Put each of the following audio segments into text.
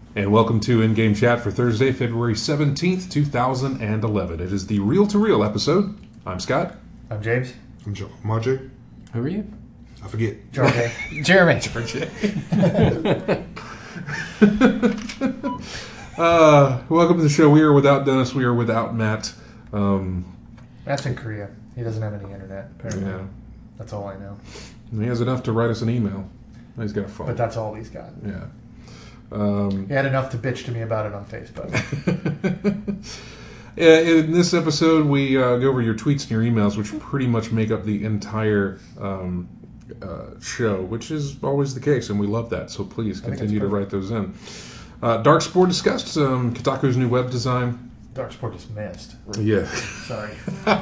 And welcome to In-Game Chat for Thursday, February 17th, 2011. It is the reel-to-reel episode. I'm Scott. I'm James. I'm Joe. Marjay. Who are you? I forget. Jorge. Jeremy. Welcome to the show. We are without Dennis. We are without Matt. Matt's in Korea. He doesn't have any internet, apparently. Yeah. That's all I know. He has enough to write us an email. He's got a phone. But that's all he's got. Yeah. He had enough to bitch to me about it on Facebook. In this episode, we go over your tweets and your emails, which pretty much make up the entire show, which is always the case, and we love that. So please continue to write those in. Dark Sport discussed Kotaku's new web design. Dark Sport just missed. Yeah. Sorry.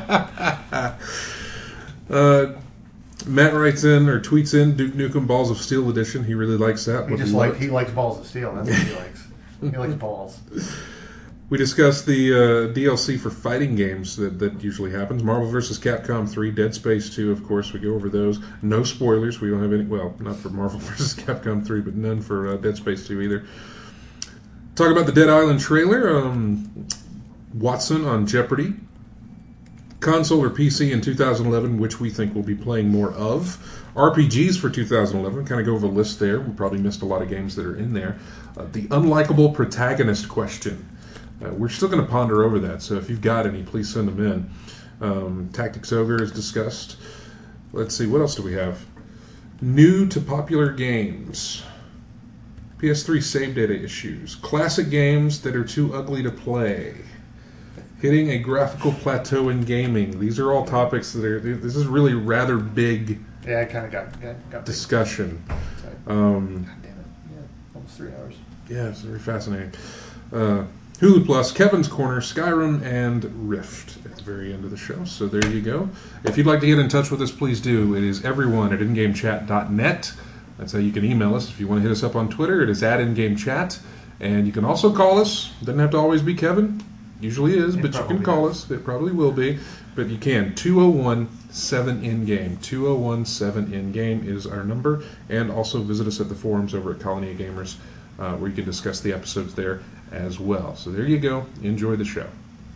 Matt writes in or tweets in Duke Nukem Balls of Steel edition. He really likes that. He likes balls of steel. That's what he likes. He likes balls. We discussed the DLC for fighting games that usually happens. Marvel vs. Capcom 3, Dead Space 2, of course. We go over those. No spoilers. We don't have any. Well, not for Marvel vs. Capcom 3, but none for Dead Space 2 either. Talk about the Dead Island trailer. Watson on Jeopardy. Console or PC in 2011, which we think we'll be playing more of. RPGs for 2011, kind of go over the list there. We probably missed a lot of games that are in there. The unlikable protagonist question. We're still going to ponder over that, so if you've got any, please send them in. Tactics Ogre is discussed. Let's see, what else do we have? New to popular games. PS3 save data issues. Classic games that are too ugly to play. Hitting a graphical plateau in gaming. These are all topics that are... This is really rather big... Yeah, I kind of got discussion. God damn it. Yeah, almost 3 hours. Yeah, it's very fascinating. Hulu Plus, Kevin's Corner, Skyrim, and Rift at the very end of the show. So there you go. If you'd like to get in touch with us, please do. It is everyone at ingamechat.net. That's how you can email us. If you want to hit us up on Twitter, it is at ingamechat. And you can also call us. It doesn't have to always be Kevin. Usually is, but you can call us. It probably will be. But you can. 201-7-IN-GAME. 201-7-IN-GAME is our number. And also visit us at the forums over at Colony of Gamers, where you can discuss the episodes there as well. So there you go. Enjoy the show.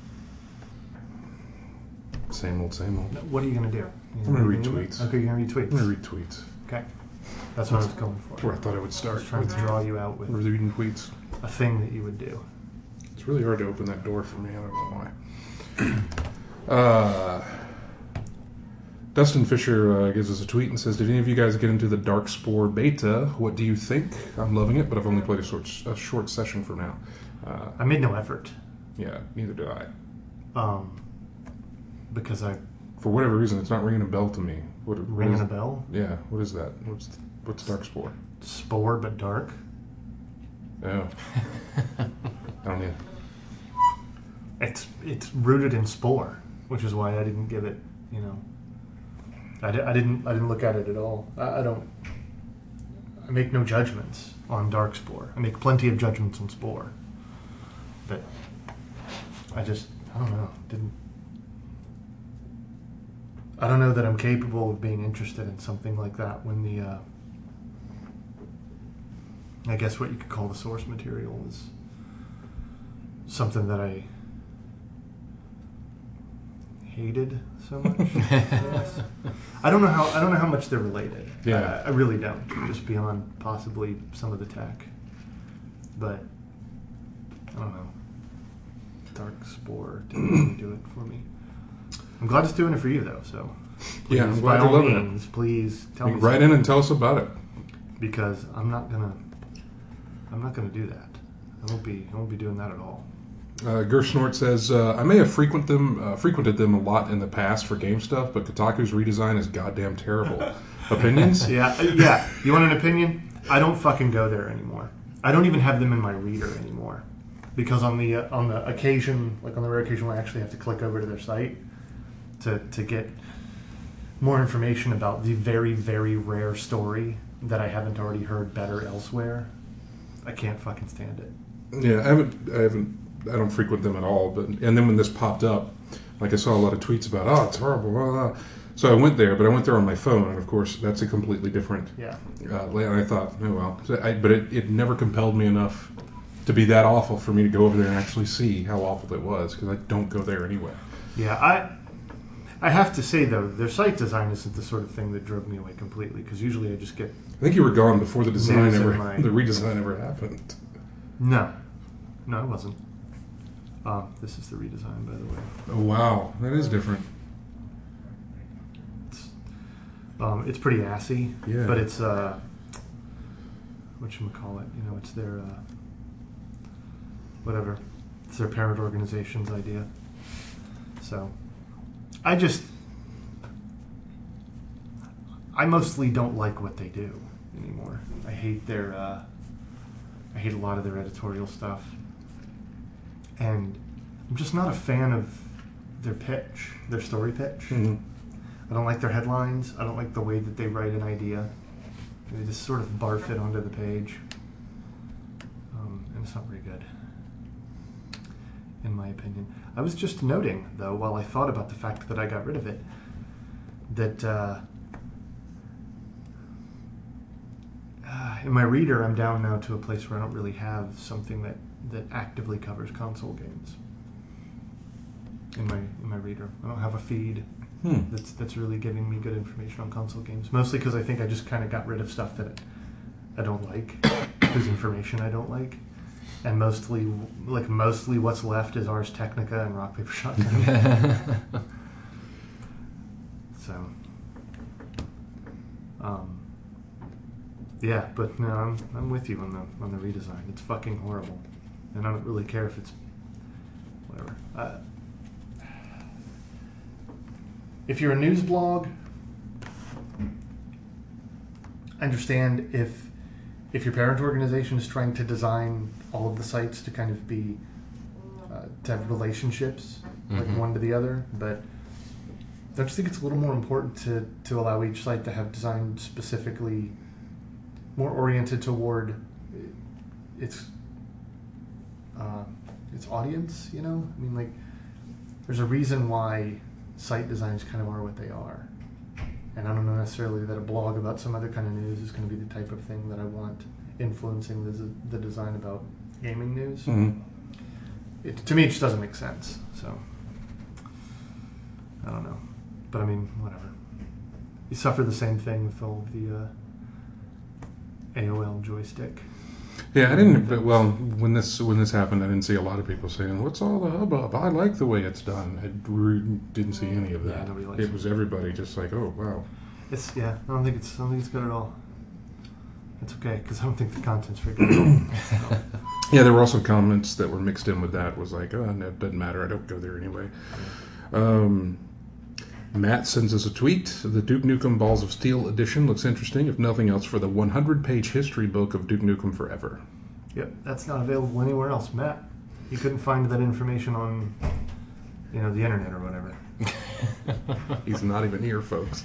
Same old, same old. What are you going to do? I'm going to read tweets. Okay, you're going to read tweets. I'm going to read tweets. Okay. That's what I was going for. That's where I thought I would start. I was trying to draw you out with reading tweets. a thing that you would do. It's really hard to open that door for me. I don't know why. Dustin Fisher gives us a tweet and says, "Did any of you guys get into the Darkspore beta? What do you think? I'm loving it, but I've only played a short session for now." I made no effort. Yeah, neither did I. Because I... For whatever reason, it's not ringing a bell to me. Ringing a bell? Yeah, what is that? What's Darkspore? Spore, but dark? Oh. I don't know. It's rooted in spore, which is why I didn't give it, I didn't look at it at all. I make no judgments on Darkspore. I make plenty of judgments on Spore. But I don't know. I don't know that I'm capable of being interested in something like that when the I guess what you could call the source material is something that I hated so much. Yes. I don't know how much they're related. Yeah. I really don't. Just beyond possibly some of the tech. But I don't know. Darkspore didn't really do it for me. I'm glad it's doing it for you though. So please, yeah, I'm by glad all you're loving means, please tell me. Write in and tell us about it. Because I'm not gonna do that. I won't be doing that at all. Gersnort says, I may have frequented them a lot in the past for game stuff, but Kotaku's redesign is goddamn terrible. Opinions? Yeah. You want an opinion? I don't fucking go there anymore. I don't even have them in my reader anymore, because on the occasion, like on the rare occasion, where I actually have to click over to their site to get more information about the very, very rare story that I haven't already heard better elsewhere, I can't fucking stand it. Yeah, I don't frequent them at all. And then when this popped up, like I saw a lot of tweets about, oh, it's horrible, blah, blah. So I went there, but I went there on my phone, and of course that's a completely different. Yeah. And I thought, oh well, but it never compelled me enough to be that awful for me to go over there and actually see how awful it was, because I don't go there anyway. Yeah, I have to say, though, their site design isn't the sort of thing that drove me away completely, because usually I just get... I think you were gone before the design News in ever, my- the redesign ever happened. No, it wasn't. This is the redesign, by the way. Oh wow, that is different. It's pretty assy, Yeah. but it's whatchamacallit, it's their whatever. It's their parent organization's idea. So I mostly don't like what they do anymore. I hate a lot of their editorial stuff. And I'm just not a fan of their pitch, their story pitch. Mm-hmm. I don't like their headlines. I don't like the way that they write an idea. They just sort of barf it onto the page. And it's not very good, in my opinion. I was just noting, though, while I thought about the fact that I got rid of it, that in my reader, I'm down now to a place where I don't really have something that actively covers console games. In my reader, I don't have a feed that's really giving me good information on console games. Mostly because I think I just kind of got rid of stuff that I don't like, whose information I don't like, and mostly what's left is Ars Technica and Rock Paper Shotgun. So, yeah, but no, I'm with you on the redesign. It's fucking horrible, and I don't really care if it's whatever. If you're a news blog, I understand if your parent organization is trying to design all of the sites to kind of be to have relationships like one to the other, but I just think it's a little more important to allow each site to have design specifically more oriented toward its audience. I mean, like, there's a reason why site designs kind of are what they are, and I don't know necessarily that a blog about some other kind of news is going to be the type of thing that I want influencing the design about gaming news. To me, it just doesn't make sense. So I don't know, but I mean, whatever. You suffer the same thing with all of the AOL joystick. Yeah, I didn't. Well, when this happened, I didn't see a lot of people saying, "What's all the hubbub? I like the way it's done." I didn't see any of that. Yeah, nobody likes it was everybody just like, "Oh, wow." I don't think it's good at all. It's okay because I don't think the content's very good at all. So. Yeah, there were also comments that were mixed in with that. Was like, "Oh, no, it doesn't matter. I don't go there anyway." Matt sends us a tweet. The Duke Nukem Balls of Steel edition looks interesting, if nothing else, for the 100-page history book of Duke Nukem Forever. Yep, that's not available anywhere else. Matt, you couldn't find that information on, the internet or whatever. He's not even here, folks.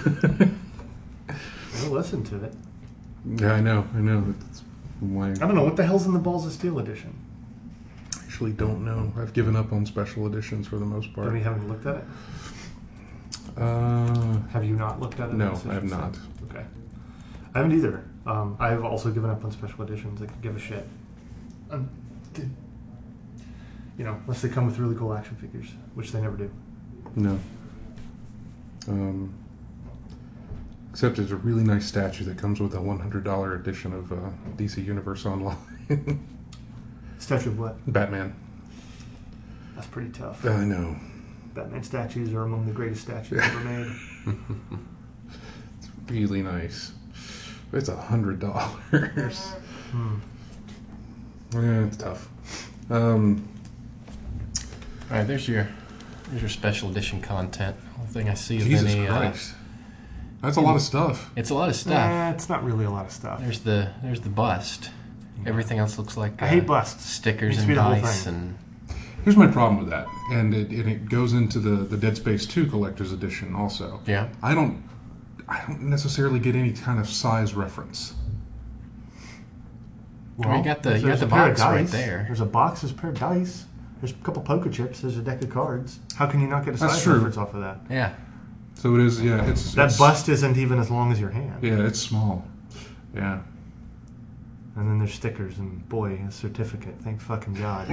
We'll listen to it. Yeah, I know. That's why I don't know, what the hell's in the Balls of Steel edition? I actually don't know. I've given up on special editions for the most part. Have you haven't looked at it? Have you not looked at it? No, I have not. Okay. I haven't either. I've also given up on special editions. I could give a shit. Unless they come with really cool action figures, which they never do. No. Except there's a really nice statue that comes with a $100 edition of DC Universe Online. Statue of what? Batman. That's pretty tough. I know. Batman statues are among the greatest statues ever made. It's really nice. It's $100. Yeah, it's tough. All right, there's your special edition content. Only thing I see of Jesus any. Christ, that's a lot of stuff. It's a lot of stuff. It's not really a lot of stuff. There's the bust. Everything else looks like I hate busts. stickers Needs to and be the whole dice thing. and. Here's my problem with that, and it goes into the Dead Space 2 Collector's Edition also. Yeah. I don't necessarily get any kind of size reference. Well, you got the there's a box pair of right dice. there. There's a box, there's a pair of dice, there's a couple poker chips, there's a deck of cards. How can you not get a That's size true. reference off of that? Yeah. So it is, yeah. It's That bust isn't even as long as your hand. Yeah, it's small. Yeah. And then there's stickers, and boy, a certificate. Thank fucking God.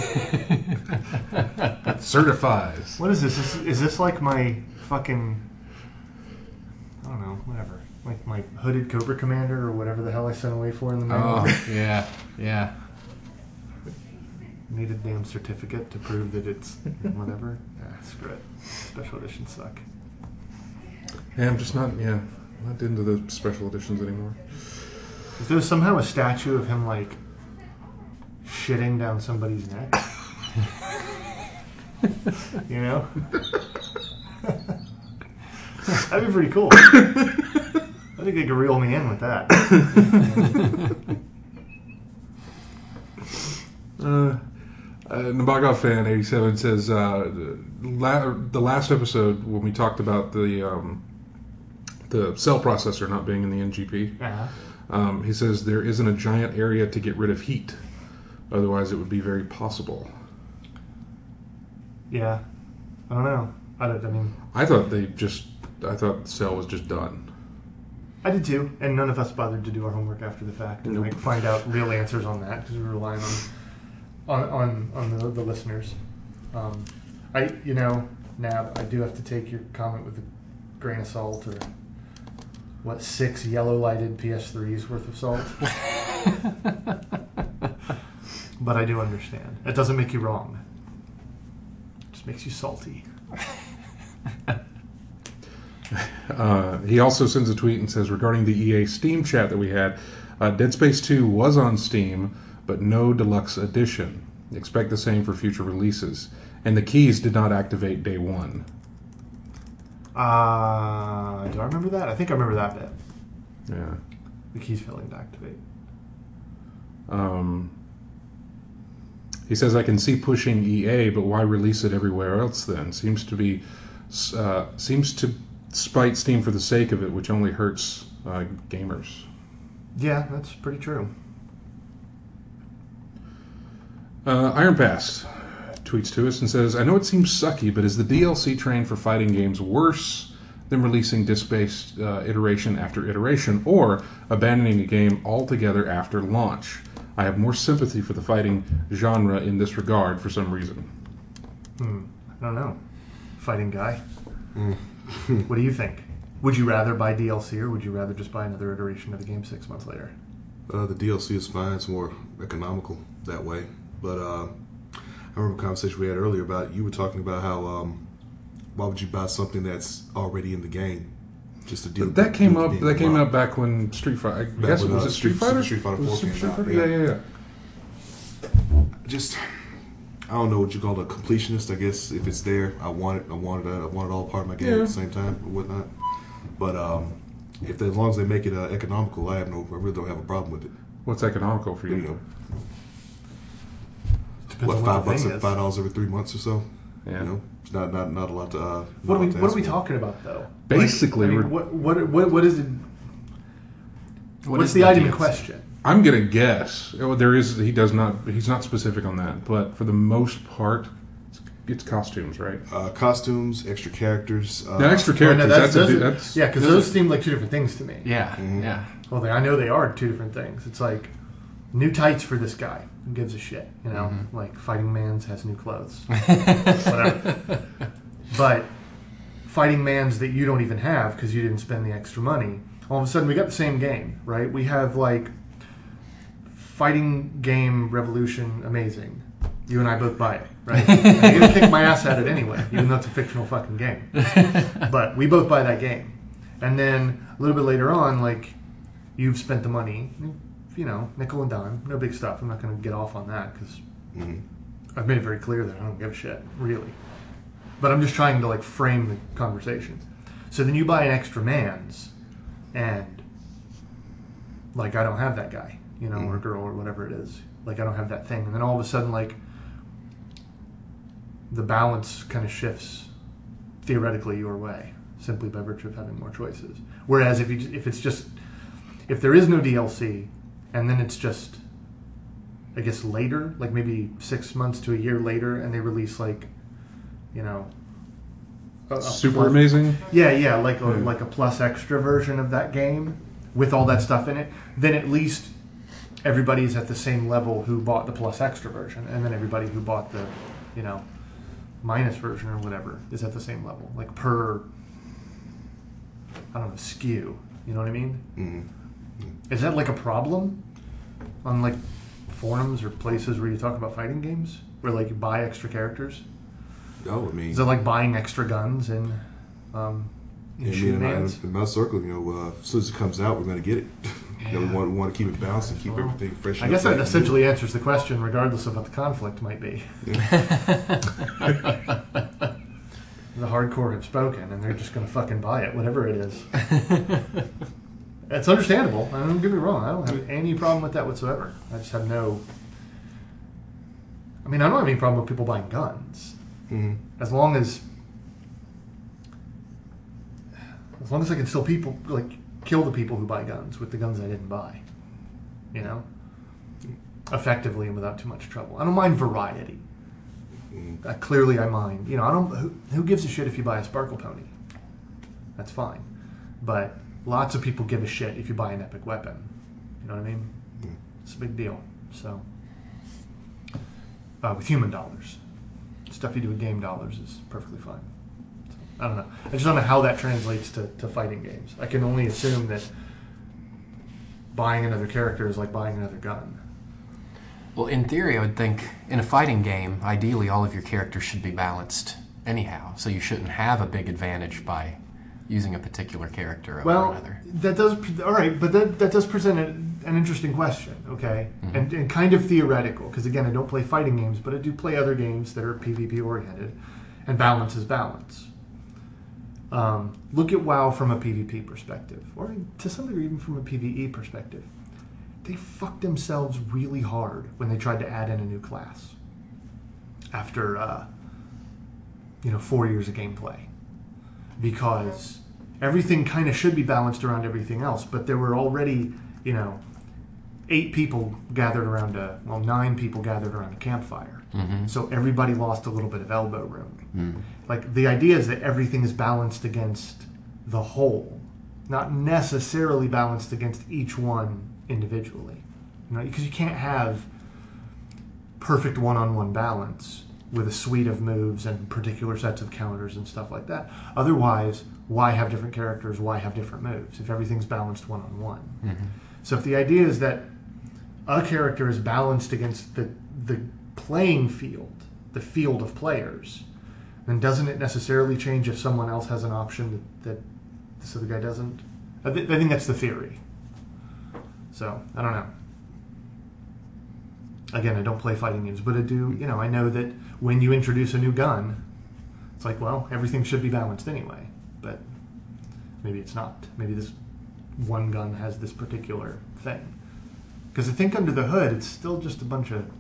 Certifies. What is this? Is this like my fucking... I don't know, whatever. Like my hooded Cobra Commander or whatever the hell I sent away for in the mail? Oh, yeah, yeah. Need a damn certificate to prove that it's whatever? Screw it. Special editions suck. Yeah, I'm just not into the special editions anymore. If there was somehow a statue of him, like, shitting down somebody's neck, you know? That'd be pretty cool. I think they could reel me in with that. Nabagov fan 87 says the last episode when we talked about the cell processor not being in the NGP. Uh-huh. He says there isn't a giant area to get rid of heat, otherwise it would be very possible. Yeah, I don't know. I thought the cell was just done. I did too, and none of us bothered to do our homework after the fact and like find out real answers on that because we were relying on the listeners. Nab, I do have to take your comment with a grain of salt, or what, 6 yellow lighted PS3s worth of salt. But I do understand. It doesn't make you wrong. It just makes you salty. He also sends a tweet and says, regarding the EA Steam chat that we had, Dead Space 2 was on Steam, but no deluxe edition. Expect the same for future releases. And the keys did not activate day one. Do I remember that? I think I remember that bit. Yeah. The keys failing to activate. He says, I can see pushing EA, but why release it everywhere else then? Seems to spite Steam for the sake of it, which only hurts gamers. Yeah, that's pretty true. Iron Pass tweets to us and says, I know it seems sucky, but is the DLC train for fighting games worse than releasing disc-based iteration after iteration, or abandoning a game altogether after launch? I have more sympathy for the fighting genre in this regard for some reason. I don't know. Fighting guy. What do you think? Would you rather buy DLC, or would you rather just buy another iteration of the game 6 months later? The DLC is fine. It's more economical that way. But I remember a conversation we had earlier about, you were talking about how why would you buy something that's already in the game just to deal with that came up. That came up back when Street Fighter. I guess when, was it Street Fighter? Street Fighter 4 came out. Yeah. Just, I don't know what you call a completionist. I guess if it's there, I want it. I want it all part of my game at the same time or whatnot. But as long as they make it economical, I really don't have a problem with it. What's economical for you? You know, Depends on $5 every 3 months or so. Yeah. You know, it's not a lot to. What are we talking about though? Basically, what is it? What's the item in question? I'm gonna guess. He's not specific on that, but for the most part, it's costumes, right? Costumes, extra characters. Now, extra characters. Because those seem like two different things to me. Yeah, yeah. Well, I know they are two different things. It's like new tights for this guy. Who gives a shit? You know, like Fighting Man's has new clothes, whatever. But Fighting Man's that you don't even have because you didn't spend the extra money. All of a sudden, we got the same game, right? We have like Fighting Game Revolution, amazing. You and I both buy it, right? You're gonna kick my ass at it anyway, even though it's a fictional fucking game. But we both buy that game, and then a little bit later on, like you've spent the money, you know, nickel and dime, no big stuff. I'm not gonna get off on that because I've made it very clear that I don't give a shit, really. But I'm just trying to like frame the conversation. So then you buy an extra man's, and like I don't have that guy, you know, or girl or whatever it is. Like I don't have that thing, and then all of a sudden, like the balance kind of shifts theoretically your way, simply by virtue of having more choices. Whereas if there is no DLC, and then it's just, I guess later, like maybe 6 months to a year later, and they release like, you know, super amazing. Yeah, like a plus extra version of that game with all that stuff in it. Then at least everybody's at the same level who bought the plus extra version, and then everybody who bought the, minus version or whatever is at the same level, like per, I don't know, SKU. You know what I mean? Mm-hmm. Is that like a problem on like forums or places where you talk about fighting games, where like you buy extra characters? Oh, I mean, Is it like buying extra guns in in my circle, as soon as it comes out, we're going to get it. We want to keep it balanced and keep everything fresh. I guess that essentially answers the question, regardless of what the conflict might be. Yeah. The hardcore have spoken, and they're just going to fucking buy it, whatever it is. It's understandable. I mean, don't get me wrong. I don't have any problem with that whatsoever. I just have no... I mean, I don't have any problem with people buying guns. Mm-hmm. As long as I can still kill the people who buy guns with the guns I didn't buy. Effectively and without too much trouble. I don't mind variety. Clearly I mind. Who gives a shit if you buy a Sparkle Pony? That's fine. But lots of people give a shit if you buy an epic weapon. You know what I mean? It's a big deal. So, with human dollars. Stuff you do with game dollars is perfectly fine. So, I don't know. I just don't know how that translates to fighting games. I can only assume that buying another character is like buying another gun. Well, in theory, I would think in a fighting game, ideally all of your characters should be balanced anyhow, so you shouldn't have a big advantage by using a particular character over another. That does, all right, but that does present an interesting question, okay? Mm-hmm. And kind of theoretical, because again, I don't play fighting games, but I do play other games that are PvP oriented, and balance is balance. Look at WoW from a PvP perspective, or to some degree even from a PvE perspective. They fucked themselves really hard when they tried to add in a new class after 4 years of gameplay, because everything kind of should be balanced around everything else, but there were already 9 people gathered around a campfire. Mm-hmm. So everybody lost a little bit of elbow room. Like, the idea is that everything is balanced against the whole, not necessarily balanced against each one individually, because you can't have perfect one-on-one balance with a suite of moves and particular sets of counters and stuff like that. Otherwise, why have different characters? Why have different moves if everything's balanced one-on-one? Mm-hmm. So if the idea is that a character is balanced against the playing field, the field of players, then doesn't it necessarily change if someone else has an option that this other guy doesn't? I think that's the theory. So, I don't know. Again, I don't play fighting games, but I do, I know that when you introduce a new gun, it's like, well, everything should be balanced anyway. But maybe it's not. Maybe this one gun has this particular thing. Because I think under the hood, it's still just a bunch of,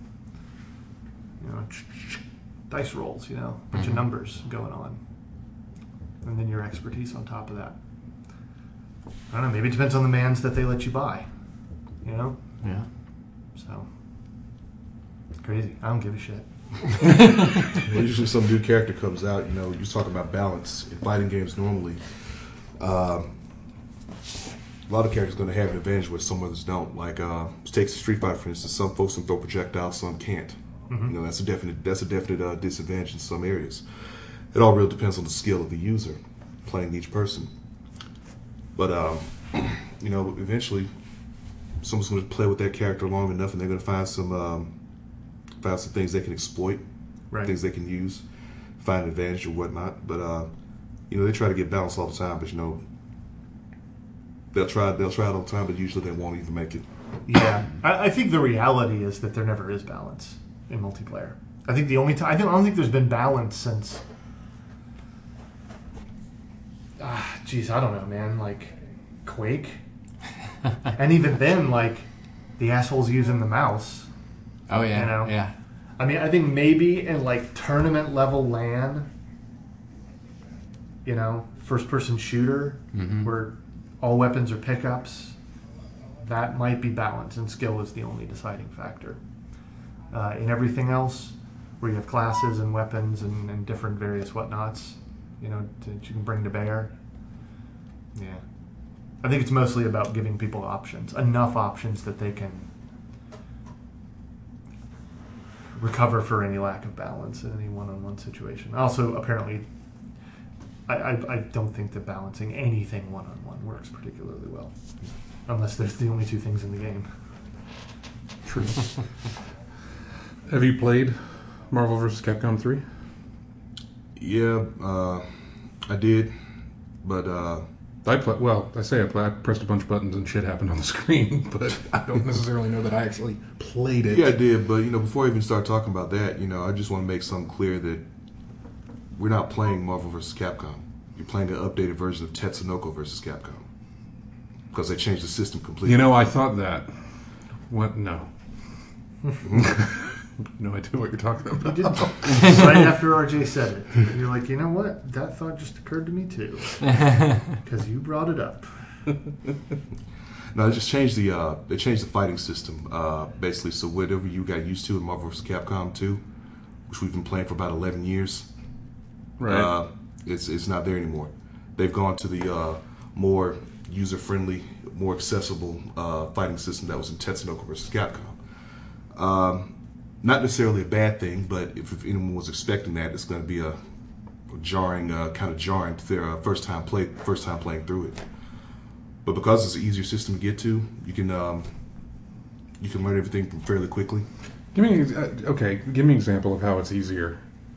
dice rolls, a bunch of numbers going on. And then your expertise on top of that. I don't know, maybe it depends on the mans that they let you buy. Yeah. So, it's crazy. I don't give a shit. Usually some new character comes out, you're talking about balance. In fighting games normally, a lot of characters are going to have an advantage where some others don't. Like, take Street Fighter, for instance. Some folks can throw projectiles, some can't. Mm-hmm. That's a definite disadvantage in some areas. It all really depends on the skill of the user playing each person. But, eventually someone's going to play with that character long enough, and they're going to find some things they can exploit, right. Things they can use, find an advantage or whatnot. But they try to get balance all the time. But they'll try it all the time, but usually they won't even make it. Yeah, I think the reality is that there never is balance in multiplayer. I think the only time I don't think there's been balance since. I don't know, man. Like Quake. And even then, like, the assholes using the mouse. Oh, yeah. Yeah. I mean, I think maybe in, like, tournament level LAN, first person shooter, where all weapons are pickups, that might be balance, and skill is the only deciding factor. In everything else, where you have classes and weapons and different various whatnots, that you can bring to bear, yeah. I think it's mostly about giving people options, enough options that they can recover for any lack of balance in any one-on-one situation. Also, apparently, I don't think that balancing anything one-on-one works particularly well, unless there's the only two things in the game. True. Have you played Marvel vs. Capcom 3? Yeah, I did, but I pressed a bunch of buttons and shit happened on the screen, but I don't necessarily know that I actually played it. yeah, I did. But before I even start talking about that, I just want to make something clear that we're not playing Marvel vs. Capcom. You're playing an updated version of Tetsunoko vs. Capcom because they changed the system completely. I thought that. What? No. No idea what you're talking about. You did right after RJ said it. You're like, you know what? That thought just occurred to me too, because you brought it up. No, they just changed the fighting system basically. So whatever you got used to in Marvel vs. Capcom 2, which we've been playing for about 11 years, Right. It's not there anymore. They've gone to the more user-friendly, more accessible fighting system that was in Tetsunoko vs. Capcom. Not necessarily a bad thing, but if anyone was expecting that, it's going to be a jarring, kind of jarring to their first time playing through it. But because it's an easier system to get to, you can learn everything fairly quickly. Give me an example of how it's easier.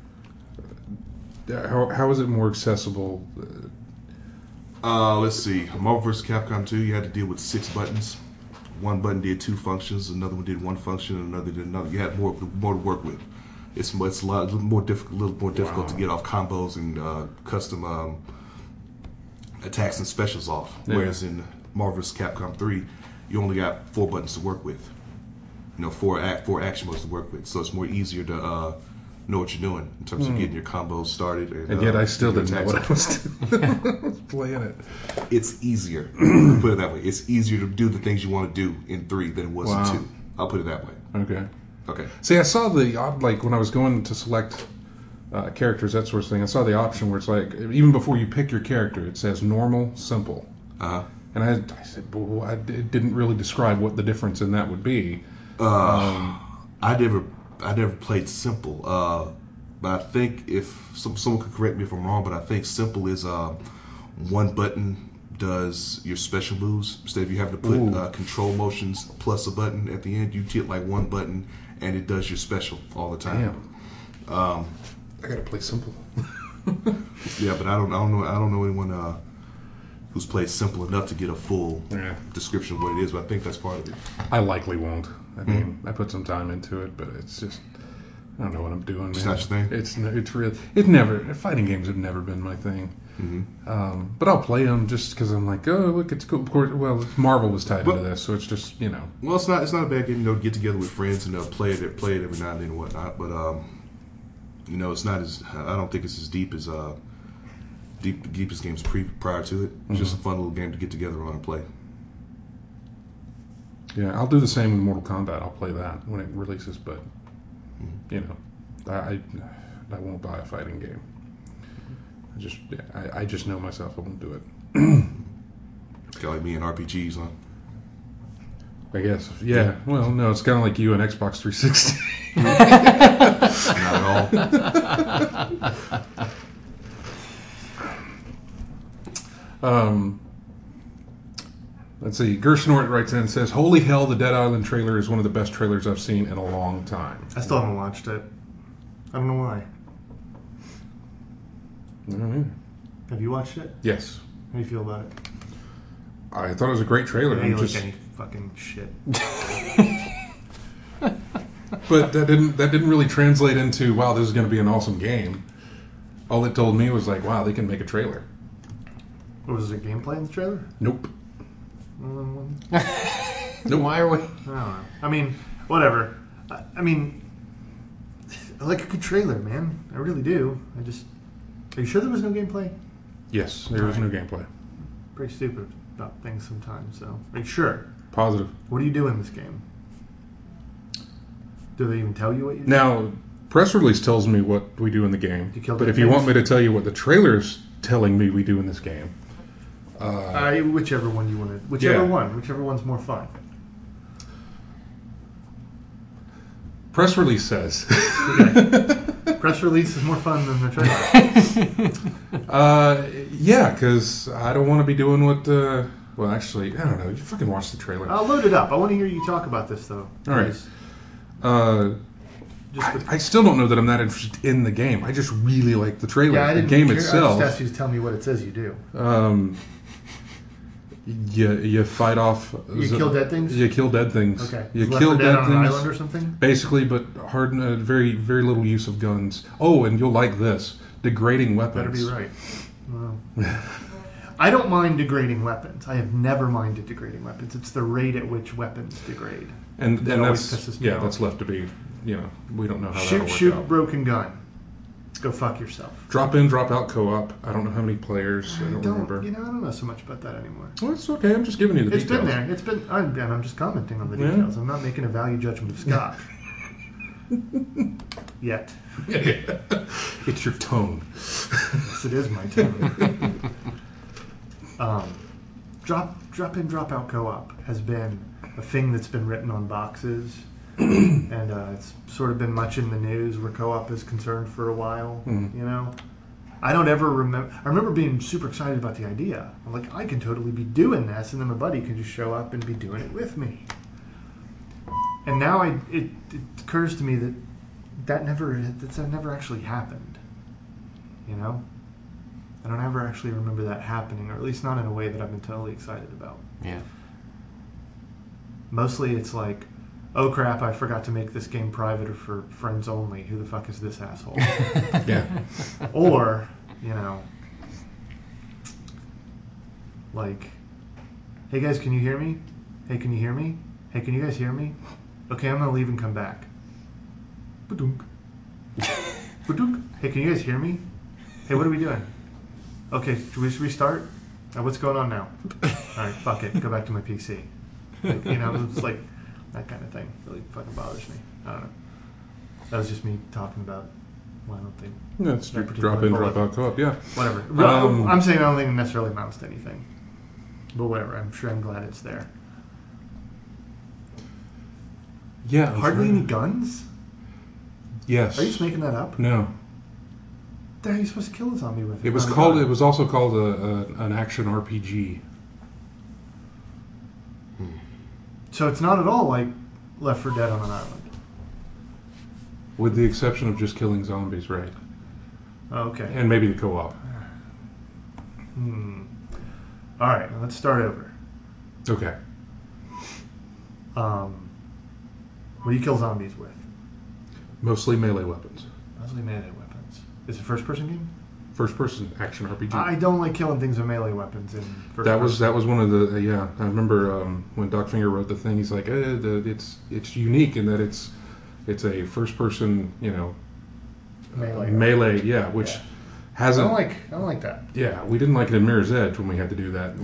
How is it more accessible? Let's see. Marvel vs. Capcom 2, you had to deal with 6 buttons. One button did 2 functions, another one did 1 function, and another did another. You had more to work with. It's a little more difficult to get off combos and custom attacks and specials off. Yeah. Whereas in Marvel vs. Capcom 3, you only got 4 buttons to work with. 4 action modes to work with. So it's more easier to know what you're doing in terms of getting your combos started. And yet I still didn't know what I was doing. I was playing it. It's easier. Put it that way. It's easier to do the things you want to do in 3 than it was in 2. I'll put it that way. Okay. See, I saw when I was going to select characters, that sort of thing, I saw the option where it's like, even before you pick your character, it says normal, simple. Uh-huh. And I said, well, it didn't really describe what the difference in that would be. I never played simple, but I think if someone could correct me if I'm wrong, but I think simple is 1 button does your special moves. Instead of you having to put control motions plus a button at the end, you hit like 1 button and it does your special all the time. Damn. I gotta play simple. Yeah, but I don't know anyone who's played simple enough to get a full description of what it is. But I think that's part of it. I likely won't. I mean, I put some time into it, but it's just, I don't know what I'm doing. It's man. not your thing? It's real. It never, fighting games have never been my thing. Mm-hmm. But I'll play them just because I'm like, oh, look, it's cool. Of course, well, Marvel was tied into this, so it's just, Well, it's not a bad game, get together with friends and play it every now and then and whatnot. But it's not as, I don't think it's as deep as deepest games prior to it. It's just a fun little game to get together on and play. Yeah, I'll do the same with Mortal Kombat. I'll play that when it releases, but I won't buy a fighting game. I just know myself. I won't do it. Kind of like me and RPGs, huh? I guess. Yeah. Well, no, it's kind of like you and Xbox 360. Not at all. Let's see. Gershnort writes in and says, "Holy hell, the Dead Island trailer is one of the best trailers I've seen in a long time." I still haven't watched it. I don't know why. I don't know. Have you watched it? Yes. How do you feel about it? I thought it was a great trailer. You look any fucking shit. But that didn't really translate into, wow, this is going to be an awesome game. All it told me was like, wow, they can make a trailer. What was there gameplay in the trailer? Nope. Nope. Why are we? I don't know. I mean, whatever. I mean, I like a good trailer, man. I really do. Are you sure there was no gameplay? Yes, there was no gameplay. Pretty stupid about things sometimes, so. Are you sure? Positive. What do you do in this game? Do they even tell you what you do? Now, press release tells me what we do in the game. You kill but dead if you things? want me to tell you what the trailer's telling me we do in this game, whichever one you want to. Whichever one's more fun. Press release says. Okay. Press release is more fun than the trailer. Yeah, because I don't want to be doing what. Well, actually, I don't know. You fucking watch the trailer. I'll load it up. I want to hear you talk about this, though. All right. Just I still don't know that I'm that interested in the game. I just really like the trailer. I the didn't game care. itself. I just asked you to tell me what it says you do. You fight off. You kill dead things? You kill dead things. Okay. You Left kill 4 Dead dead on things. an island or something? Basically, but very very little use of guns. Oh, and you'll like this: degrading weapons. Better be right. Well, I don't mind degrading weapons. I have never minded degrading weapons. It's the rate at which weapons degrade. And That always that's pisses me off. that's left to be. We don't know how that'll Shoot work out. broken gun. Go fuck yourself. Drop in, drop out co-op. I don't know how many players. I don't remember. I don't know so much about that anymore. Well, it's okay. I'm just giving you the It's details. been there. It's been, and I'm just commenting on the Yeah. details. I'm not making a value judgment of Scott. Yet. It's your tone. Yes, it is my tone. Drop in, drop out co-op has been a thing that's been written on boxes, and it's sort of been much in the news where co-op is concerned for a while. I don't ever remember. I remember being super excited about the idea. I'm like, I can totally be doing this, and then my buddy can just show up and be doing it with me. And now it occurs to me that never actually happened. I don't ever actually remember that happening, or at least not in a way that I've been totally excited about. Yeah. Mostly it's like, oh crap, I forgot to make this game private or for friends only. Who the fuck is this asshole? Yeah. Or, like, hey guys, can you hear me? Hey, can you hear me? Hey, can you guys hear me? Okay, I'm gonna leave and come back. Ba-dunk. Ba-dunk. Hey, can you guys hear me? Hey, what are we doing? Okay, should we restart? What's going on now? Alright, fuck it. Go back to my PC. Like, it's like that kind of thing. Really fucking bothers me. I don't know. That was just me talking about why I don't think. Yeah, it's that drop in, particular drop out co-op. Yeah. Whatever. I'm saying I don't think it necessarily amounts to anything. But whatever. I'm glad it's there. Yeah. Hardly any guns? Yes. Are you just making that up? No. What are you supposed to kill a zombie with? It was called. It was also called an action RPG. So it's not at all like Left 4 Dead on an island. With the exception of just killing zombies, right? Oh, okay. And maybe the co-op. All right, let's start over. Okay. What do you kill zombies with? Mostly melee weapons. Mostly melee weapons. Is it a first-person game? First-person action RPG. I don't like killing things with melee weapons in first That person. was one of the yeah. I remember when Doc Finger wrote the thing. He's like, it's unique in that it's a first-person melee. Yeah, which Yeah. hasn't. I don't like that. Yeah, we didn't like it in Mirror's Edge when we had to do that.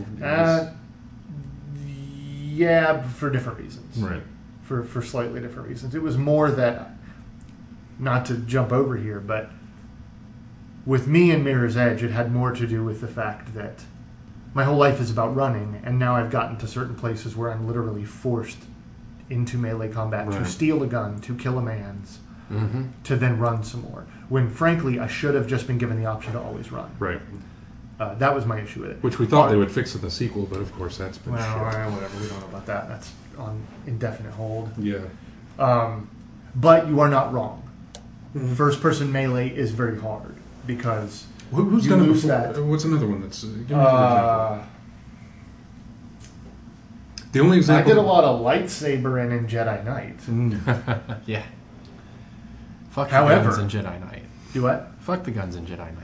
Yeah, for different reasons. Right. For slightly different reasons. It was more that, not to jump over here, but with me and Mirror's Edge, it had more to do with the fact that my whole life is about running, and now I've gotten to certain places where I'm literally forced into melee combat to Right. steal a gun, to kill a man's, Mm-hmm. to then run some more. When frankly, I should have just been given the option to always run. Right. That was my issue with it. Which we thought they would fix in the sequel, but of course that's been Well, shit. whatever. We don't know about that. That's on indefinite hold. Yeah. But you are not wrong. Mhm. First-person melee is very hard because Who's you done it lose before? that. What's another one that's? Give me an example. The only I example. did a lot of lightsaber in Jedi Knight. Yeah. Fuck the However- guns in Jedi Knight. Do what? Fuck the guns in Jedi Knight.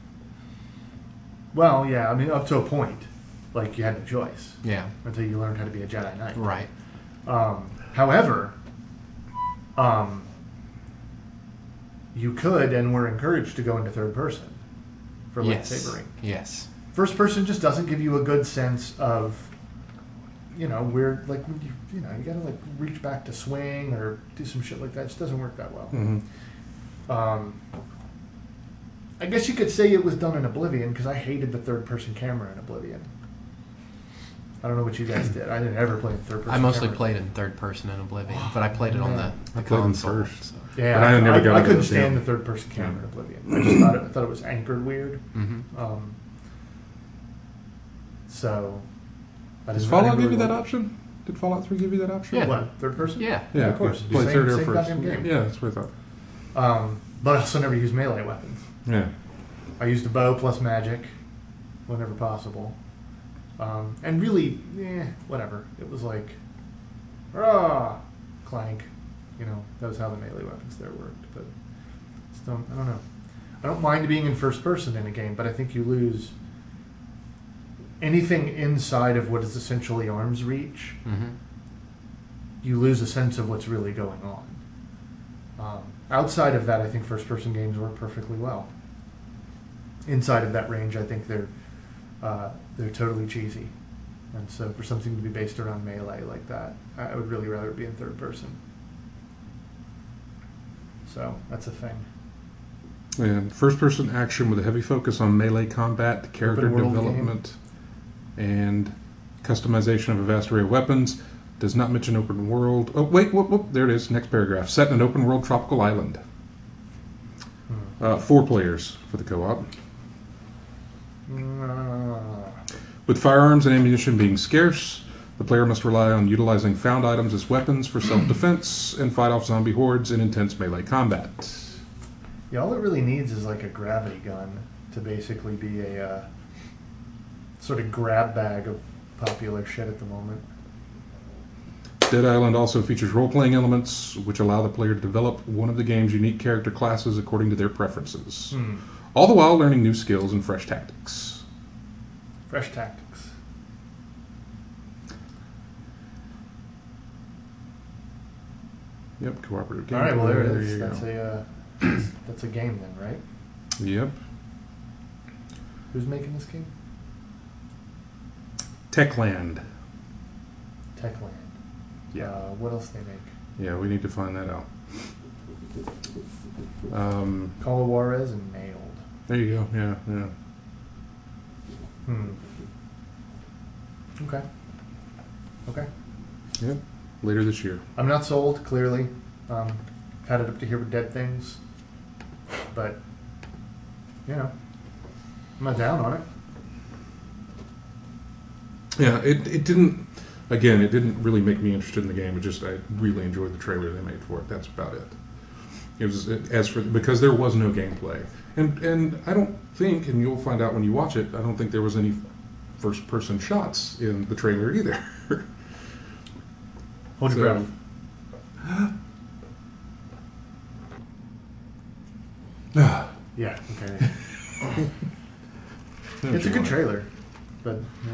Well, yeah. I mean, up to a point, like you had no choice Yeah. until you learned how to be a Jedi Knight. Right. However, you could and were encouraged to go into third person for Yes. lightsabering. Yes. First person just doesn't give you a good sense of, weird, like, you gotta like reach back to swing or do some shit like that. It just doesn't work that well. Mhm. I guess you could say it was done in Oblivion because I hated the third person camera in Oblivion. I don't know what you guys did. I didn't ever play in third person. I mostly camera. played in third person in Oblivion, but I played it on the I played in console. first. So. Yeah, But I never got I into couldn't the stand damn- the third person camera in Oblivion. I thought it was anchored weird. Mm-hmm. So. Does Fallout give you that option? Did Fallout 3 give you that option? Yeah. What, third person? Yeah. Yeah, of course. Play Same- third or same first. goddamn game. Yeah, that's what I thought. But I also never used melee weapons. Yeah. I used a bow plus magic whenever possible. And really, whatever. It was like, clank. You know, that was how the melee weapons there worked. But still, I don't know. I don't mind being in first person in a game, but I think you lose anything inside of what is essentially arm's reach. Mm-hmm. You lose a sense of what's really going on. Outside of that, I think first person games work perfectly well. Inside of that range, I think they're totally cheesy, and so for something to be based around melee like that, I would really rather be in third person. So that's a thing. And first-person action with a heavy focus on melee combat, character Open world development, and customization of a vast array of weapons. Does not mention open world. Oh, wait, whoop, there it is. Next paragraph. Set in an open world tropical island. 4 players for the co-op. With firearms and ammunition being scarce, the player must rely on utilizing found items as weapons for self-defense and fight off zombie hordes in intense melee combat. Yeah, all it really needs is like a gravity gun to basically be a sort of grab bag of popular shit at the moment. Dead Island also features role-playing elements which allow the player to develop one of the game's unique character classes according to their preferences, all the while learning new skills and fresh tactics. Fresh tactics. Yep, cooperative game. All right, well there it you is. go. That's a game then, right? Yep. Who's making this game? Techland. Techland. Yeah. What else they make? Yeah, we need to find that out. Call of Juarez and Nailed. There you go. Yeah, yeah. Okay. Okay. Yep. Later this year. I'm not sold, clearly. Had it up to here with Dead Things. But, you know, I'm not down on it. Yeah, it didn't. Again, it didn't really make me interested in the game. It just I really enjoyed the trailer they made for it. That's about it. It was because there was no gameplay, and I don't think, and you'll find out when you watch it. I don't think there was any first-person shots in the trailer either. Hold your breath. Yeah, okay. It's a good trailer, but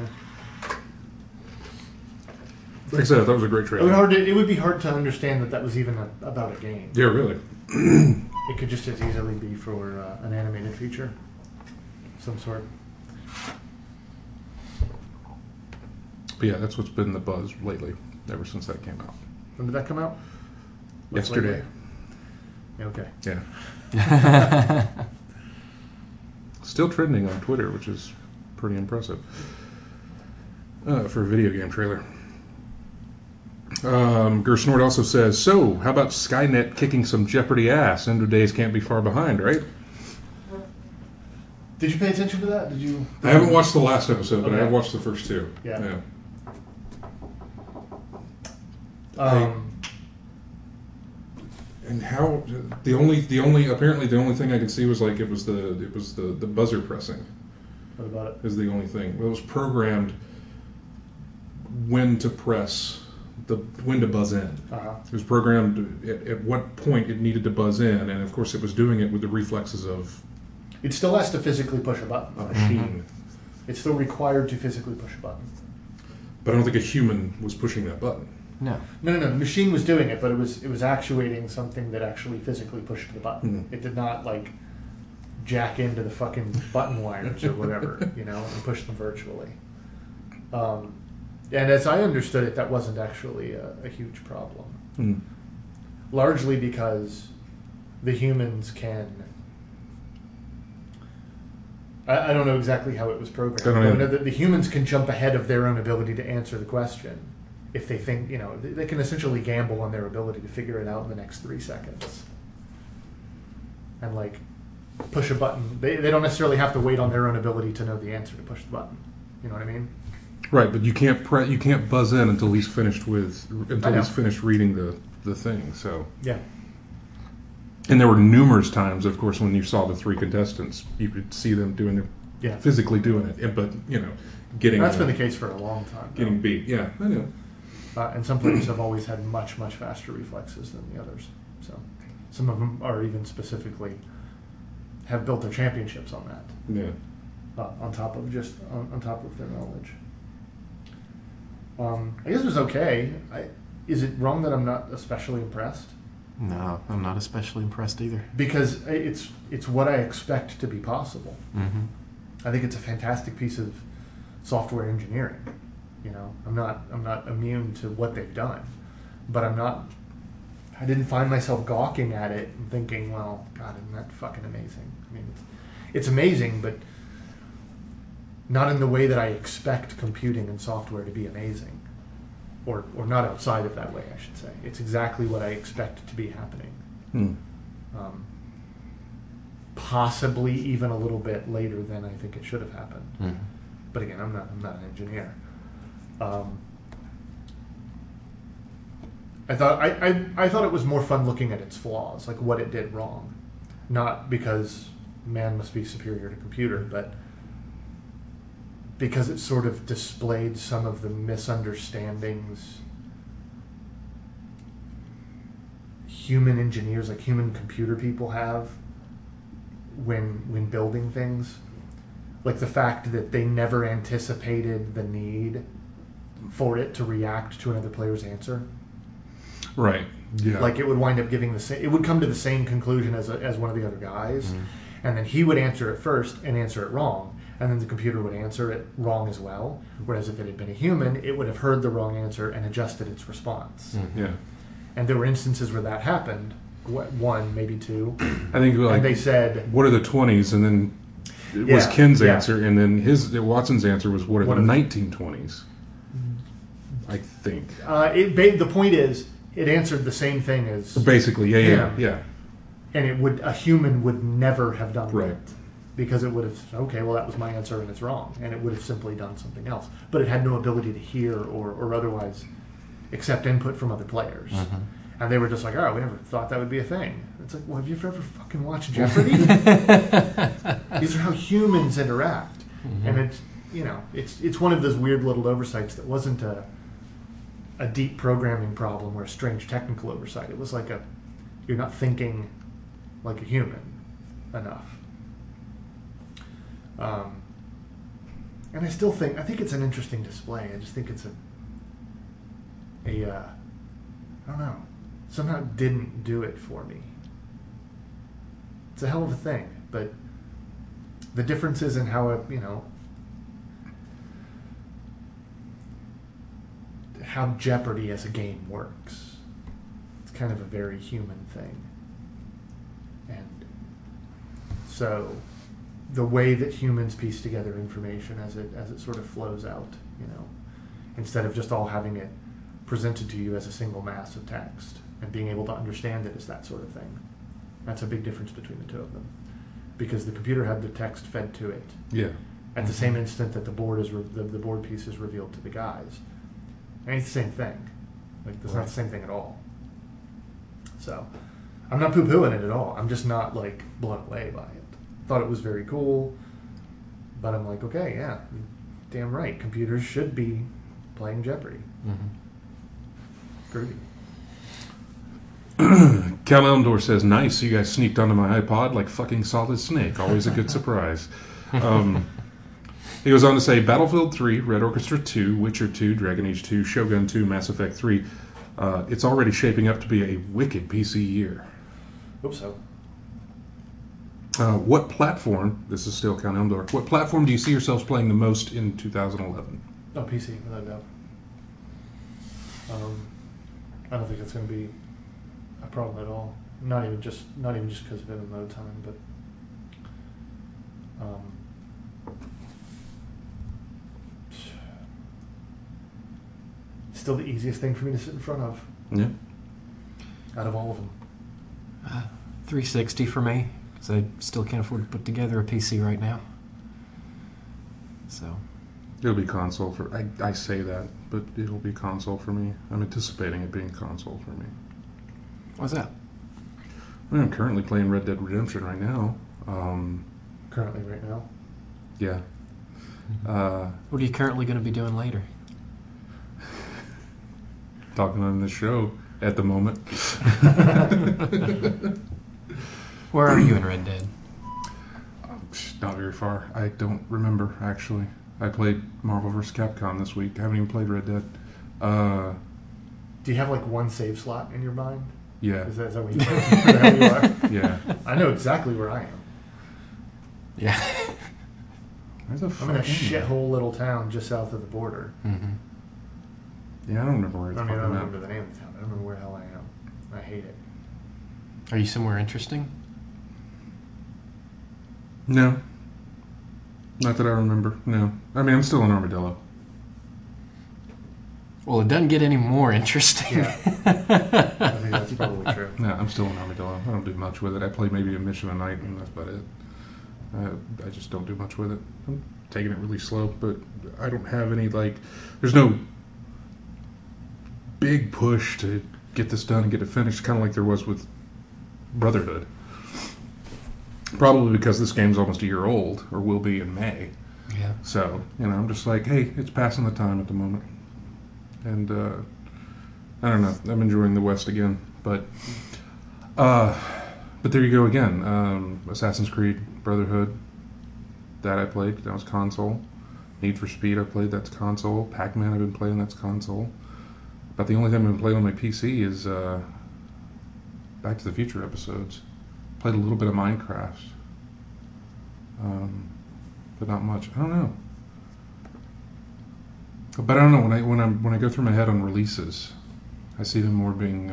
Like I said, that was a great trailer. it would be hard to understand that was even about a game. Yeah, really. It could just as easily be for an animated feature of some sort. But yeah, that's what's been the buzz lately, ever since that came out. When did that come out? Yesterday. Okay. Yeah. Still trending on Twitter, which is pretty impressive for a video game trailer. Gersnord also says, so, how about Skynet kicking some Jeopardy ass? End of days can't be far behind, right? Did you pay attention to that? Did you? I haven't watched the last episode, but I Okay. have watched the first 2. Yeah. And how the only apparently the only thing I could see was like it was the buzzer pressing What about it? is the only thing. It was programmed when to press when to buzz in. It was programmed at what point it needed to buzz in, and of course it was doing it with the reflexes of It still has to physically push a button. a machine. It's still required to physically push a button. But I don't think a human was pushing that button. No. No. The machine was doing it, but it was actuating something that actually physically pushed the button. It did not like jack into the fucking button wires or whatever, and push them virtually. And as I understood it, that wasn't actually a huge problem. Largely because the humans can I don't know exactly how it was programmed. I don't But I either. know that the humans can jump ahead of their own ability to answer the question if they think, they can essentially gamble on their ability to figure it out in the next 3 seconds. And like push a button. They don't necessarily have to wait on their own ability to know the answer to push the button. You know what I mean? Right, but you can't buzz in until he's finished I know. reading the thing. So, Yeah. and there were numerous times, of course, when you saw the 3 contestants, you could see them doing it, Yeah. physically doing it, but getting That's been the case for a long time. though. getting beat. Yeah, I know. And some players have always had much, much faster reflexes than the others. So some of them are even specifically have built their championships on that, Yeah. on top of on top of their knowledge. I guess it was okay. Is it wrong that I'm not especially impressed? No, I'm not especially impressed either. Because it's what I expect to be possible. Mm-hmm. I think it's a fantastic piece of software engineering. I'm not immune to what they've done, but I didn't find myself gawking at it and thinking, well, God, isn't that fucking amazing? I mean, it's amazing, but not in the way that I expect computing and software to be amazing, or not outside of that way, I should say. It's exactly what I expect to be happening. Hmm. Possibly even a little bit later than I think it should have happened. Mm-hmm. But again, I'm not an engineer. I thought it was more fun looking at its flaws, like what it did wrong, not because man must be superior to computer, but because it sort of displayed some of the misunderstandings human engineers, like human computer people, have when building things. Like the fact that they never anticipated the need for it to react to another player's answer. Right. Yeah. Like it would wind up giving it would come to the same conclusion as one of the other guys, and then he would answer it first and answer it wrong, and then the computer would answer it wrong as well. Whereas if it had been a human, it would have heard the wrong answer and adjusted its response. Yeah. And there were instances where that happened. One, maybe two. I think And they said, what are the 20s, and then it was Yeah, Ken's yeah. answer, and then Watson's answer was what are What the are the- 1920s? I think. the point is, it answered the same thing as, Basically, yeah. and a human would never have done Right. that. Because it would have, okay, well, that was my answer and it's wrong. And it would have simply done something else. But it had no ability to hear or otherwise accept input from other players. Mm-hmm. And they were just like, oh, we never thought that would be a thing. It's like, well, have you ever fucking watched Jeopardy? These are how humans interact. Mm-hmm. And it's one of those weird little oversights that wasn't a deep programming problem or a strange technical oversight. It was like you're not thinking like a human enough. And I think it's an interesting display. I just think it's I don't know, somehow it didn't do it for me. It's a hell of a thing, but the differences in how how Jeopardy as a game works. It's kind of a very human thing. And so the way that humans piece together information as it sort of flows out, instead of just all having it presented to you as a single mass of text and being able to understand it as that sort of thing. That's a big difference between the two of them, because the computer had the text fed to it Yeah. at the same instant that the board the board piece is revealed to the guys. And it's the same thing. Like, it's not the same thing at all. So, I'm not poo-pooing it at all. I'm just not, like, blown away by it. Thought it was very cool, but I'm like, okay, yeah, damn right. Computers should be playing Jeopardy. Mm-hmm. Groovy. Cal Elmdor says, nice, you guys sneaked onto my iPod like fucking Solid Snake. Always a good surprise. He goes on to say, Battlefield 3, Red Orchestra 2, Witcher 2, Dragon Age 2, Shogun 2, Mass Effect 3. It's already shaping up to be a wicked PC year. Hope so. What platform, this is still Cal Elmdor, what platform do you see yourselves playing the most in 2011? Oh, PC, without a doubt. I don't think it's going to be a problem at all. Not even just because of MMO time, but Still the easiest thing for me to sit in front of Yeah. out of all of them. 360 for me, because I still can't afford to put together a PC right now. So, It'll be console for. I say that, but it'll be console for me. I'm anticipating it being console for me. what's that? I mean, I'm currently playing Red Dead Redemption right now. Currently, right now. Yeah. What are you currently going to be doing later? Talking on this show at the moment. Where are you in Red Dead? Not very far. I don't remember, actually. I played Marvel vs. Capcom this week. I haven't even played Red Dead. Do you have like one save slot in your mind? Yeah. Is that what you, where the hell you are? Yeah. I know exactly where I am. Yeah. Where's the I'm in a fuck am I? shithole little town just south of the border. Mm-hmm. Yeah, I don't remember where the I fuck mean, I don't I'm remember at. the name of the town. I don't remember where the hell I am. I hate it. Are you somewhere interesting? No. Not that I remember. No. I mean, I'm still in Armadillo. Well, it doesn't get any more interesting. Yeah. I think that's probably true. No, I'm still in Armadillo. I don't do much with it. I play maybe a mission a night, and that's about it. I just don't do much with it. I'm taking it really slow, but I don't have any, there's no big push to get this done and get it finished, kind of like there was with Brotherhood. Probably because this game's almost a year old, or will be in May. Yeah. So, I'm just like, hey, it's passing the time at the moment. And, I don't know, I'm enjoying the West again. But there you go again. Assassin's Creed Brotherhood, that I played, that was console. Need for Speed I played, that's console. Pac-Man I've been playing, that's console. But the only thing I've been playing on my PC is Back to the Future episodes. Played a little bit of Minecraft. But not much. I don't know. But I don't know, when I go through my head on releases, I see them more being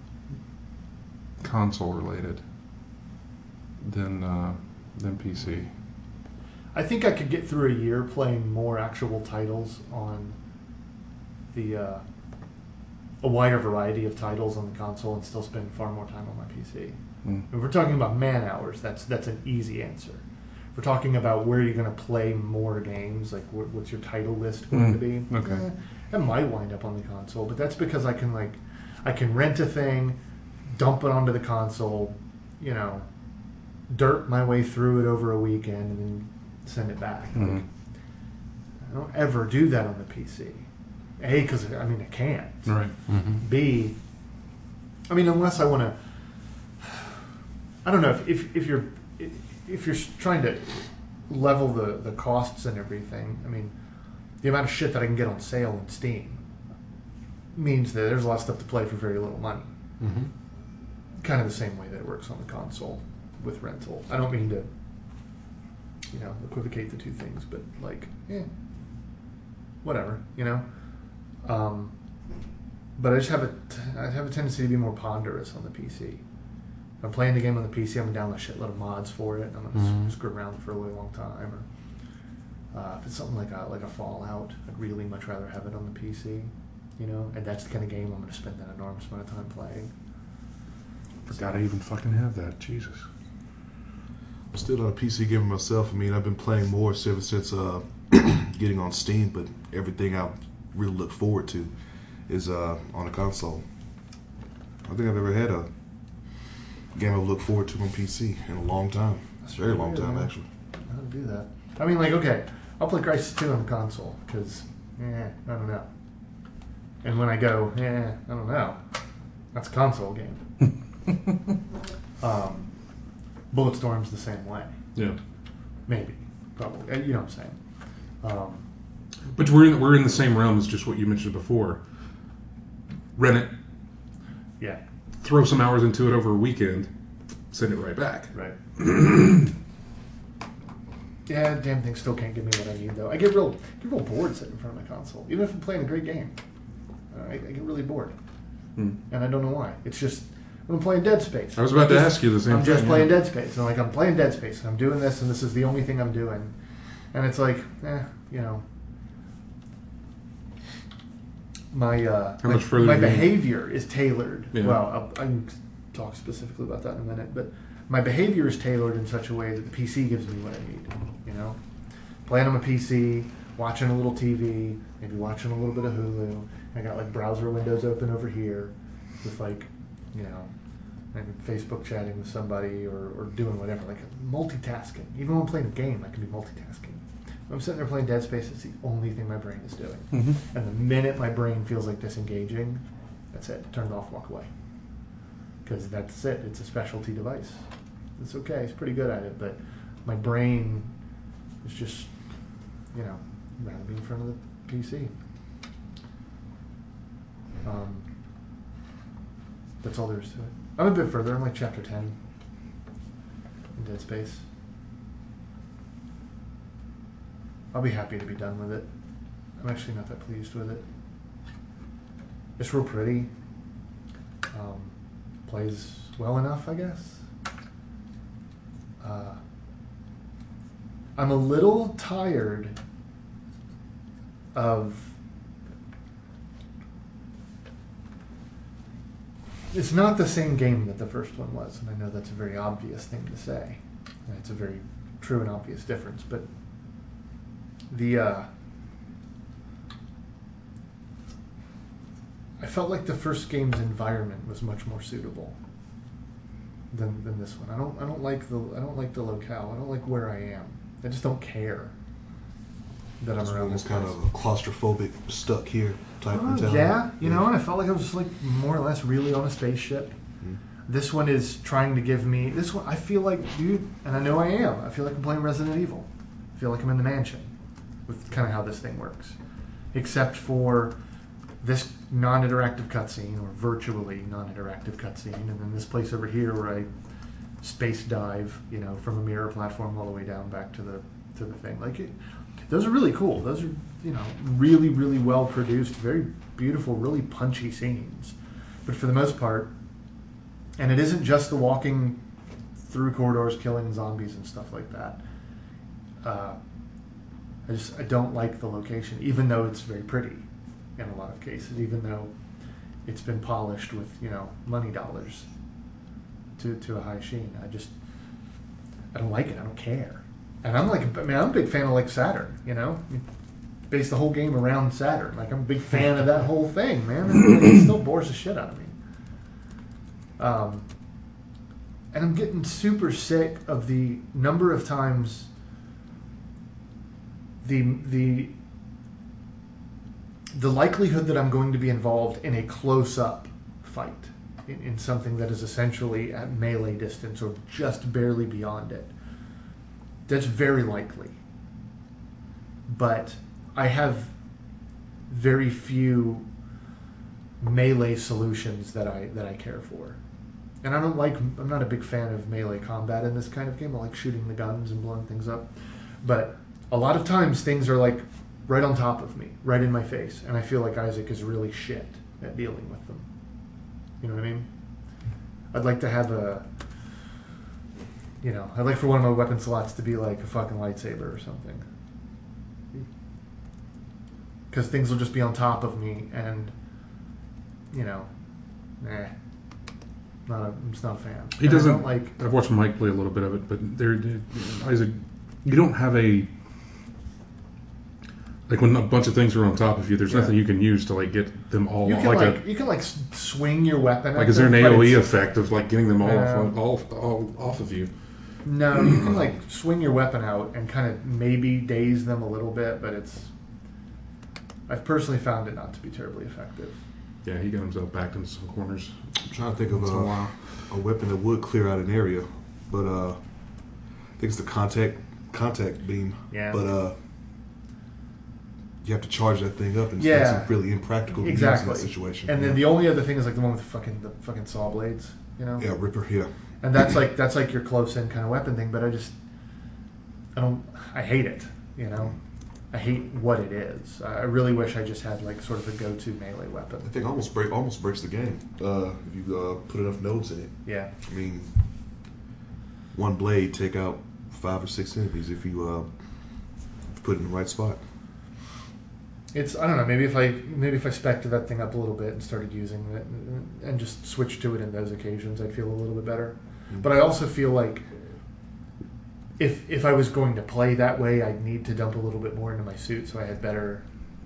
console related than PC. I think I could get through a year playing more actual titles on the a wider variety of titles on the console and still spend far more time on my PC. If we're talking about man hours, that's an easy answer. If we're talking about where you're going to play more games, like what's your title list going to be? Okay. It might wind up on the console, but that's because I can rent a thing, dump it onto the console, dirt my way through it over a weekend, and then send it back. Mm-hmm. I don't ever do that on the PC. A, because I can't. Right. Mm-hmm. B, unless I want to. I don't know if you're trying to level the costs and everything. The amount of shit that I can get on sale on Steam means that there's a lot of stuff to play for very little money. Mm-hmm. Kind of the same way that it works on the console with rental. I don't mean to, equivocate the two things, but whatever, But I just have a tendency to be more ponderous on the PC. If I'm playing the game on the PC, I'm going to download a shitload of mods for it. I'm going to screw around for a really long time. Or if it's something like a Fallout, I'd really much rather have it on the PC. And that's the kind of game I'm going to spend an enormous amount of time playing. Forgot I even fucking have that. Jesus. I'm still not a PC gamer myself. I've been playing more ever since getting on Steam, but everything I really look forward to is on a console. I don't think I've ever had a game I've looked forward to on PC in a long time. It's a very long time, actually. How to do that? Okay, I'll play Crysis 2 on the console because, I don't know. And when I go, I don't know, that's a console game. Bulletstorm's the same way. Yeah. Maybe, probably. You know what I'm saying? But we're in the same realm as just what you mentioned before. Rent it, Yeah, throw some hours into it over a weekend, send it right back. right. Yeah, damn thing still can't give me what I need though. I get real bored sitting in front of my console, even if I'm playing a great game. I get really bored, and I don't know why. It's just when I'm playing Dead Space. I was about to ask you the same thing. I'm just playing Dead Space, and I'm playing Dead Space, and I'm doing this, and this is the only thing I'm doing. And it's like, my much further my do you- behavior is tailored. Yeah. Well, I can talk specifically about that in a minute, but my behavior is tailored in such a way that the PC gives me what I need. Playing on my PC, watching a little TV, maybe watching a little bit of Hulu. I got like browser windows open over here, with like, maybe Facebook chatting with somebody or doing whatever, like multitasking. Even when I'm playing a game, I can be multitasking. When I'm sitting there playing Dead Space, it's the only thing my brain is doing. Mm-hmm. And the minute my brain feels like disengaging, that's it. Turn it off, walk away. Because that's it. It's a specialty device. It's okay. It's pretty good at it, but my brain is just, rather be in front of the PC. That's all there is to it. I'm a bit further. I'm like chapter 10 in Dead Space. I'll be happy to be done with it. I'm actually not that pleased with it. It's real pretty. Plays well enough, I guess. I'm a little tired of... It's not the same game that the first one was, and I know that's a very obvious thing to say. And it's a very true and obvious difference, but I felt like the first game's environment was much more suitable than this one. I don't like the locale. I don't like where I am. I just don't care that I'm It's around this almost kind place. of a claustrophobic, stuck here type mentality. Yeah, and I felt like I was just like more or less really on a spaceship. Mm-hmm. This one is trying to give me this one. I feel like, dude, and I know I am. I feel like I'm playing Resident Evil. I feel like I'm in the mansion with kind of how this thing works, except for this non-interactive cutscene, or virtually non-interactive cutscene, and then this place over here where I space dive, from a mirror platform all the way down back to the thing. Those are really cool. Those are, really, really well produced, very beautiful, really punchy scenes. But for the most part, and it isn't just the walking through corridors, killing zombies and stuff like that. I don't like the location, even though it's very pretty in a lot of cases, even though it's been polished with, money dollars to a high sheen. I don't like it. I don't care. And I'm a big fan of like Saturn, Base the whole game around Saturn. Like, I'm a big fan of that whole thing, man. It still bores the shit out of me. And I'm getting super sick of the number of times the likelihood that I'm going to be involved in a close-up fight in something that is essentially at melee distance or just barely beyond it. That's very likely. But I have very few melee solutions that I care for. And I'm not a big fan of melee combat in this kind of game. I like shooting the guns and blowing things up. But a lot of times things are like right on top of me, right in my face. And I feel like Isaac is really shit at dealing with them. You know what I mean? I'd like to have I'd like for one of my weapon slots to be like a fucking lightsaber or something. Because things will just be on top of me and, I'm just not a fan. He And doesn't. I don't like. I've watched Mike play a little bit of it, but Isaac, you don't have a like when a bunch of things are on top of you. There's nothing you can use to like get them all. You can swing your weapon. Like at is there an them, but AOE it's- effect of like getting them all off of you? No, you can like swing your weapon out and kind of maybe daze them a little bit, but I've personally found it not to be terribly effective. Yeah, he got himself backed into some corners. I'm trying to think of Once in a while. a weapon that would clear out an area, but I think it's the contact beam. Yeah. But you have to charge that thing up, and Yeah. it's really impractical to use Exactly. in that situation. And then yeah. the only other thing is like the one with the fucking saw blades, Yeah, Ripper. Yeah. And that's like your close in kind of weapon thing, but I hate it, I hate what it is. I really wish I just had like sort of a go-to melee weapon. I think almost breaks the game if you put enough nodes in it. Yeah. I mean, one blade take out 5 or 6 enemies if you Put it in the right spot. It's, I don't know, maybe if I spec'd that thing up a little bit and started using it and just switched to it in those occasions, I'd feel a little bit better. Mm-hmm. But I also feel like if I was going to play that way, I'd need to dump a little bit more into my suit so I had better,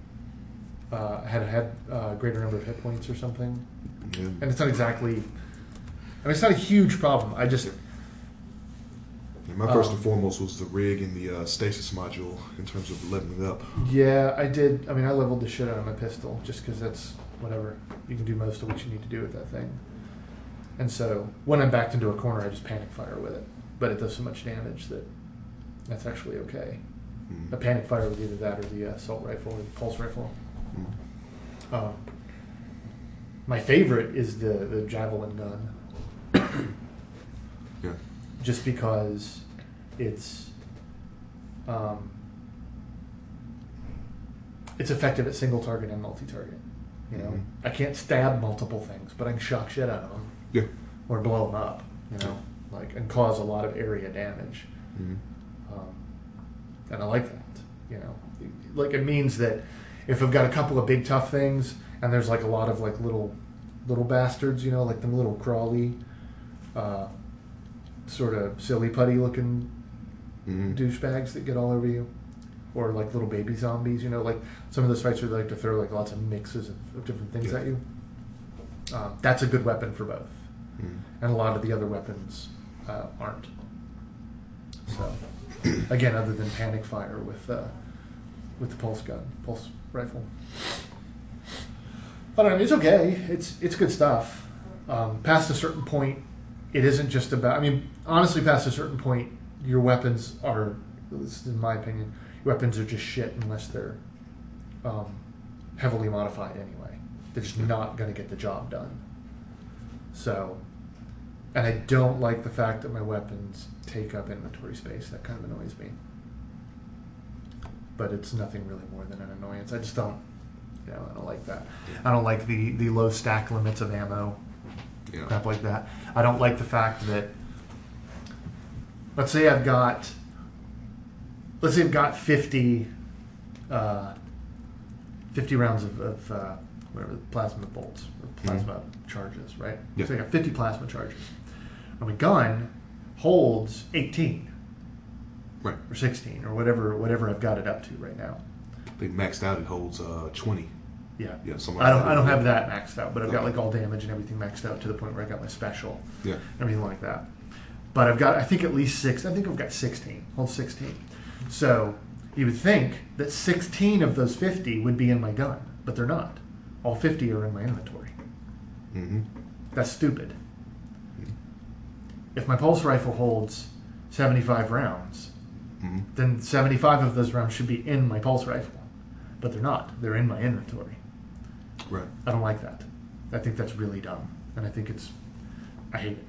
had a greater number of hit points or something. Yeah. And it's not exactly, I mean, it's not a huge problem. I just, And my first and foremost was the rig and the stasis module in terms of leveling up. yeah, I did. I mean, I leveled the shit out of my pistol just because that's whatever. You can do most of what you need to do with that thing. And so when I'm backed into a corner, I just panic fire with it. But it does so much damage that that's actually okay. Mm-hmm. A panic fire with either that or the assault rifle or the pulse rifle. Mm-hmm. My favorite is the javelin gun. Yeah. Just because it's effective at single target and multi-target. You know, I can't stab multiple things, but I can shock shit out of them. Yeah. Or blow them up. You know, like, and cause a lot of area damage. Mm-hmm. And I like that. You know, like, it means that if I've got a couple of big tough things and there's like a lot of like little bastards, you know, like them little crawly, sort of silly putty looking douchebags that get all over you, or like little baby zombies, you know, like some of those fights where they like to throw like lots of mixes of different things at you. That's a good weapon for both, and a lot of the other weapons aren't. So again, other than panic fire with the pulse rifle, I don't know. It's okay. It's good stuff. Past a certain point, it isn't just about. I mean, honestly, past a certain point, your weapons are, this is in my opinion, your weapons are just shit unless they're heavily modified anyway. They're just not going to get the job done. So, and I don't like the fact that my weapons take up inventory space. That kind of annoys me. But it's nothing really more than an annoyance. I just don't, I don't like that. I don't like the low stack limits of ammo. Yeah. Crap like that. I don't like the fact that, let's say I've got 50 rounds of whatever, plasma bolts or plasma charges, right? Yeah. So I got 50 plasma charges. And my gun holds 18, Right. or 16, or whatever I've got it up to right now. I think maxed out it holds 20. Yeah. Yeah. I don't have that maxed out, but I've got like all damage and everything maxed out to the point where I got my special. Yeah. Everything like that. But I've got, I think at least 6. I think I've got 16. Hold 16. So you would think that 16 of those 50 would be in my gun, but they're not. All 50 are in my inventory. Mm-hmm. That's stupid. If my pulse rifle holds 75 rounds, then 75 of those rounds should be in my pulse rifle. But they're not. They're in my inventory. Right. I don't like that. I think that's really dumb. And I hate it.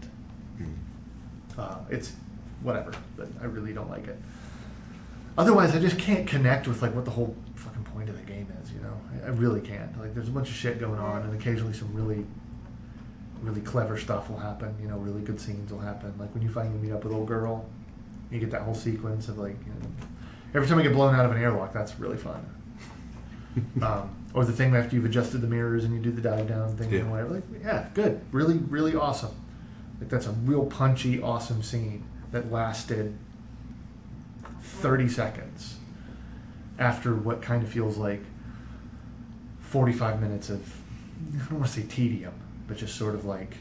It's whatever, but I really don't like it. Otherwise, I just can't connect with like what the whole fucking point of the game is, you know? I really can't. Like, there's a bunch of shit going on, and occasionally some really, really clever stuff will happen, you know, really good scenes will happen. Like when you finally meet up with old girl, you get that whole sequence of like, every time I get blown out of an airlock, that's really fun. Or the thing after you've adjusted the mirrors and you do the dive down thing and whatever. Like, yeah, good. Really, really awesome. Like, that's a real punchy, awesome scene that lasted 30 seconds after what kind of feels like 45 minutes of, I don't want to say tedium, but just sort of like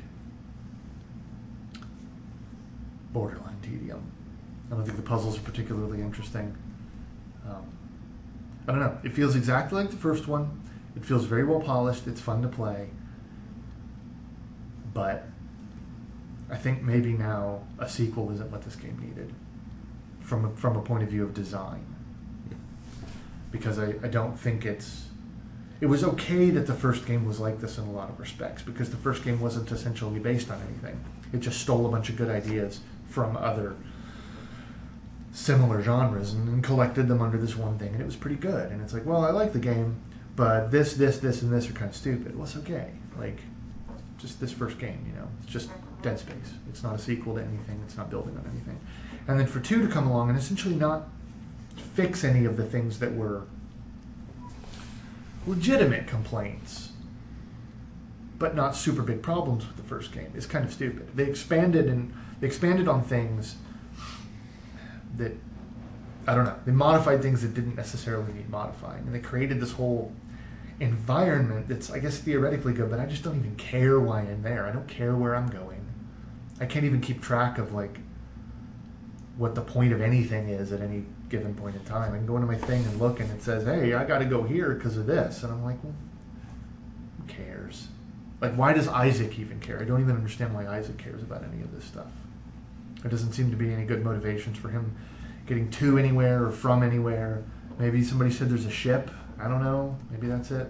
borderline tedium. I don't think the puzzles are particularly interesting. I don't know. It feels exactly like the first one. It feels very well polished. It's fun to play. But I think maybe now a sequel isn't what this game needed from a point of view of design. Because I don't think it was okay that the first game was like this in a lot of respects, because the first game wasn't essentially based on anything. It just stole a bunch of good ideas from other similar genres and collected them under this one thing, and it was pretty good. And it's like, well, I like the game, but this, and this are kind of stupid. Well, it's okay. Like, just this first game, you know, it's just Dead Space. It's not a sequel to anything. It's not building on anything. And then for 2 to come along and essentially not fix any of the things that were legitimate complaints, but not super big problems with the first game, is kind of stupid. They expanded on things that, I don't know, they modified things that didn't necessarily need modifying, and they created this whole environment that's, I guess, theoretically good, but I just don't even care why I'm there. I don't care where I'm going. I can't even keep track of like what the point of anything is at any given point in time. I can go into my thing and look, and it says, hey, I got to go here because of this, and I'm like, well, who cares? Like, why does Isaac even care? I don't even understand why Isaac cares about any of this stuff. There doesn't seem to be any good motivations for him getting to anywhere or from anywhere. Maybe somebody said there's a ship. I don't know. Maybe that's it.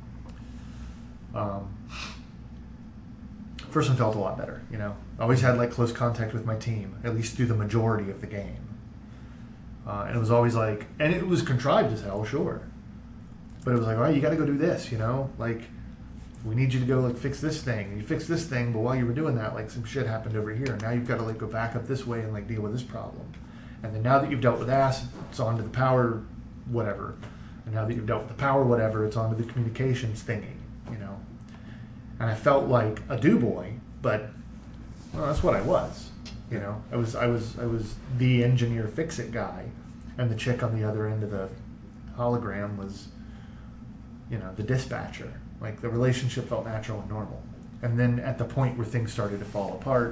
First one felt a lot better, you know. I always had like close contact with my team, at least through the majority of the game. And it was always like, and it was contrived as hell, sure. But it was like, all right, you got to go do this, you know. Like, we need you to go like fix this thing. And you fix this thing, but while you were doing that, like some shit happened over here. And now you've got to like go back up this way and like deal with this problem. And then now that you've dealt with acid, it's on to the power, whatever. And now that you've dealt with the power, whatever, it's on to the communications thingy, you know. And I felt like a do-boy, but well, that's what I was, you know. I was the engineer fix-it guy, and the chick on the other end of the hologram was, you know, the dispatcher. Like, the relationship felt natural and normal. And then at the point where things started to fall apart,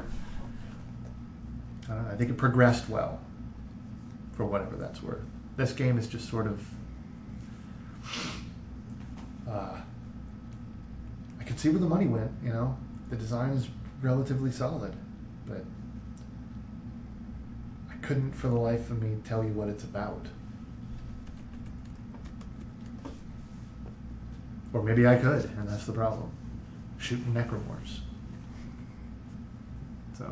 I think it progressed well, for whatever that's worth. This game is just sort of, I could see where the money went, you know. The design is relatively solid, but I couldn't for the life of me tell you what it's about. Or maybe I could, and that's the problem. Shooting necromorphs. So,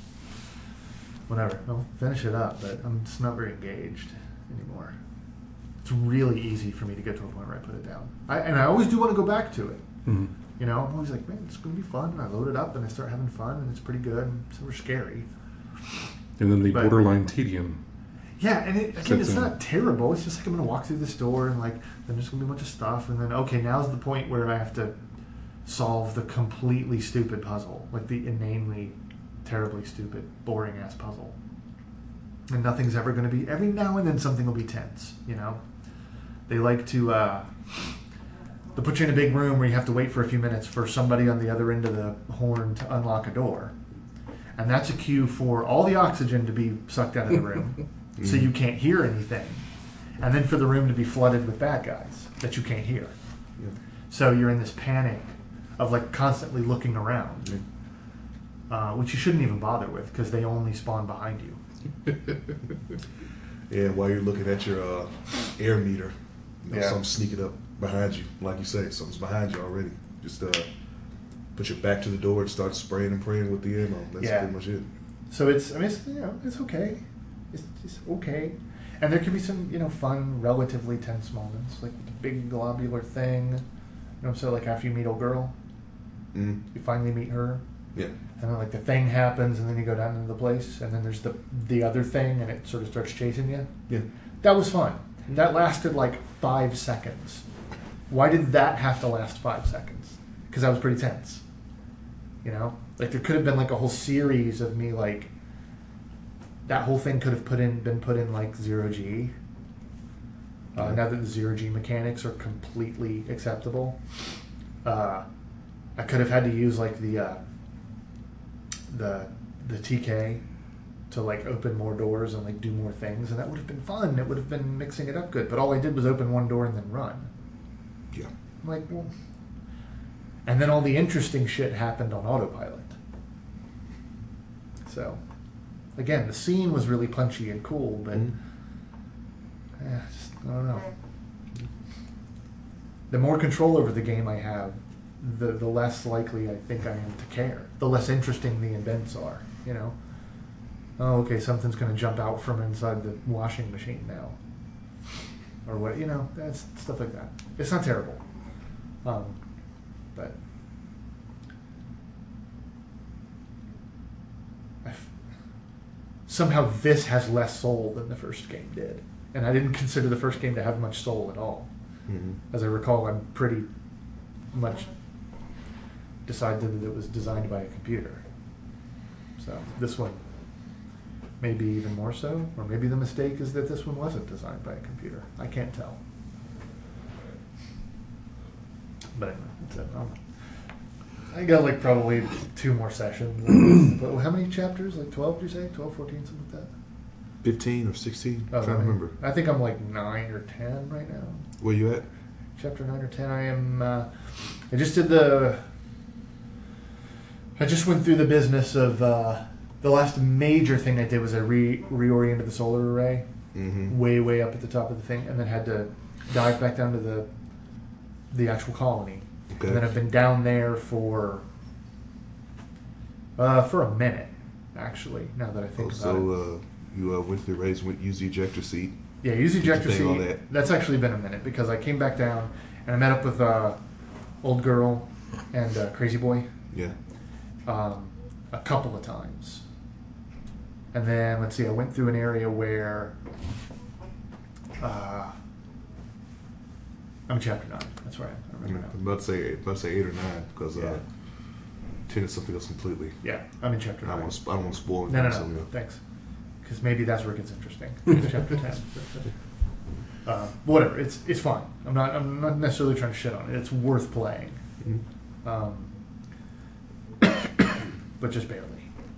whatever. I'll finish it up, but I'm just not very engaged anymore. It's really easy for me to get to a point where I put it down. I always do want to go back to it. Mm-hmm. You know, I'm always like, man, it's going to be fun. And I load it up and I start having fun, and it's pretty good. And it's super scary. And then the But- borderline tedium. Yeah, and again, Sets it's in. not terrible. It's just like I'm going to walk through this door, and like then there's going to be a bunch of stuff, and then okay, now's the point where I have to solve the completely stupid puzzle, like the inanely, terribly stupid, boring ass puzzle. And nothing's ever going to be. Every now and then something will be tense. You know, they like to they'll put you in a big room where you have to wait for a few minutes for somebody on the other end of the horn to unlock a door, and that's a cue for all the oxygen to be sucked out of the room. So you can't hear anything. And then for the room to be flooded with bad guys that you can't hear. Yeah. So you're in this panic of like constantly looking around, which you shouldn't even bother with because they only spawn behind you. And while you're looking at your air meter, you know, Yeah. something's sneaking up behind you. Like you say, something's behind you already. Just put your back to the door and start spraying and praying with the ammo. That's Yeah. pretty much it. So it's, I mean, it's, you know, it's okay. It's okay. And there can be some, you know, fun, relatively tense moments, like the big globular thing. You know, so like after you meet old girl, Mm. you finally meet her. Yeah. And then like the thing happens, and then you go down into the place, and then there's the other thing, and it sort of starts chasing you. Yeah. That was fun. That lasted like 5 seconds. Why did that have to last 5 seconds? Because that was pretty tense. You know, like there could have been like a whole series of me like that whole thing could have been put in like 0G. Now that the 0G mechanics are completely acceptable, I could have had to use like the TK to like open more doors and like do more things, and that would have been fun. It would have been mixing it up good. But all I did was open one door and then run. Yeah. I'm like, well, and then all the interesting shit happened on autopilot. So, again, the scene was really punchy and cool, but just, I don't know. The more control over the game I have, the less likely I think I am to care. The less interesting the events are, you know. Oh, okay, something's going to jump out from inside the washing machine now. Or what, you know, that's stuff like that. It's not terrible. But somehow this has less soul than the first game did. and I didn't consider the first game to have much soul at all. Mm-hmm. As I recall, I'm pretty much decided that it was designed by a computer. So this one, maybe even more so, or maybe the mistake is that this one wasn't designed by a computer. I can't tell. But anyway, that's it. I got like probably 2 more sessions. But how many chapters? Like 12, did you say? 12, 14, something like that? 15 or 16? Oh, I'm trying to remember. I think I'm like 9 or 10 right now. Where you at? Chapter 9 or 10. I am. I just went through the business of the last major thing I did was I reoriented the solar array Mm-hmm. way up at the top of the thing, and then had to dive back down to the actual colony. Okay. And then I've been down there for a minute, actually. Now that I think about it. You went through the race, used the ejector seat. Yeah, use the ejector Did you think seat. all that? That's actually been a minute because I came back down and I met up with Old Girl and Crazy Boy Yeah. a couple of times. And then, let's see, I went through an area where I'm in chapter 9. That's right. I remember now. I'm about to say 8 or 9 because Yeah. 10 is something else completely. Yeah, I'm in chapter I 9. don't want to spoil No, anything. so, thanks. Because maybe that's where it gets interesting. It's chapter 10. Whatever, it's fine. I'm not necessarily trying to shit on it. It's worth playing, Mhm. but just barely.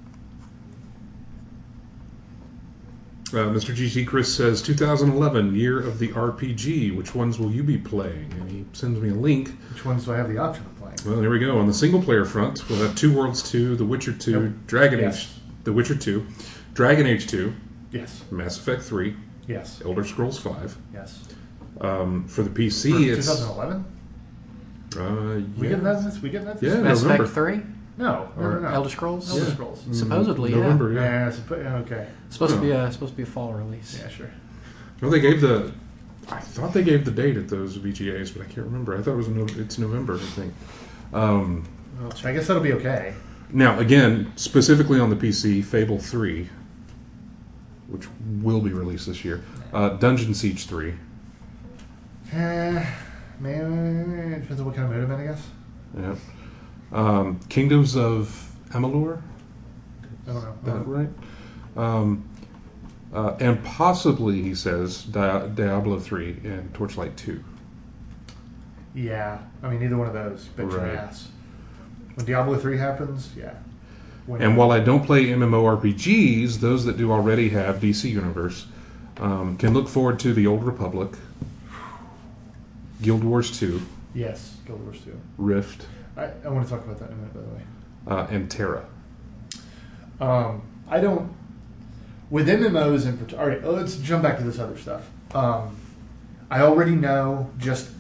Mr. GT Chris says 2011 year of the RPG. Which ones will you be playing? And he sends me a link. Which ones do I have the option of playing? Well, here we go. On the single player front, we'll have Two Worlds 2, The Witcher 2, Nope. Dragon Yes. Age, The Witcher 2, Dragon Age 2, Yes. Mass Effect 3, Yes. Elder Scrolls 5. Yes. For the PC, For it's 2011? We yeah. getting that this? We getting that this? Yeah, Mass November. Effect 3 No. or Elder Scrolls. Elder Yeah. Scrolls. Supposedly, November, yeah. Yeah, okay. Supposed to be Oh. a fall release. Yeah, sure. Well, I thought they gave the date at those VGAs, but I can't remember. I thought it was it's November, I think. Well, I guess that'll be okay. Now, again, specifically on the PC, Fable 3, which will be released this year. Dungeon Siege 3. Man, it depends on what kind of mood I'm in, I guess. Yeah. Kingdoms of Amalur. I don't know. Is that right? And possibly, he says, Diablo 3 and Torchlight 2. Yeah, I mean, either one of those, bet your Right. ass. When Diablo 3 happens, yeah. And while I don't play MMORPGs, those that do already have DC Universe can look forward to The Old Republic, Guild Wars 2, Yes, Guild Wars 2. Rift, I want to talk about that in a minute, by the way. and Terra. I don't. With MMOs in particular. All right, let's jump back to this other stuff. I already know just.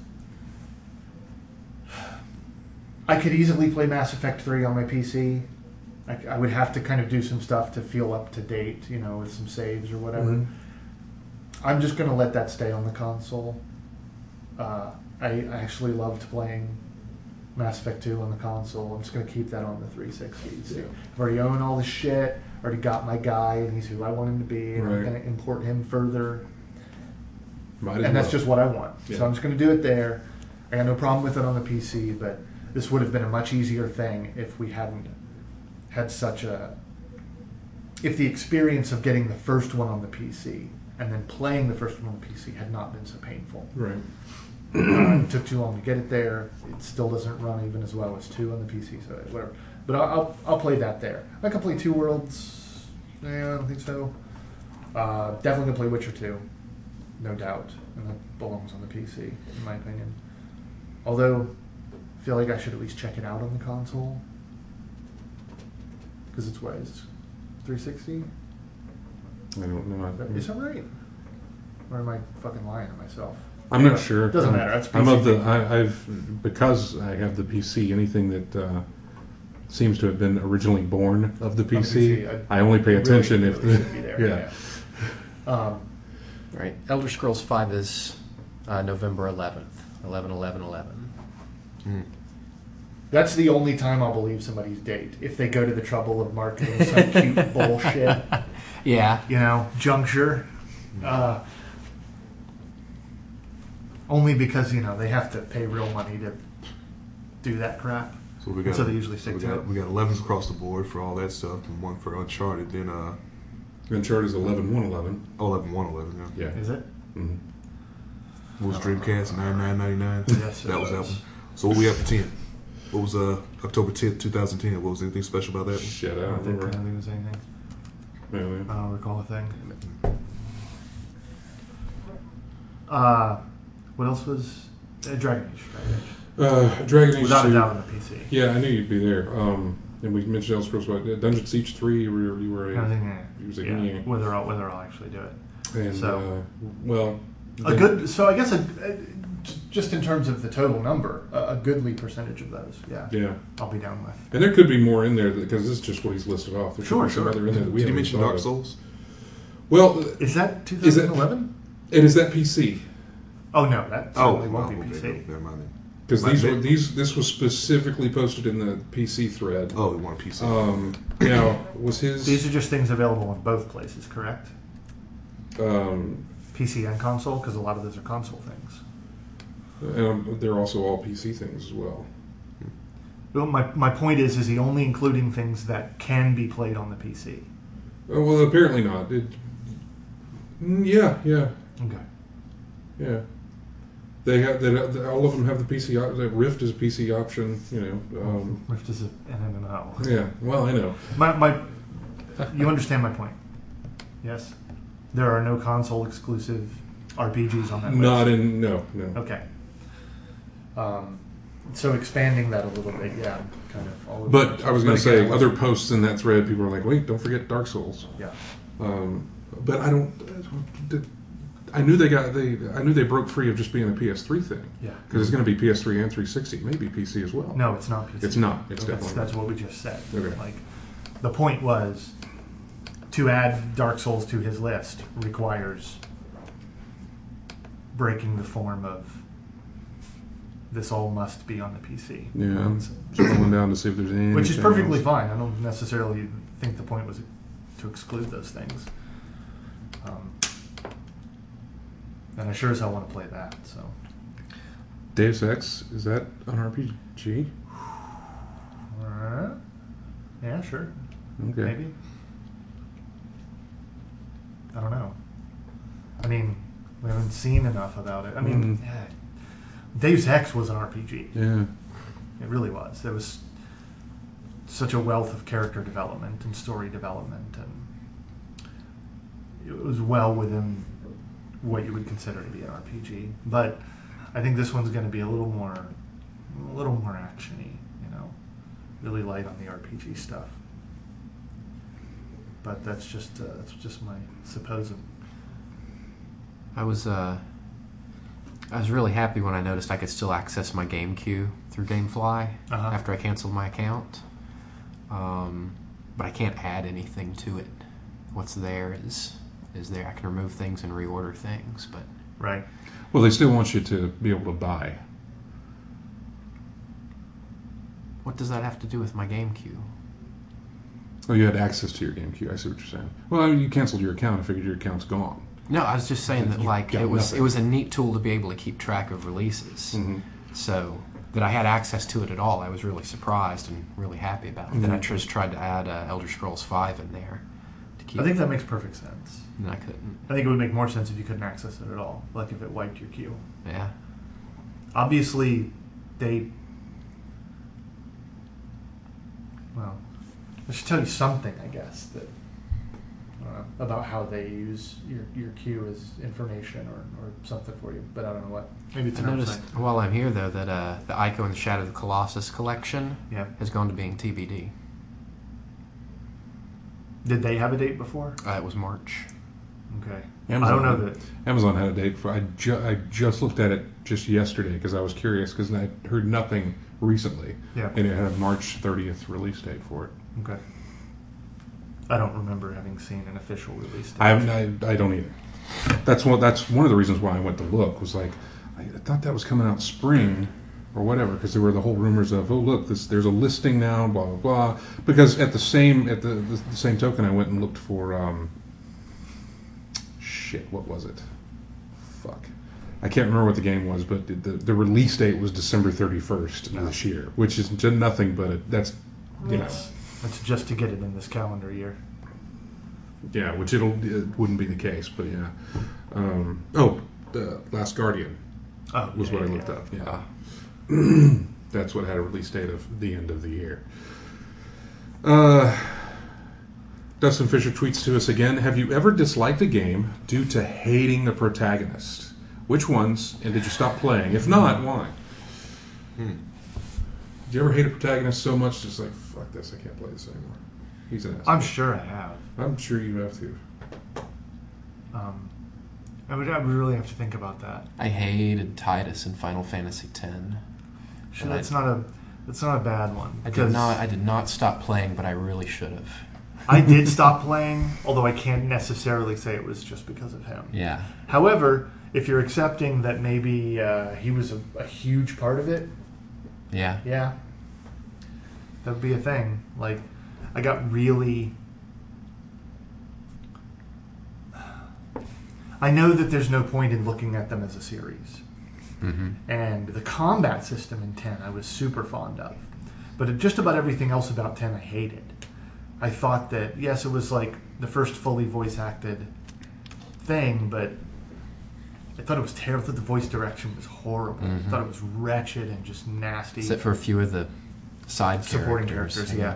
I could easily play Mass Effect 3 on my PC. I would have to kind of do some stuff to feel up to date, with some saves or whatever. Mhm. I'm just going to let that stay on the console. I actually loved playing Mass Effect 2 on the console. I'm just going to keep that on the 360. Yeah. I've already owned all this shit. Already got my guy, and he's who I want him to be, and I'm Right. going to import him further. Might as And that's well. just what I want. Yeah. So I'm just going to do it there. I got no problem with it on the PC, but this would have been a much easier thing if we hadn't had such a... If the experience of getting the first one on the PC and then playing the first one on the PC had not been so painful. Right. It took too long to get it there. It still doesn't run even as well as 2 on the PC, so whatever. But I'll play that there. I can play Two Worlds. Yeah, I don't think so. Definitely gonna play Witcher 2, no doubt, and that belongs on the PC, in my opinion. Although, I feel like I should at least check it out on the console because it's 360. I don't know. Is that right? Or am I fucking lying to myself? I'm not sure. Doesn't matter. That's I'm of PC. the. I've because I have the PC. Anything that seems to have been originally born of the PC, I only pay attention if really the should be there, yeah. Right. Elder Scrolls 5 is November 11th. 11/11/11. That's the only time I'll believe somebody's date if they go to the trouble of marketing some cute bullshit, Yeah. juncture. Only because they have to pay real money to do that crap. So we got. So they usually stick to it. We got 11s across the board for all that stuff, and one for Uncharted. Then Uncharted is 11-111. 11-111. Yeah. Yeah. Is it? Mm-hmm. What was Dreamcast? $99.99. Yes, that it was that was. one. So what we have for 10? What was October 10th, 2010? What was anything special about that one? Shit, I I don't don't think remember. there was anything. Yeah, I don't recall a thing. What else was Dragon Age? Dragon Age Without 2. a doubt on the PC. Yeah, I knew you'd be there. And we mentioned Elder Scrolls, but Dungeon Siege 3, you were I a... think, You was like, yeah, yeah. whether I'll actually do it. And, So- well... A good. So I guess just in terms of the total number, a goodly percentage of those. Yeah, Yeah. I'll be down with. And there could be more in there, because this is just what he's listed off. There Sure, could be some sure. other in there that we Did you haven't mention thought Dark of. Souls? Well, Is that Is that- 2011? and is that PC? Oh no, that certainly won't be PC. Never mind then. Because Might be. this was specifically posted in the PC thread. Oh, we want PC. Now, was his... These are just things available in both places, correct? Um, PC and console, because a lot of those are console things. and they're also all PC things as well. Well, my point is he only including things that can be played on the PC? Well, apparently not. Yeah. Okay. Yeah. They have all of them have the PC. The Rift is a PC option. Rift is an MMO. Yeah. Well, I know. You understand my point? Yes. There are no console exclusive RPGs on that list. Not in no. Okay. So expanding that a little bit, yeah, I'm kind of all over. But I was going to say again, other posts in that thread. People are like, "Wait, don't forget Dark Souls." Yeah. But I don't. I knew I knew they broke free of just being a PS3 thing. Yeah. Because it's going to be PS3 and 360, maybe PC as well. No, it's not PC. It's not. It's definitely That's not. what we just said. Okay. Like, the point was to add Dark Souls to his list requires breaking the form of this all must be on the PC. Yeah, I'm scrolling down to see if there's anything Which is perfectly else. fine. I don't necessarily think the point was to exclude those things. And I sure as hell want to play that. So Deus Ex, is that an RPG? yeah, sure, Okay. maybe. I don't know. I mean, we haven't seen enough about it. I mean, yeah, Deus Ex was an RPG. Yeah. It really was. There was such a wealth of character development and story development, and it was well within what you would consider to be an RPG. But I think this one's going to be a little more actiony, really light on the RPG stuff. But that's just my supposing. I was really happy when I noticed I could still access my game queue through GameFly after I canceled my account. But I can't add anything to it. What's there is there. I can remove things and reorder things, but Right. Well, they still want you to be able to buy. what does that have to do with my game queue? Oh, you had access to your game queue. I see what you're saying. Well, I mean, you canceled your account. I figured your account's gone. No, I was just saying that You like got it was nothing. a neat tool to be able to keep track of releases. So that I had access to it at all, I was really surprised and really happy about it. Then I just tried to add Elder Scrolls V in there to keep. I think that makes perfect sense. and I couldn't. I think it would make more sense if you couldn't access it at all, like if it wiped your queue. Yeah. Obviously, I should tell you something, I guess, that about how they use your queue as information or something for you, but I don't know what. Maybe it's I an noticed oversight. while I'm here though that the Ico and the Shadow of the Colossus collection Yeah. has gone to being TBD. Did they have a date before? It was March. Okay. Amazon I don't know had- that. Amazon had a date for. I just looked at it just yesterday because I was curious because I heard nothing recently. Yeah. And it had a March 30th release date for it. Okay. I don't remember having seen an official release date. I don't either. That's one of the reasons why I went to look. Was like I thought that was coming out spring or whatever because there were the whole rumors of there's a listing now blah blah blah because at the same token I went and looked for what was it? Fuck. I can't remember what the game was, but the release date was December 31st of this year, which is just nothing but that's, you know. That's just to get it in this calendar year. Yeah, which it wouldn't be the case, but yeah. The Last Guardian was what I looked up. Yeah. That's what had a release date of the end of the year. Dustin Fisher tweets to us again, have you ever disliked a game due to hating the protagonist? Which ones, and did you stop playing? If not, why? Did you ever hate a protagonist so much, just like, fuck this, I can't play this anymore? He's an asshole. I'm sure I have. I'm sure you have to. I would really have to think about that. I hated Titus in Final Fantasy X. Sure, that's not a bad one. I did not stop playing, but I really should have. I did stop playing, although I can't necessarily say it was just because of him. Yeah. However, if you're accepting that maybe he was a huge part of it, yeah, that would be a thing. Like, I got really... I know that there's no point in looking at them as a series. Mm-hmm. And the combat system in 10 I was super fond of. But just about everything else about 10 I hated. I thought that, yes, it was like the first fully voice-acted thing, but I thought it was terrible. I thought the voice direction was horrible. Mm-hmm. I thought it was wretched and just nasty. Except for a few of the supporting characters, yeah.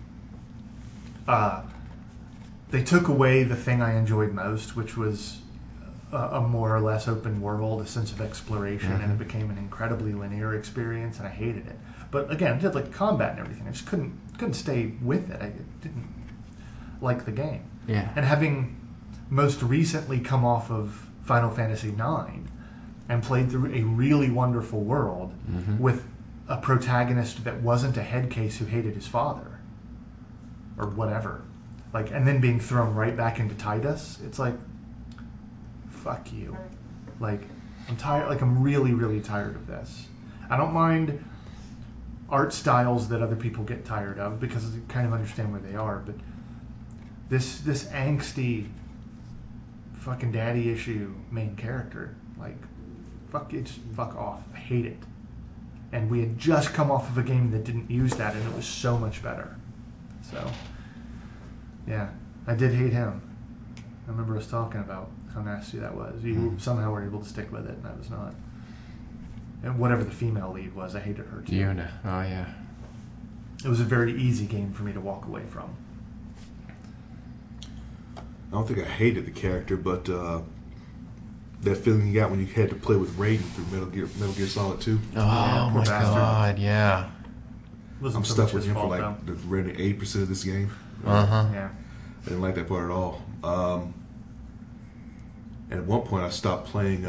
They took away the thing I enjoyed most, which was a more or less open world, a sense of exploration, and it became an incredibly linear experience, and I hated it. But again, I did like combat and everything. I just couldn't stay with it. I didn't like the game. Yeah. And having most recently come off of Final Fantasy IX and played through a really wonderful world with a protagonist that wasn't a head case who hated his father or whatever, like, and then being thrown right back into Titus, it's like, fuck you. Like, I'm tired. Like, I'm really, really tired of this. I don't mind art styles that other people get tired of because I kind of understand where they are, but this angsty fucking daddy issue main character, like, fuck it, just fuck off. I hate it. And we had just come off of a game that didn't use that, and it was so much better. So, yeah, I did hate him. I remember us talking about how nasty that was. You somehow were able to stick with it, and I was not. And whatever the female lead was, I hated her too. Yuna. Oh, yeah. It was a very easy game for me to walk away from. I don't think I hated the character, but that feeling you got when you had to play with Raiden through Metal Gear Solid 2. Oh, my God, yeah. I'm stuck with him for like the remaining 80% of this game. Yeah. I didn't like that part at all. And at one point, I stopped playing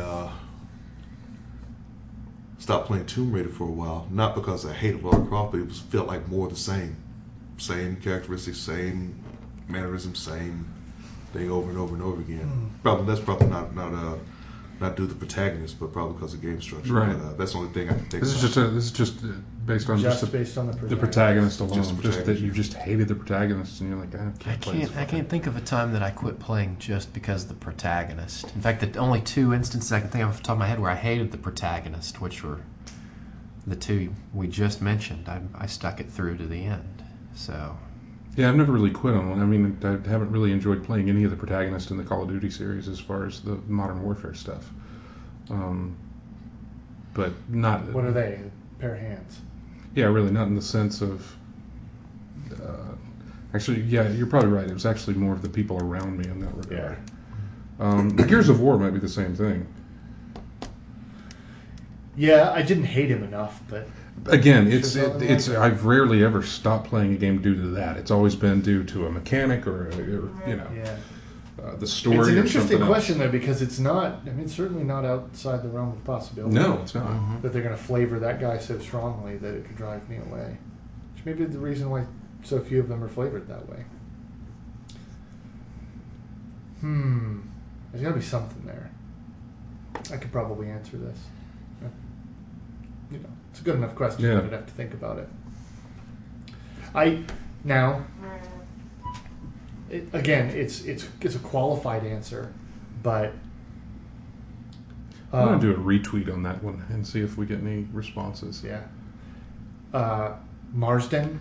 Tomb Raider for a while. Not because I hated Lara Croft, but it felt like more of the same. Same characteristics, same mannerisms, same thing over and over and over again. That's probably not due to the protagonist, but probably because of game structure. Right. But, that's the only thing I can think This of. is just based on based on the protagonist alone. Just the protagonist. That you just hated the protagonist, and you're like, I can't think of a time that I quit playing just because of the protagonist. In fact, the only two instances I can think of off the top of my head where I hated the protagonist, which were the two we just mentioned. I stuck it through to the end. So. Yeah, I've never really quit on one. I mean, I haven't really enjoyed playing any of the protagonists in the Call of Duty series as far as the Modern Warfare stuff. But not... What are they? A pair of hands? Yeah, really, not in the sense of... actually, yeah, you're probably right. It was actually more of the people around me in that regard. Yeah. Gears of War might be the same thing. Yeah, I didn't hate him enough, but... Again, it's I've rarely ever stopped playing a game due to that. It's always been due to a mechanic or the story. It's an or interesting something question though, because it's not. I mean, it's certainly not outside the realm of possibility. No, it's not. That they're going to flavor that guy so strongly that it could drive me away. Which may be the reason why so few of them are flavored that way. There's got to be something there. I could probably answer this. It's a good enough question. Yeah. I'd have to think about it. It's a qualified answer, but I'm going to do a retweet on that one and see if we get any responses. Yeah. Marsden.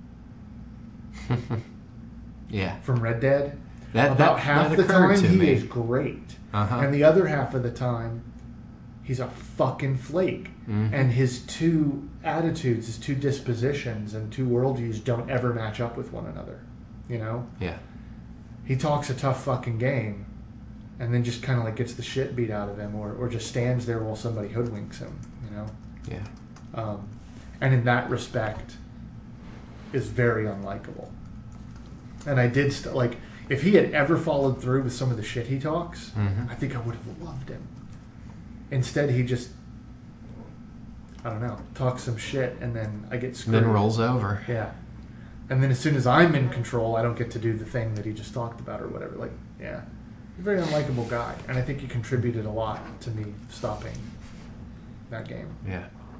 Yeah. From Red Dead. That half the occurred time to he me. is great, Uh-huh. and the other half of the time he's a fucking flake. Mhm. And his two attitudes, his two dispositions, and two worldviews don't ever match up with one another. You know, Yeah. he talks a tough fucking game, and then just kind of like gets the shit beat out of him, or just stands there while somebody hoodwinks him. You know. Yeah. And in that respect, is very unlikable. And I did like, if he had ever followed through with some of the shit he talks, Mhm. I think I would have loved him. Instead, he just, I don't know, talks some shit, and then I get screwed. Then rolls over. Yeah. And then as soon as I'm in control, I don't get to do the thing that he just talked about or whatever. Like, yeah, he's a very unlikable guy, and I think he contributed a lot to me stopping that game. Yeah.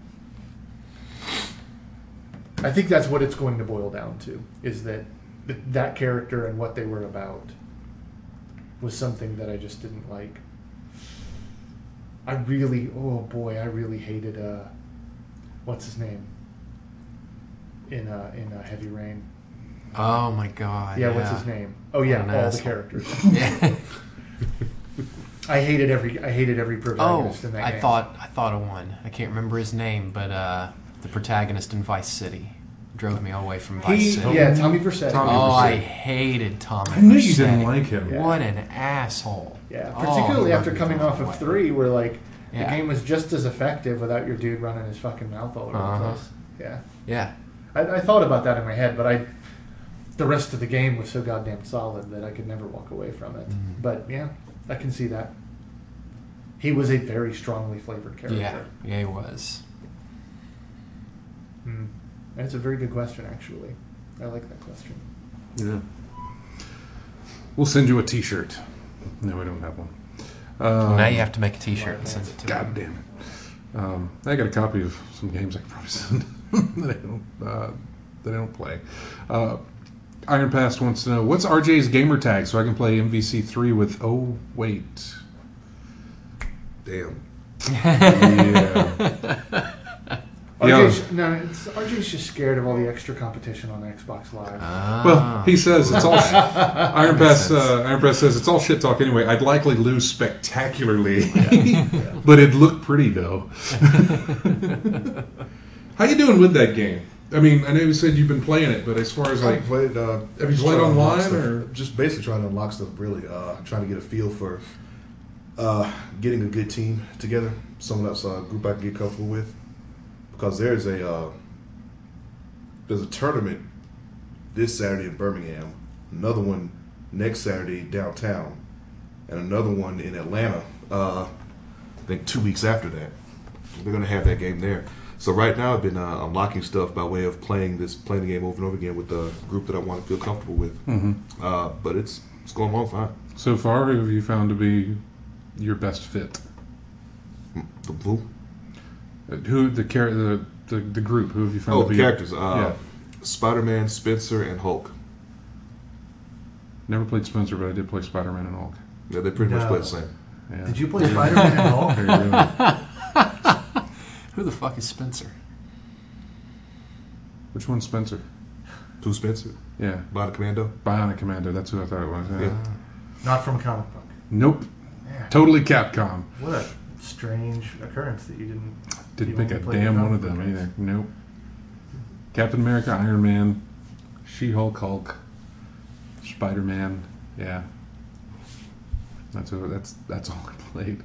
I think that's what it's going to boil down to, is that that character and what they were about was something that I just didn't like. I really hated what's his name in Heavy Rain. Oh my god. Yeah, what's his name? Oh yeah, What an all the asshole. characters. Yeah. I hated every protagonist in that I game. thought of one. I can't remember his name, but the protagonist in Vice City drove me away from Vice City. Yeah, Tommy Vercetti. Tommy Oh, Vercetti. I hated Tommy. I knew you Vercetti. didn't like him. Yeah. What an asshole. Yeah, Oh, particularly he after rubbed me coming the off wrong of way. 3, where like the Yeah. game was just as effective without your dude running his fucking mouth all over Uh-huh. the place. Yeah. Yeah. I thought about that in my head, but the rest of the game was so goddamn solid that I could never walk away from it. Mhm. But yeah, I can see that. He was a very strongly flavored character. Yeah. Yeah, he was. And it's a very good question, actually. I like that question. Yeah. We'll send you a T-shirt. No, we don't have one. Now you have to make a T-shirt and send it to God him. damn it! I got a copy of some games I can probably send that I don't play. Iron Past wants to know what's RJ's gamer tag so I can play MVC3 with. Oh wait, Damn. yeah. RJ's just scared of all the extra competition on Xbox Live. Well, he says it's all. Iron Pass says it's all shit talk anyway. I'd likely lose spectacularly, but it'd look pretty though. How you doing with that game? I mean, I know you said you've been playing it, but as far as like, I played. have you just played trying to unlock online, stuff. or just basically trying to unlock stuff? Really, trying to get a feel for getting a good team together, someone else group I can get comfortable with, because there's a tournament this Saturday in Birmingham, another one next Saturday downtown, and another one in Atlanta. I think 2 weeks after that, they're going to have that game there. So right now I've been unlocking stuff by way of playing the game over and over again with the group that I want to feel comfortable with. But it's going along fine. so far, who have you found to be your best fit? The blue. Who the group? Who have you found Oh, to the be? characters. Yeah. Spider-Man, Spencer, and Hulk. Never played Spencer, but I did play Spider-Man and Hulk. Yeah, they pretty much No. play the same. Yeah. Did you play Spider-Man and Hulk? There you go. Who the fuck is Spencer? Which one's Spencer? Who Spencer? Yeah, Bionic Commando. Bionic Commando. That's who I thought it was. Yeah. Yeah. Not from a comic book. Nope. Man, Totally Capcom. what a strange occurrence that you didn't. Didn't you pick a only played damn the one of comic them book either. Nope. Captain America, Iron Man, She-Hulk, Hulk, Spider-Man. Yeah. That's all I played.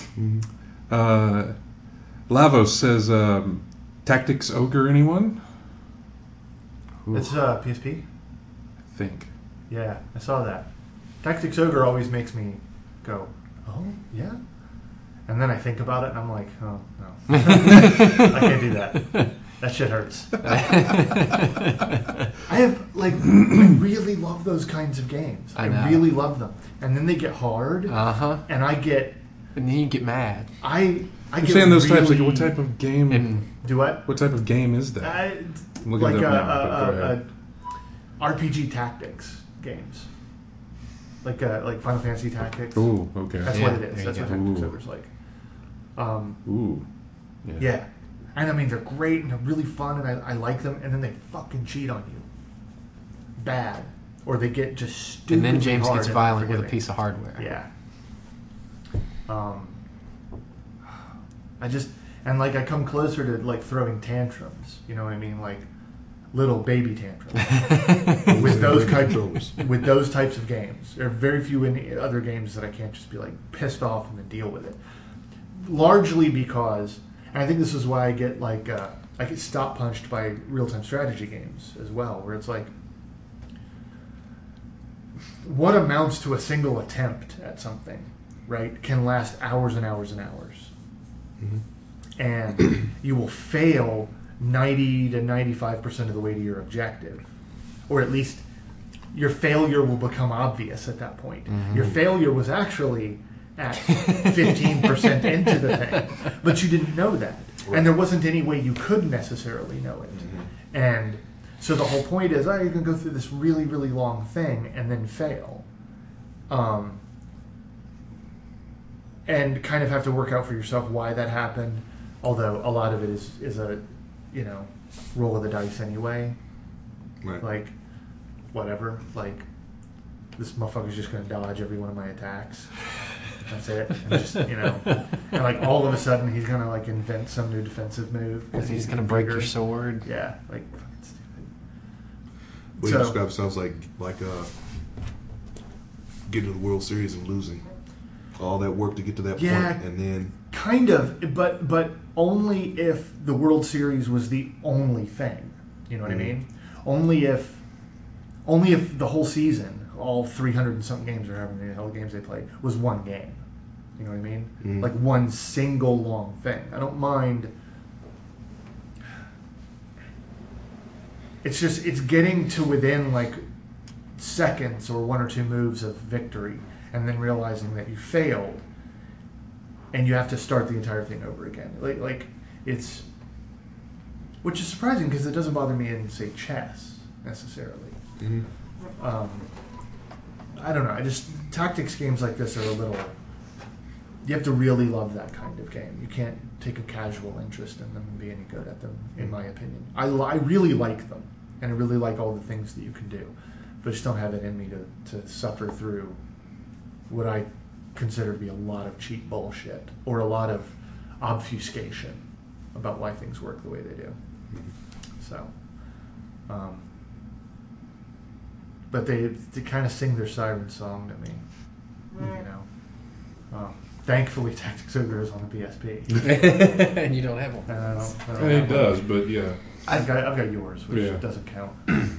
Lavos says, Tactics Ogre, anyone? It's PSP? I think. Yeah, I saw that. Tactics Ogre always makes me go, oh, yeah? And then I think about it and I'm like, oh, no. I can't do that. That shit hurts. I really love those kinds of games. I know. really love them. And then they get hard, Uh-huh. and I get... And then you get mad. I I'm get saying those really, types, like, what type of game? And Do what? What type of game is that? I'm looking Like it up now, but go ahead. RPG tactics games. Like Final Fantasy Tactics. Ooh, okay. That's Yeah, what it is. there That's you what go. Tactics Ooh. Ogre's like. Ooh. Yeah. And I mean, they're great and they're really fun and I like them, and then they fucking cheat on you. Bad. Or they get just stupid. And then James hard gets and violent with a unforgiving. piece of hardware. Yeah. And like I come closer to like throwing tantrums, you know what I mean? Like little baby tantrums with those types of games. There are very few other games that I can't just be like pissed off and then deal with it. Largely because, and I think this is why I get like I get stop punched by real-time strategy games as well, where it's like what amounts to a single attempt at something, right, can last hours and hours and hours. Mm-hmm. And you will fail 90 to 95% of the way to your objective. Or at least your failure will become obvious at that point. Mm-hmm. Your failure was actually at 15% into the thing, but you didn't know that. Right. And there wasn't any way you could necessarily know it. Mm-hmm. And so the whole point is, you can go through this really, really long thing and then fail. And kind of have to work out for yourself why that happened. Although a lot of it is a, roll of the dice anyway. Right. Like, whatever. Like, this motherfucker's just going to dodge every one of my attacks. That's it. And just, and like all of a sudden he's going to like invent some new defensive move. Because he's going to break your sword. Yeah. Like, fucking stupid. What you describe sounds like getting to the World Series and losing. All that work to get to that point, and then kind of, but only if the World Series was the only thing. You know what I mean? Only if the whole season, all 300 and something games or however many hell games they played, was one game. You know what I mean? Mm. Like one single long thing. I don't mind. It's just it's getting to within like seconds or one or two moves of victory, and then realizing that you failed, and you have to start the entire thing over again. Like it's, which is surprising because it doesn't bother me in say chess necessarily. Mm-hmm. I don't know. I just tactics games like this are a little. You have to really love that kind of game. You can't take a casual interest in them and be any good at them, in my opinion. I really like them, and I really like all the things that you can do, but I just don't have it in me to suffer through what I consider to be a lot of cheap bullshit or a lot of obfuscation about why things work the way they do. So, but they kind of sing their siren song to me, Thankfully, Tactics Ogre is on the PSP. And you don't have one. I don't It have does, one. but yeah. I've got yours, which doesn't count.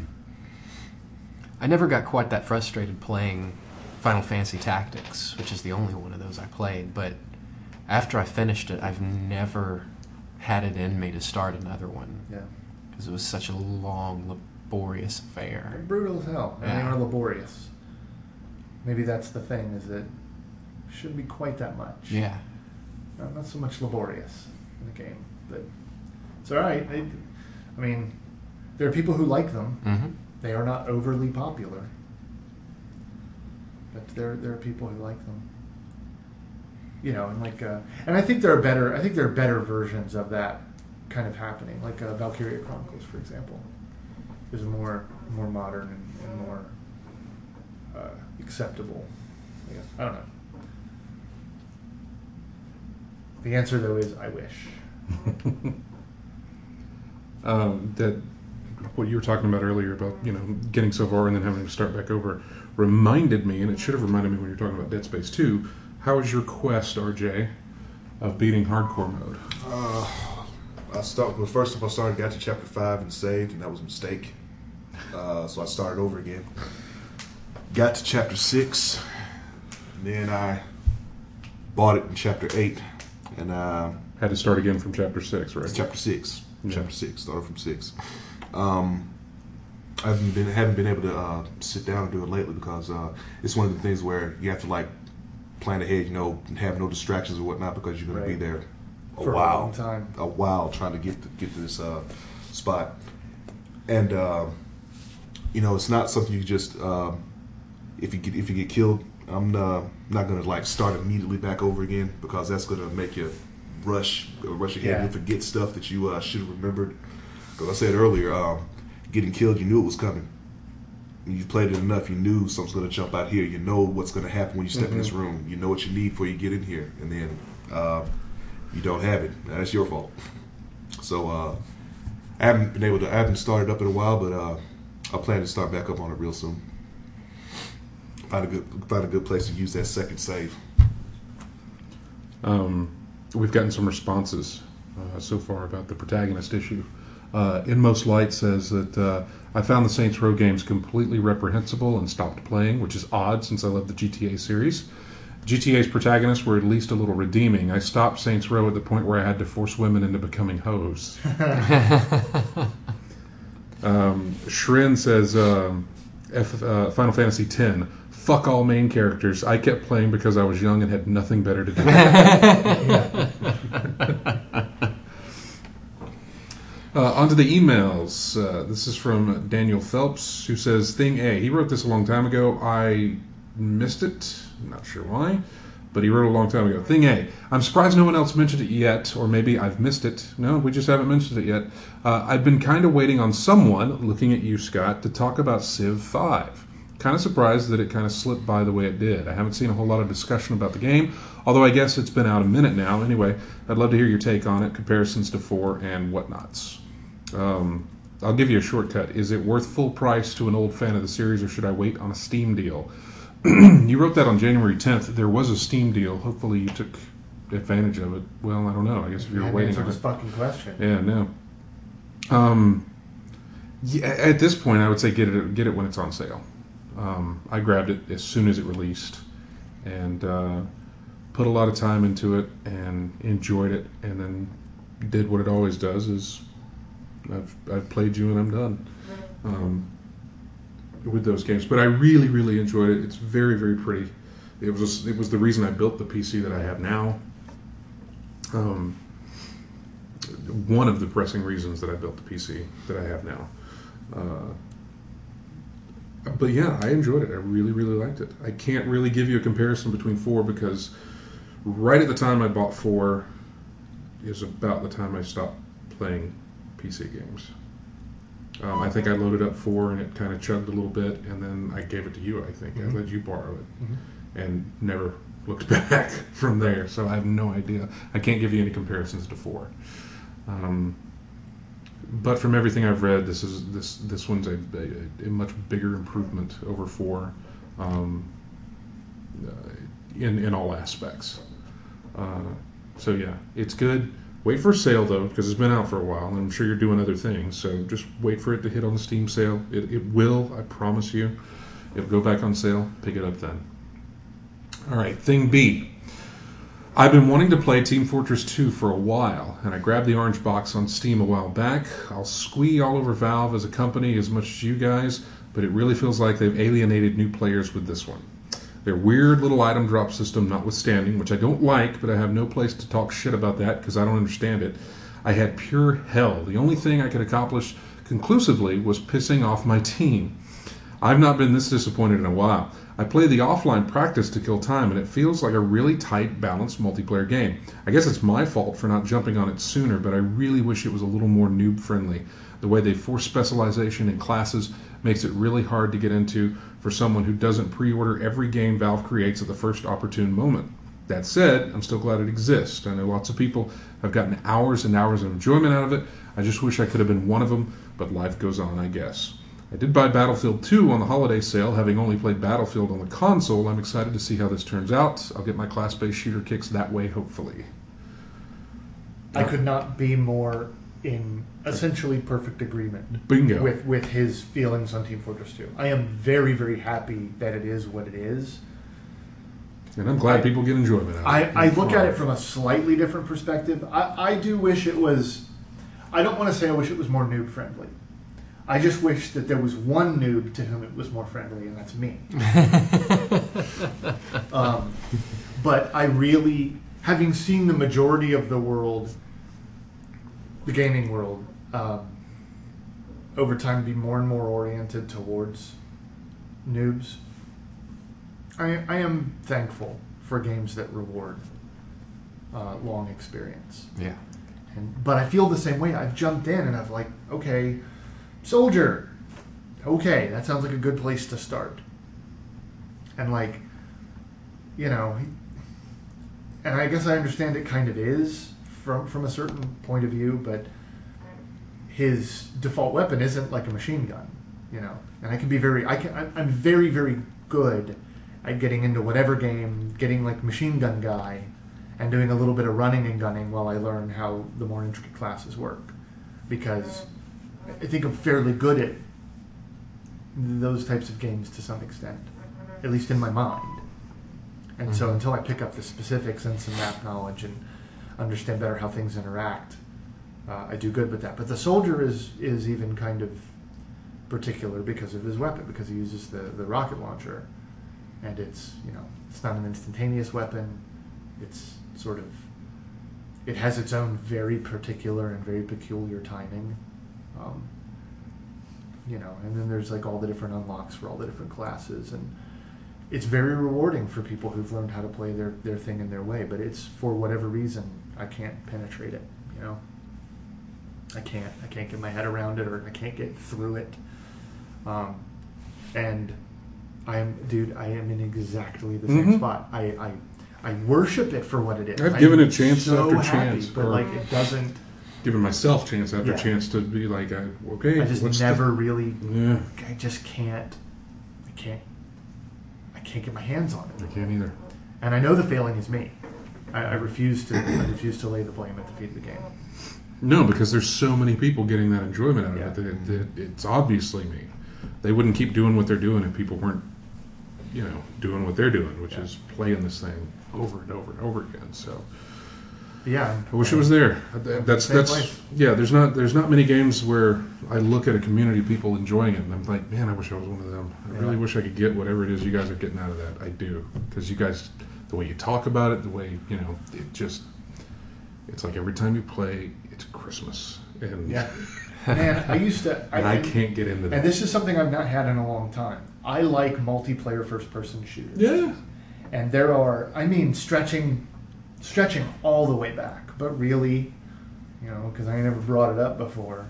I never got quite that frustrated playing Final Fantasy Tactics, which is the only one of those I played, but after I finished it, I've never had it in me to start another one. Yeah. Because it was such a long, laborious affair. They're brutal as hell. And they are laborious. Maybe that's the thing, is that it shouldn't be quite that much. Yeah. Not so much laborious in the game, but it's alright. I mean, there are people who like them. Mm-hmm. They are not overly popular. But there are people who like them. And like, and I think there are better versions of that kind of happening. Like Valkyria Chronicles, for example, is more modern and more acceptable. I guess. I don't know. The answer though is I wish. That what you were talking about earlier about getting so far and then having to start back over reminded me, and it should have reminded me when you were talking about Dead Space 2. How was your quest, RJ, of beating hardcore mode? First off, I got to chapter 5 and saved, and that was a mistake. So I started over again. Got to chapter 6, and then I bought it in chapter 8, and had to start again from chapter 6, right? It's chapter 6. Yeah. Chapter 6. Started from 6. I haven't been able to sit down and do it lately because it's one of the things where you have to like plan ahead, have no distractions or whatnot because you're going to be there for a long time. A while trying to get to this spot, and it's not something you just if you get killed, I'm not going to like start immediately back over again because that's going to make you rush ahead and forget stuff that you should have remembered. Because I said earlier, getting killed, you knew it was coming. When you played it enough, you knew something's going to jump out here. You know what's going to happen when you step in this room. You know what you need before you get in here, and then you don't have it. That's your fault. So I haven't started up in a while, but I plan to start back up on it real soon. Find a good place to use that second save. We've gotten some responses so far about the protagonist issue. In Most Light says that I found the Saints Row games completely reprehensible and stopped playing, which is odd since I love the GTA series. GTA's protagonists were at least a little redeeming. I stopped Saints Row at the point where I had to force women into becoming hoes. Shrin says Final Fantasy X. Fuck all main characters. I kept playing because I was young and had nothing better to do. On to the emails. This is from Daniel Phelps, who says, Thing A. He wrote this a long time ago. I missed it. I'm not sure why, but he wrote it a long time ago. Thing A. I'm surprised no one else mentioned it yet, or maybe I've missed it. No, we just haven't mentioned it yet. I've been kind of waiting on someone, looking at you, Scott, to talk about Civ 5. Kind of surprised that it kind of slipped by the way it did. I haven't seen a whole lot of discussion about the game, although I guess it's been out a minute now. Anyway, I'd love to hear your take on it, comparisons to 4 and whatnots. I'll give you a shortcut. Is it worth full price to an old fan of the series, or should I wait on a Steam deal? You wrote that on January 10th. There was a Steam deal. Hopefully you took advantage of it. Well, I don't know. I guess if you were waiting on this fucking question. Yeah, no. At this point, I would say get it when it's on sale. I grabbed it as soon as it released and put a lot of time into it and enjoyed it, and then did what it always does: is I've played you and I'm done with those games. But I really, really enjoyed it. It's very, very pretty. It was the reason I built the PC that I have now. One of the pressing reasons that I built the PC that I have now. But yeah, I enjoyed it. I really, really liked it. I can't really give you a comparison between 4 because right at the time I bought 4 is about the time I stopped playing PC games. I think I loaded up 4 and it kind of chugged a little bit, and then I gave it to you, I think. I let you borrow it and never looked back from there. So I have no idea. I can't give you any comparisons to 4. But from everything I've read, this one's a much bigger improvement over 4 in all aspects. So yeah, it's good. Wait for a sale though, because it's been out for a while, and I'm sure you're doing other things. So just wait for it to hit on the Steam sale. It will, I promise you. It'll go back on sale. Pick it up then. All right, thing B. I've been wanting to play Team Fortress 2 for a while, and I grabbed the orange box on Steam a while back. I'll squee all over Valve as a company as much as you guys, but it really feels like they've alienated new players with this one. Their weird little item drop system notwithstanding, which I don't like, but I have no place to talk shit about that because I don't understand it. I had pure hell. The only thing I could accomplish conclusively was pissing off my team. I've not been this disappointed in a while. I play the offline practice to kill time, and it feels like a really tight, balanced multiplayer game. I guess it's my fault for not jumping on it sooner, but I really wish it was a little more noob-friendly. The way they force specialization in classes makes it really hard to get into for someone who doesn't pre-order every game Valve creates at the first opportune moment. That said, I'm still glad it exists. I know lots of people have gotten hours and hours of enjoyment out of it. I just wish I could have been one of them, but life goes on, I guess. I did buy Battlefield 2 on the holiday sale. Having only played Battlefield on the console, I'm excited to see how this turns out. I'll get my class-based shooter kicks that way, hopefully. I could not be more in essentially perfect agreement Bingo. with his feelings on Team Fortress 2. I am very, very happy that it is what it is. And I'm glad people get enjoyment out of it. I look at it from a slightly different perspective. I do wish it was... I don't want to say I wish it was more noob-friendly. I just wish that there was one noob to whom it was more friendly, and that's me. But I really, having seen the majority of the world, the gaming world, over time be more and more oriented towards noobs, I am thankful for games that reward long experience. Yeah. But I feel the same way. I've jumped in and I've like, okay, soldier. Okay, that sounds like a good place to start. And like, and I guess I understand it kind of is from a certain point of view, but his default weapon isn't like a machine gun, And I can be I'm very, very good at getting into whatever game, getting like machine gun guy, and doing a little bit of running and gunning while I learn how the more intricate classes work. Because I think I'm fairly good at those types of games to some extent, at least in my mind. And so until I pick up the specifics and some map knowledge and understand better how things interact, I do good with that. But the soldier is even kind of particular because of his weapon, because he uses the rocket launcher. And it's not an instantaneous weapon. It's sort of, it has its own very particular and very peculiar timing. And then there's like all the different unlocks for all the different classes, and it's very rewarding for people who've learned how to play their thing in their way, but it's, for whatever reason, I can't penetrate it, I can't get my head around it, or I can't get through it. And I am in exactly the same spot. I worship it for what it is. I've given it chance so after happy, chance, but like it doesn't. Giving myself chance after chance to be like, okay. I just never really. Yeah. I just can't. I can't get my hands on it. I can't either. And I know the failing is me. I refuse to. I refuse to lay the blame at the feet of the game. No, because there's so many people getting that enjoyment out of Yeah. it that it's obviously me. They wouldn't keep doing what they're doing if people weren't, doing what they're doing, which is playing this thing over and over and over again. So. Yeah, I wish it was there. That's place. Yeah. There's not many games where I look at a community of people enjoying it, and I'm like, man, I wish I was one of them. I really wish I could get whatever it is you guys are getting out of that. I do, because you guys, the way you talk about it, the way it's like every time you play, it's Christmas, and Man, I used to, and I can't get into that. And this is something I've not had in a long time. I like multiplayer first-person shooters. Yeah, and there are, stretching all the way back, but really, because I never brought it up before.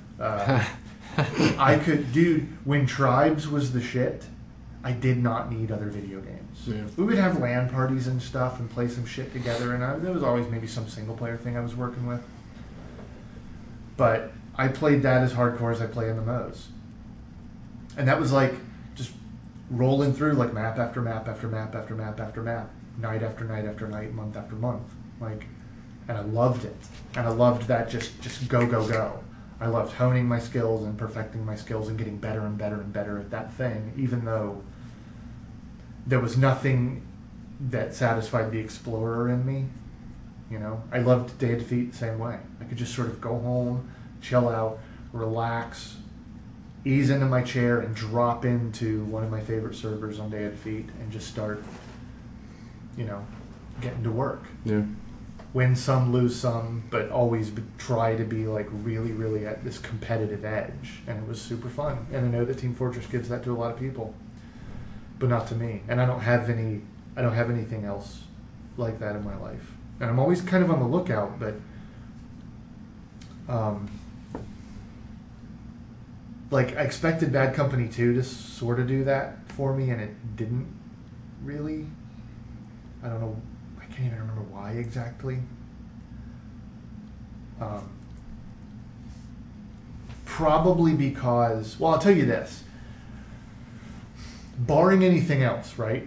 When Tribes was the shit, I did not need other video games. Yeah. We would have LAN parties and stuff and play some shit together, and there was always maybe some single player thing I was working with. But I played that as hardcore as I play MMOs. And that was like just rolling through like map after map after map after map after map, night after night after night, month after month. And I loved it. And I loved that just go, go, go. I loved honing my skills and perfecting my skills and getting better and better and better at that thing, even though there was nothing that satisfied the explorer in me. I loved Day of Defeat the same way. I could just sort of go home, chill out, relax, ease into my chair, and drop into one of my favorite servers on Day of Defeat and just start, getting to work. Yeah. Win some, lose some, but always try to be like really, really at this competitive edge. And it was super fun. And I know that Team Fortress gives that to a lot of people, but not to me. And I don't have anything else like that in my life. And I'm always kind of on the lookout, but I expected Bad Company 2 to sort of do that for me, and it didn't really. I don't know. I can't even remember why exactly. Probably because, well, I'll tell you this. Barring anything else, right?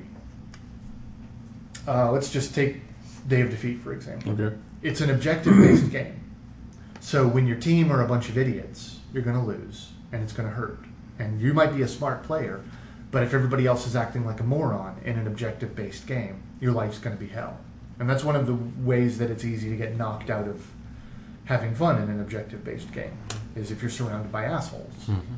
Let's just take Day of Defeat, for example. Okay. It's an objective-based game. So when your team are a bunch of idiots, you're going to lose, and it's going to hurt. And you might be a smart player, but if everybody else is acting like a moron in an objective-based game, your life's going to be hell. And that's one of the ways that it's easy to get knocked out of having fun in an objective-based game, is if you're surrounded by assholes. Mm-hmm.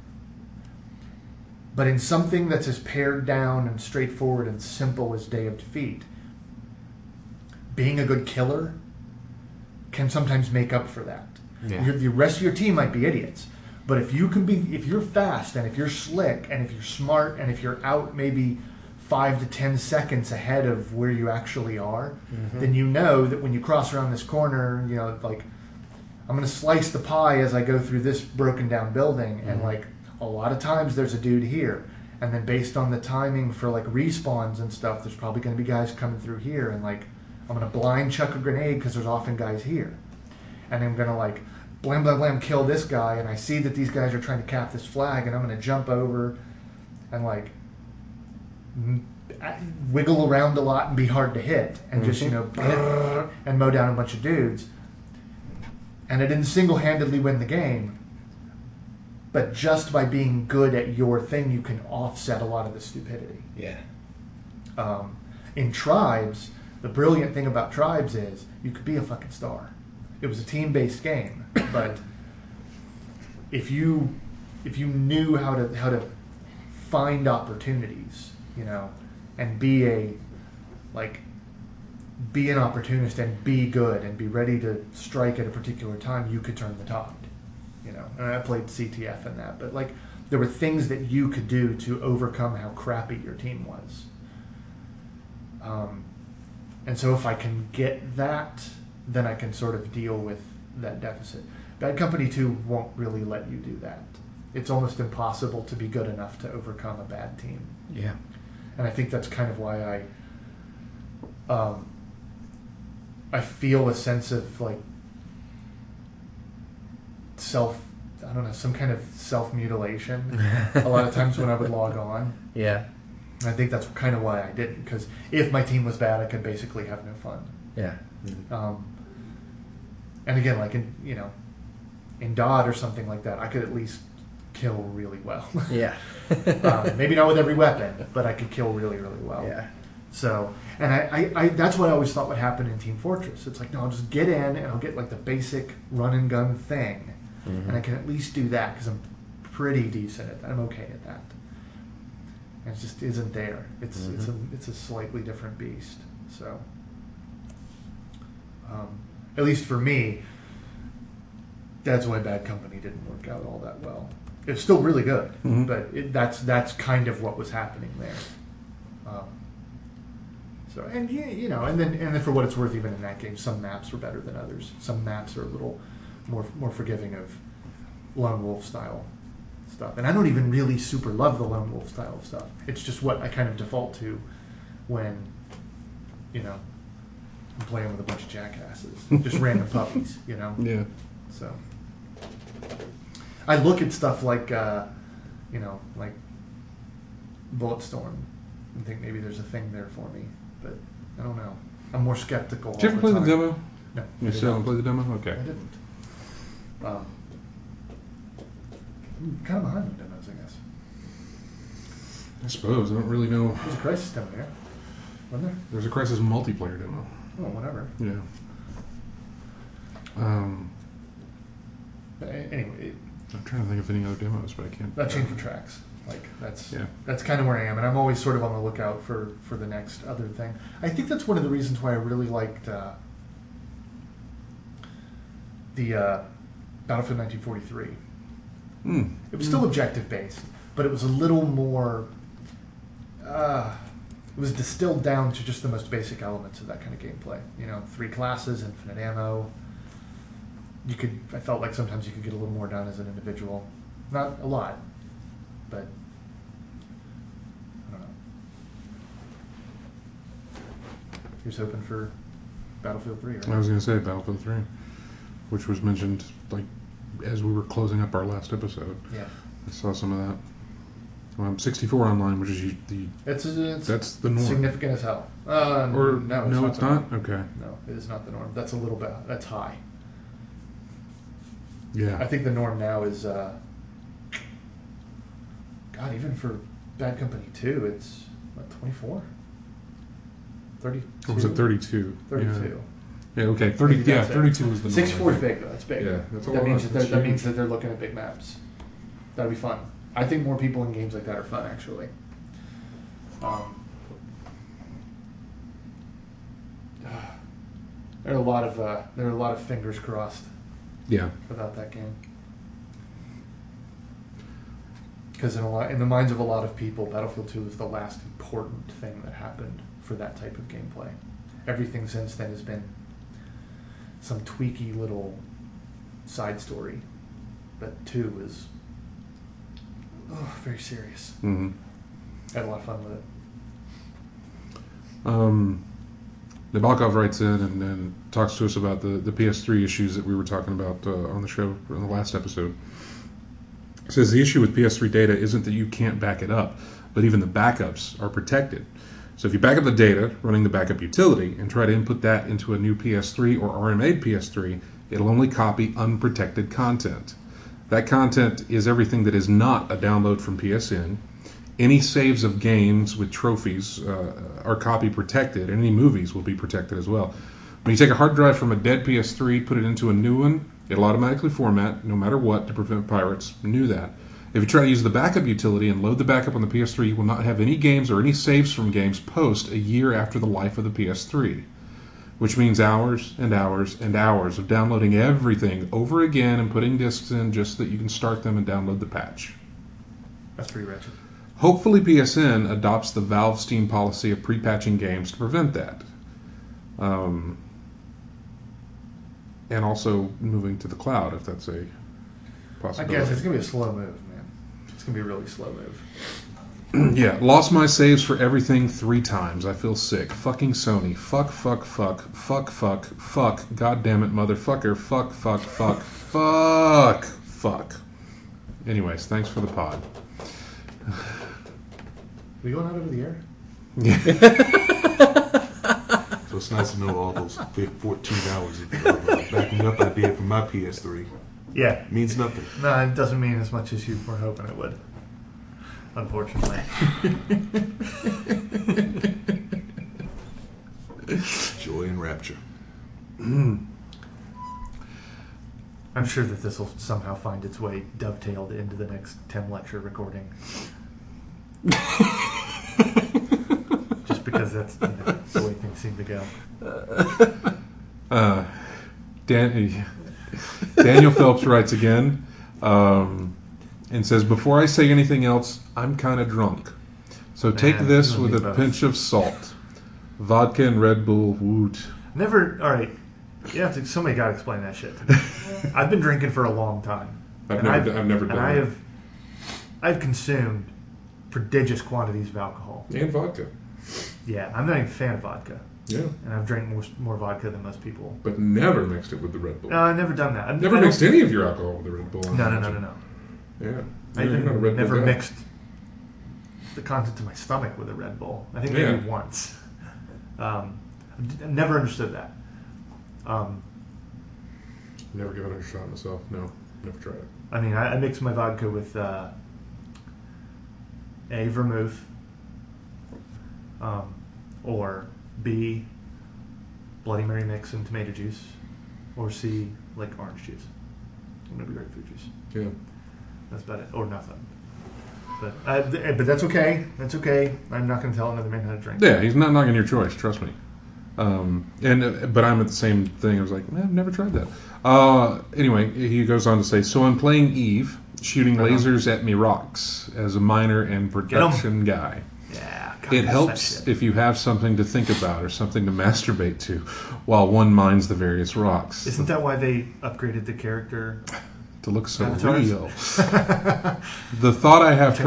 But in something that's as pared down and straightforward and simple as Day of Defeat, being a good killer can sometimes make up for that. Yeah. The rest of your team might be idiots, but if you're fast and if you're slick and if you're smart and if you're out maybe 5 to 10 seconds ahead of where you actually are, then you know that when you cross around this corner, you know, like, I'm going to slice the pie as I go through this broken down building, and like a lot of times there's a dude here, and then based on the timing for like respawns and stuff, there's probably going to be guys coming through here, and like I'm going to blind chuck a grenade because there's often guys here, and I'm going to like blam blam blam kill this guy, and I see that these guys are trying to cap this flag, and I'm going to jump over and like wiggle around a lot and be hard to hit, and just, you know, and mow down a bunch of dudes. And I didn't single-handedly win the game, but just by being good at your thing, you can offset a lot of the stupidity. Yeah. In Tribes, the brilliant thing about Tribes is you could be a fucking star. It was a team-based game, but if you knew how to find opportunities, you know, and be an opportunist and be good and be ready to strike at a particular time, you could turn the tide, you know. And I played CTF in that, but like there were things that you could do to overcome how crappy your team was. And so if I can get that, then I can sort of deal with that deficit. Bad Company 2 won't really let you do that. It's almost impossible to be good enough to overcome a bad team. Yeah. And I think that's kind of why I feel a sense of like some kind of self-mutilation a lot of times when I would log on. Yeah. And I think that's kind of why I didn't, because if my team was bad, I could basically have no fun. Yeah. And again, like in DOD or something like that, I could at least kill really well. Yeah. Maybe not with every weapon, but I could kill really, really well. Yeah. So, and I that's what I always thought would happen in Team Fortress. It's like, no, I'll just get in and I'll get like the basic run and gun thing, and I can at least do that because I'm pretty decent at that. I'm okay at that. And it just isn't there. It's a slightly different beast. So, at least for me, that's why Bad Company didn't work out all that well. It's still really good, but that's kind of what was happening there. So, and you know, and then for what it's worth, even in that game, some maps were better than others. Some maps are a little more forgiving of Lone Wolf style stuff. And I don't even really super love the Lone Wolf style of stuff. It's just what I kind of default to when, you know, I'm playing with a bunch of jackasses, just random puppies, you know. Yeah. So I look at stuff like, you know, like Bulletstorm, and think maybe there's a thing there for me, but I don't know. I'm more skeptical. Did you ever play the demo? No. You still haven't played the demo? Okay. I didn't. Kind of behind the demos, I guess. I suppose. I don't really know. There's a Crisis demo there, wasn't there? There's a Crisis multiplayer demo. Oh, whatever. Yeah. But anyway, I'm trying to think of any other demos, but I can't. that Chain for Tracks. Like that's Yeah. that's kind of where I am, and I'm always sort of on the lookout for the next other thing. I think that's one of the reasons why I really liked the Battlefield 1943. It was still objective based, but it was a little more. It was distilled down to just the most basic elements of that kind of gameplay. You know, 3 classes, infinite ammo. I felt like sometimes you could get a little more done as an individual. Not a lot, but I don't know. Here's hoping for Battlefield 3, right? I was going to say Battlefield 3, which was mentioned like as we were closing up our last episode. Yeah. I saw some of that. 64 online, which is that's the norm. Significant as hell. Or no, it's not. Okay. No, it is not the norm. That's a little bit. That's high. Yeah. I think the norm now is. God, even for Bad Company 2, it's what, 24, 32. Or was it 32? 32. Yeah. Okay. 30. Maybe Yeah. that's it. 32 is the norm. 64 is big though. That's big. Yeah, that's a that lot. means That's that huge. means that they're looking at big maps. That'll be fun. I think more people in games like that are fun, actually. There are a lot of fingers crossed Yeah. about that game. Because in the minds of a lot of people, Battlefield 2 is the last important thing that happened for that type of gameplay. Everything since then has been some tweaky little side story. But 2 is very serious. Mm-hmm. I had a lot of fun with it. Nabalkov writes in and talks to us about the PS3 issues that we were talking about on the show in the last episode. He says the issue with PS3 data isn't that you can't back it up, but even the backups are protected. So if you back up the data running the backup utility and try to input that into a new PS3 or RMA PS3, it'll only copy unprotected content. That content is everything that is not a download from PSN. Any saves of games with trophies are copy protected, and any movies will be protected as well. When you take a hard drive from a dead PS3, put it into a new one, it'll automatically format no matter what to prevent pirates. Knew that. If you try to use the backup utility and load the backup on the PS3, you will not have any games or any saves from games post a year after the life of the PS3, which means hours and hours and hours of downloading everything over again and putting discs in just so that you can start them and download the patch. That's pretty wretched. Hopefully PSN adopts the Valve Steam policy of pre-patching games to prevent that. And also moving to the cloud, if that's a possibility. I guess it's going to be a slow move, man. It's going to be a really slow move. Yeah, lost my saves for everything 3 times. I feel sick. Fucking Sony. Fuck, fuck, fuck. Fuck, fuck, fuck. God damn it, motherfucker. Fuck, fuck, fuck. Fuck, fuck. Anyways, thanks for the pod. We going out over the air? Yeah. So it's nice to know all those 14 hours of backing up I did for my PS3. Yeah. Means nothing. No, it doesn't mean as much as you were hoping it would. Unfortunately. Joy and rapture. I'm sure that this will somehow find its way dovetailed into the next 10 lecture recording. Just because that's the way things seem to go. Daniel Phelps writes again and says, before I say anything else, I'm kind of drunk. So take this with a pinch of salt. Vodka and Red Bull, woot. Alright. Somebody got to explain that shit to me. I've been drinking for a long time. I've never done that. I've consumed prodigious quantities of alcohol. And vodka. Yeah, I'm not even a fan of vodka. Yeah. And I've drank more vodka than most people. But never mixed it with the Red Bull. No, I've never done that. I've never mixed any of your alcohol with the Red Bull. No. Yeah. I've never mixed the content of my stomach with a Red Bull. I think maybe once. I've never understood that. Never given it a shot myself. No, never tried it. I mean, I mix my vodka with A, vermouth, or B, Bloody Mary mix and tomato juice, or C, like orange juice, or maybe grapefruit juice. Yeah. That's about it, or nothing. But that's okay. That's okay. I'm not going to tell another man how to drink. Yeah, he's not knocking your choice. Trust me. But I'm at the same thing. I was like, I've never tried that. Anyway, he goes on to say, so I'm playing Eve, shooting lasers at me rocks as a miner and production guy. Yeah, God, it helps if you have something to think about or something to masturbate to while one mines the various rocks. Isn't that why they upgraded the character? To look so Avatars? real. The thought I have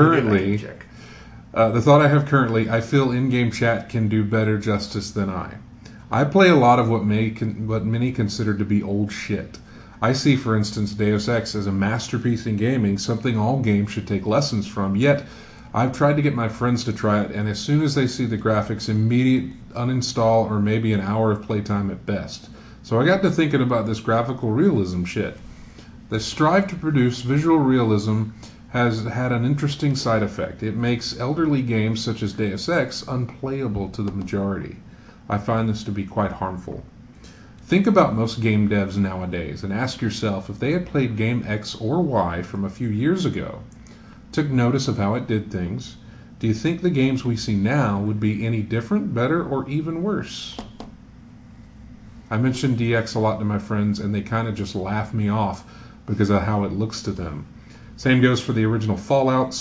currently, I feel in-game chat can do better justice than I play a lot of what many consider to be old shit. I see, for instance, Deus Ex as a masterpiece in gaming, something all games should take lessons from, yet I've tried to get my friends to try it, and as soon as they see the graphics, immediate uninstall or maybe an hour of playtime at best. So I got to thinking about this graphical realism shit. The strive to produce visual realism has had an interesting side effect. It makes elderly games such as Deus Ex unplayable to the majority. I find this to be quite harmful. Think about most game devs nowadays and ask yourself if they had played game X or Y from a few years ago, took notice of how it did things, do you think the games we see now would be any different, better, or even worse? I mention DX a lot to my friends and they kind of just laugh me off because of how it looks to them. Same goes for the original Fallouts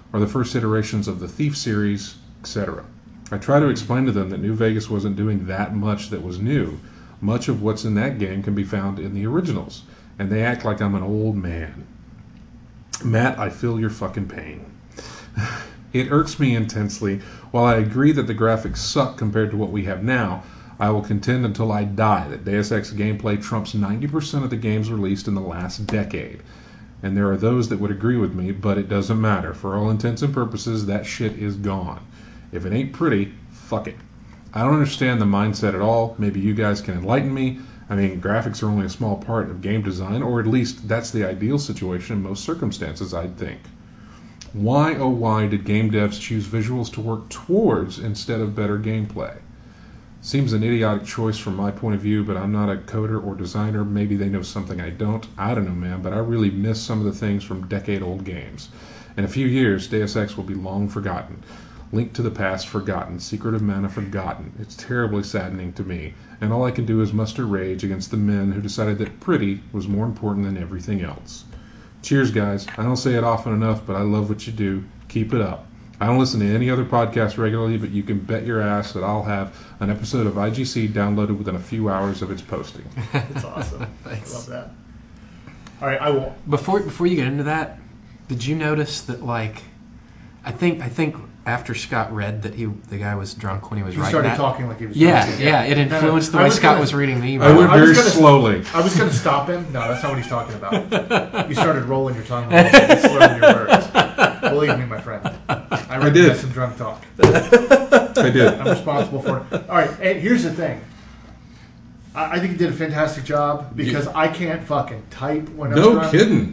or the first iterations of the Thief series, etc. I try to explain to them that New Vegas wasn't doing that much that was new. Much of what's in that game can be found in the originals, and they act like I'm an old man. Matt, I feel your fucking pain. It irks me intensely. While I agree that the graphics suck compared to what we have now, I will contend until I die that Deus Ex gameplay trumps 90% of the games released in the last decade. And there are those that would agree with me, but it doesn't matter. For all intents and purposes, that shit is gone. If it ain't pretty, fuck it. I don't understand the mindset at all. Maybe you guys can enlighten me. I mean, graphics are only a small part of game design, or at least that's the ideal situation in most circumstances, I'd think. Why, oh why, did game devs choose visuals to work towards instead of better gameplay? Seems an idiotic choice from my point of view, but I'm not a coder or designer. Maybe they know something I don't. I don't know, man, but I really miss some of the things from decade-old games. In a few years, Deus Ex will be long forgotten. Link to the Past forgotten. Secret of Mana forgotten. It's terribly saddening to me, and all I can do is muster rage against the men who decided that pretty was more important than everything else. Cheers, guys. I don't say it often enough, but I love what you do. Keep it up. I don't listen to any other podcast regularly, but you can bet your ass that I'll have an episode of IGC downloaded within a few hours of its posting. That's awesome. Thanks. I love that. All right, I will. Before you get into that, did you notice that, like, I think after Scott read that the guy was drunk when he was writing that. He started talking like he was drunk. Yeah, it influenced the way Scott was reading the email. I went very slowly. I was going to stop him. No, that's not what he's talking about. You started rolling your tongue and slurring your words. Believe me, my friend. I did some drunk talk. I did. I'm responsible for it. All right, hey, here's the thing. I think you did a fantastic job because I can't fucking type when I'm drunk. No kidding.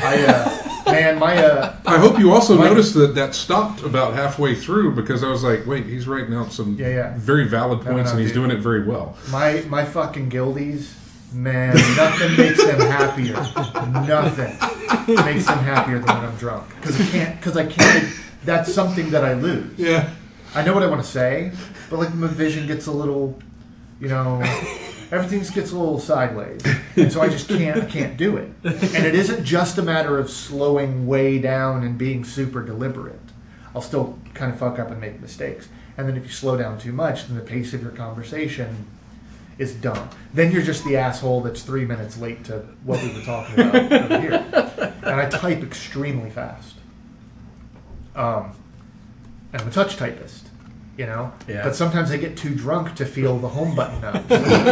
I hope you also noticed that stopped about halfway through because I was like, wait, he's writing out some very valid points and he's doing it very well. My fucking guildies, man, nothing makes them happier. Nothing makes them happier than when I'm drunk because I can't. That's something that I lose. Yeah, I know what I want to say, but like my vision gets a little, everything just gets a little sideways, and so I just can't do it. And it isn't just a matter of slowing way down and being super deliberate. I'll still kind of fuck up and make mistakes. And then if you slow down too much, then the pace of your conversation is dumb. Then you're just the asshole that's 3 minutes late to what we were talking about over here. And I type extremely fast. And I'm a touch typist. But sometimes I get too drunk to feel the home button nudge.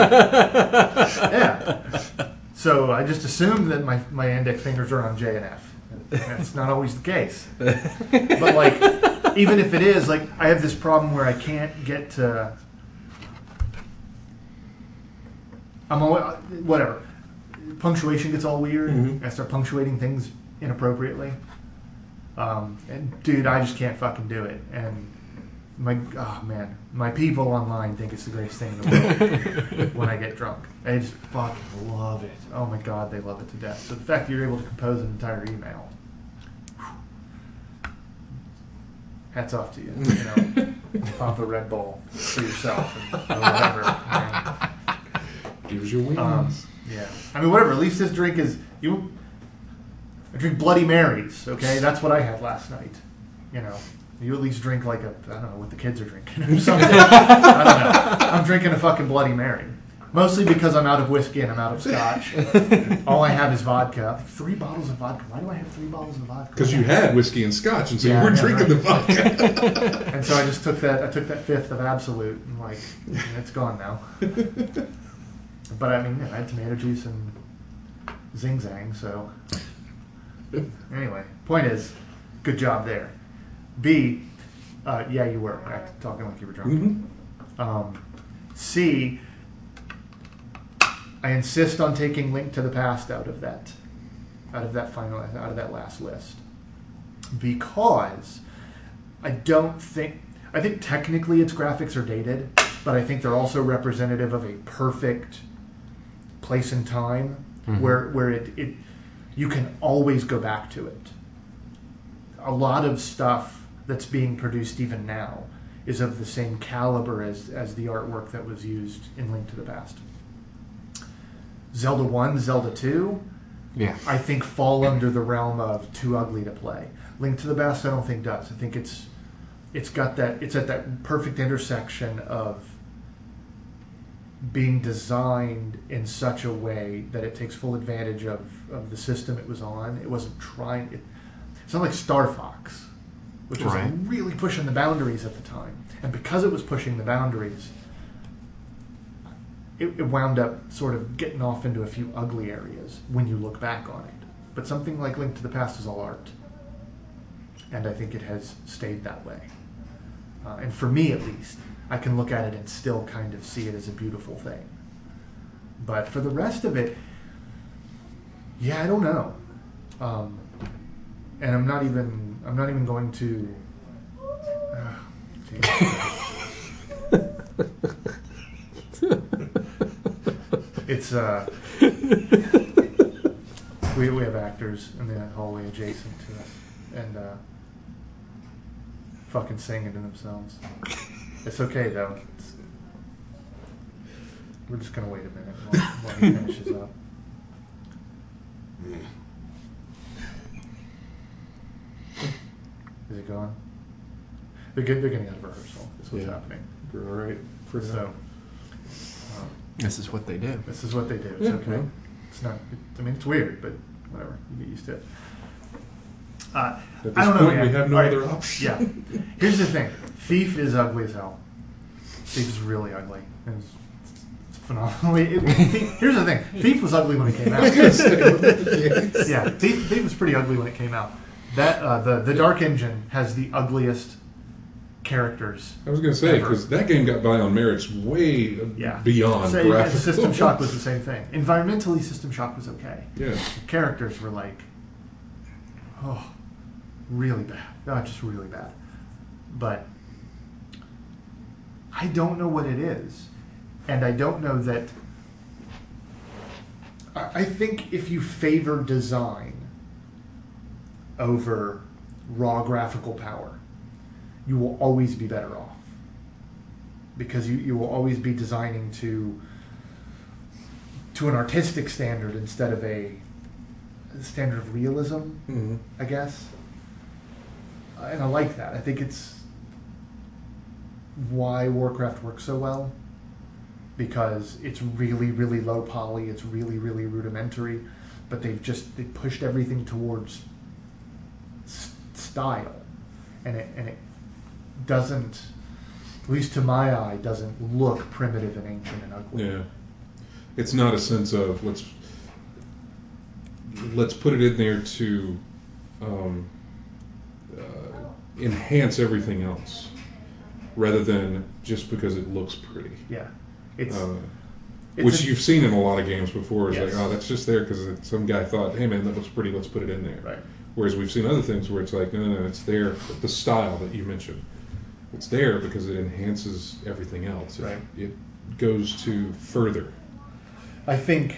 Yeah. So I just assume that my index fingers are on J and F. That's not always the case. But like, even if it is, like, I have this problem where I can't get to. Whatever. Punctuation gets all weird. Mm-hmm. I start punctuating things inappropriately. And dude, I just can't fucking do it. And my people online think it's the greatest thing in the world when I get drunk. They just fucking love it. Oh my god, they love it to death. So the fact that you're able to compose an entire email, hats off to you. Pop a Red Bull for yourself or whatever. Gives you wings. Yeah. I mean, whatever. At least this drink is I drink Bloody Marys. Okay, that's what I had last night. You at least drink like I don't know what the kids are drinking or something. I don't know. I'm drinking a fucking Bloody Mary. Mostly because I'm out of whiskey and I'm out of scotch. All I have is vodka. 3 bottles of vodka. Why do I have 3 bottles of vodka? Because you had whiskey and scotch, and so you were drinking the vodka. And so I just took that. I took that 5th of Absolute, and it's gone now. But I mean, I had tomato juice and Zing Zang. So anyway, point is, good job there. B, you were talking like you were drunk. Mm-hmm. C, I insist on taking Link to the Past out of that last list because I think technically its graphics are dated, but I think they're also representative of a perfect place and time where it you can always go back to it. A lot of stuff that's being produced even now is of the same caliber as the artwork that was used in Link to the Past. Zelda 1, Zelda 2, Yeah. I think fall under the realm of too ugly to play. Link to the Past I don't think does. I think it's at that perfect intersection of being designed in such a way that it takes full advantage of the system it was on. It wasn't trying. It's not like Star Fox, which was Right. really pushing the boundaries at the time. And because it was pushing the boundaries, it wound up sort of getting off into a few ugly areas when you look back on it. But something like Link to the Past is all art. And I think it has stayed that way. And for me, at least, I can look at it and still kind of see it as a beautiful thing. But for the rest of it, yeah, I don't know. And I'm not even going to. It's we have actors in the hallway adjacent to us, and fucking singing to themselves. It's okay though. We're just gonna wait a minute while he finishes up. Is it gone? They're getting out of rehearsal. Is what's happening. We're all right for now. So This is what they do. this is what they do. It's Yeah, okay. well. It's not. I mean, it's weird, but whatever. You get used to it. At this I don't point, know. we Man. have no All right. other option. Yeah. Here's the thing. Thief is ugly as hell. Thief is really ugly. It's phenomenal. Here's the thing. Thief was ugly when it came out. Yeah. Thief was pretty ugly when it came out. That the Dark Engine has the ugliest characters. I was going to say, ever. because that game got by on merits way beyond So, graphical. System Shock was the same thing. Environmentally, System Shock was okay. Yeah. The characters were like, oh, really bad. No, just really bad. But I don't know what it is. And I don't know that. I think if you favor design over raw graphical power, you will always be better off. Because you will always be designing to an artistic standard instead of a standard of realism, Mm-hmm. I guess. And I like that. I think it's why Warcraft works so well. Because it's really, really low poly, it's really, really rudimentary, but they pushed everything towards style. And it doesn't, at least to my eye, doesn't look primitive and ancient and ugly. Yeah. It's not a sense of let's put it in there to enhance everything else, rather than just because it looks pretty. Yeah. It's Which you've seen in a lot of games before. It's Yes. like, oh, that's just there because some guy thought, hey man, that looks pretty, let's put it in there. right. Whereas we've seen other things where it's like, no, it's there. The style that you mentioned, it's there because it enhances everything else. Right. It goes to further. I think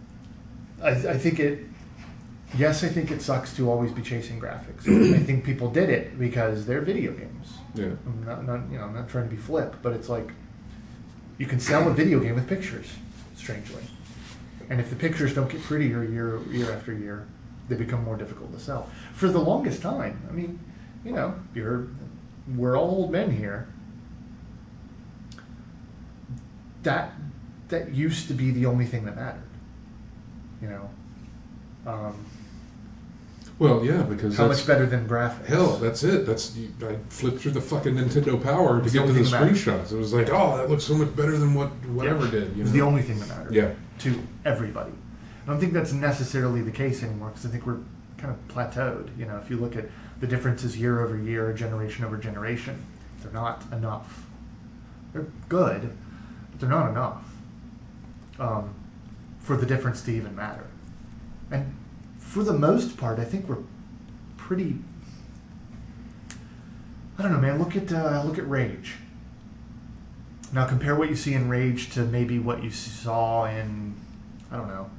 it. Yes, I think it sucks to always be chasing graphics. I think people did it because they're video games. Yeah. I'm not trying to be flip, but it's like you can sell a video game with pictures, strangely, and if the pictures don't get prettier year after year, they become more difficult to sell. For the longest time, I mean, we're all old men here. That used to be the only thing that mattered. Well, yeah, because How that's, much better than graphics? hell, that's it. I flipped through the fucking Nintendo Power to It's get the to the only thing that screenshots. It was like, oh, that looks so much better than whatever did. It was the only thing that mattered. Yeah. To everybody. I don't think that's necessarily the case anymore because I think we're kind of plateaued. If you look at the differences year over year, generation over generation, they're not enough. They're good, but they're not enough for the difference to even matter. And for the most part, I think we're pretty. I don't know, man. Look at Rage. Now compare what you see in Rage to maybe what you saw in, I don't know,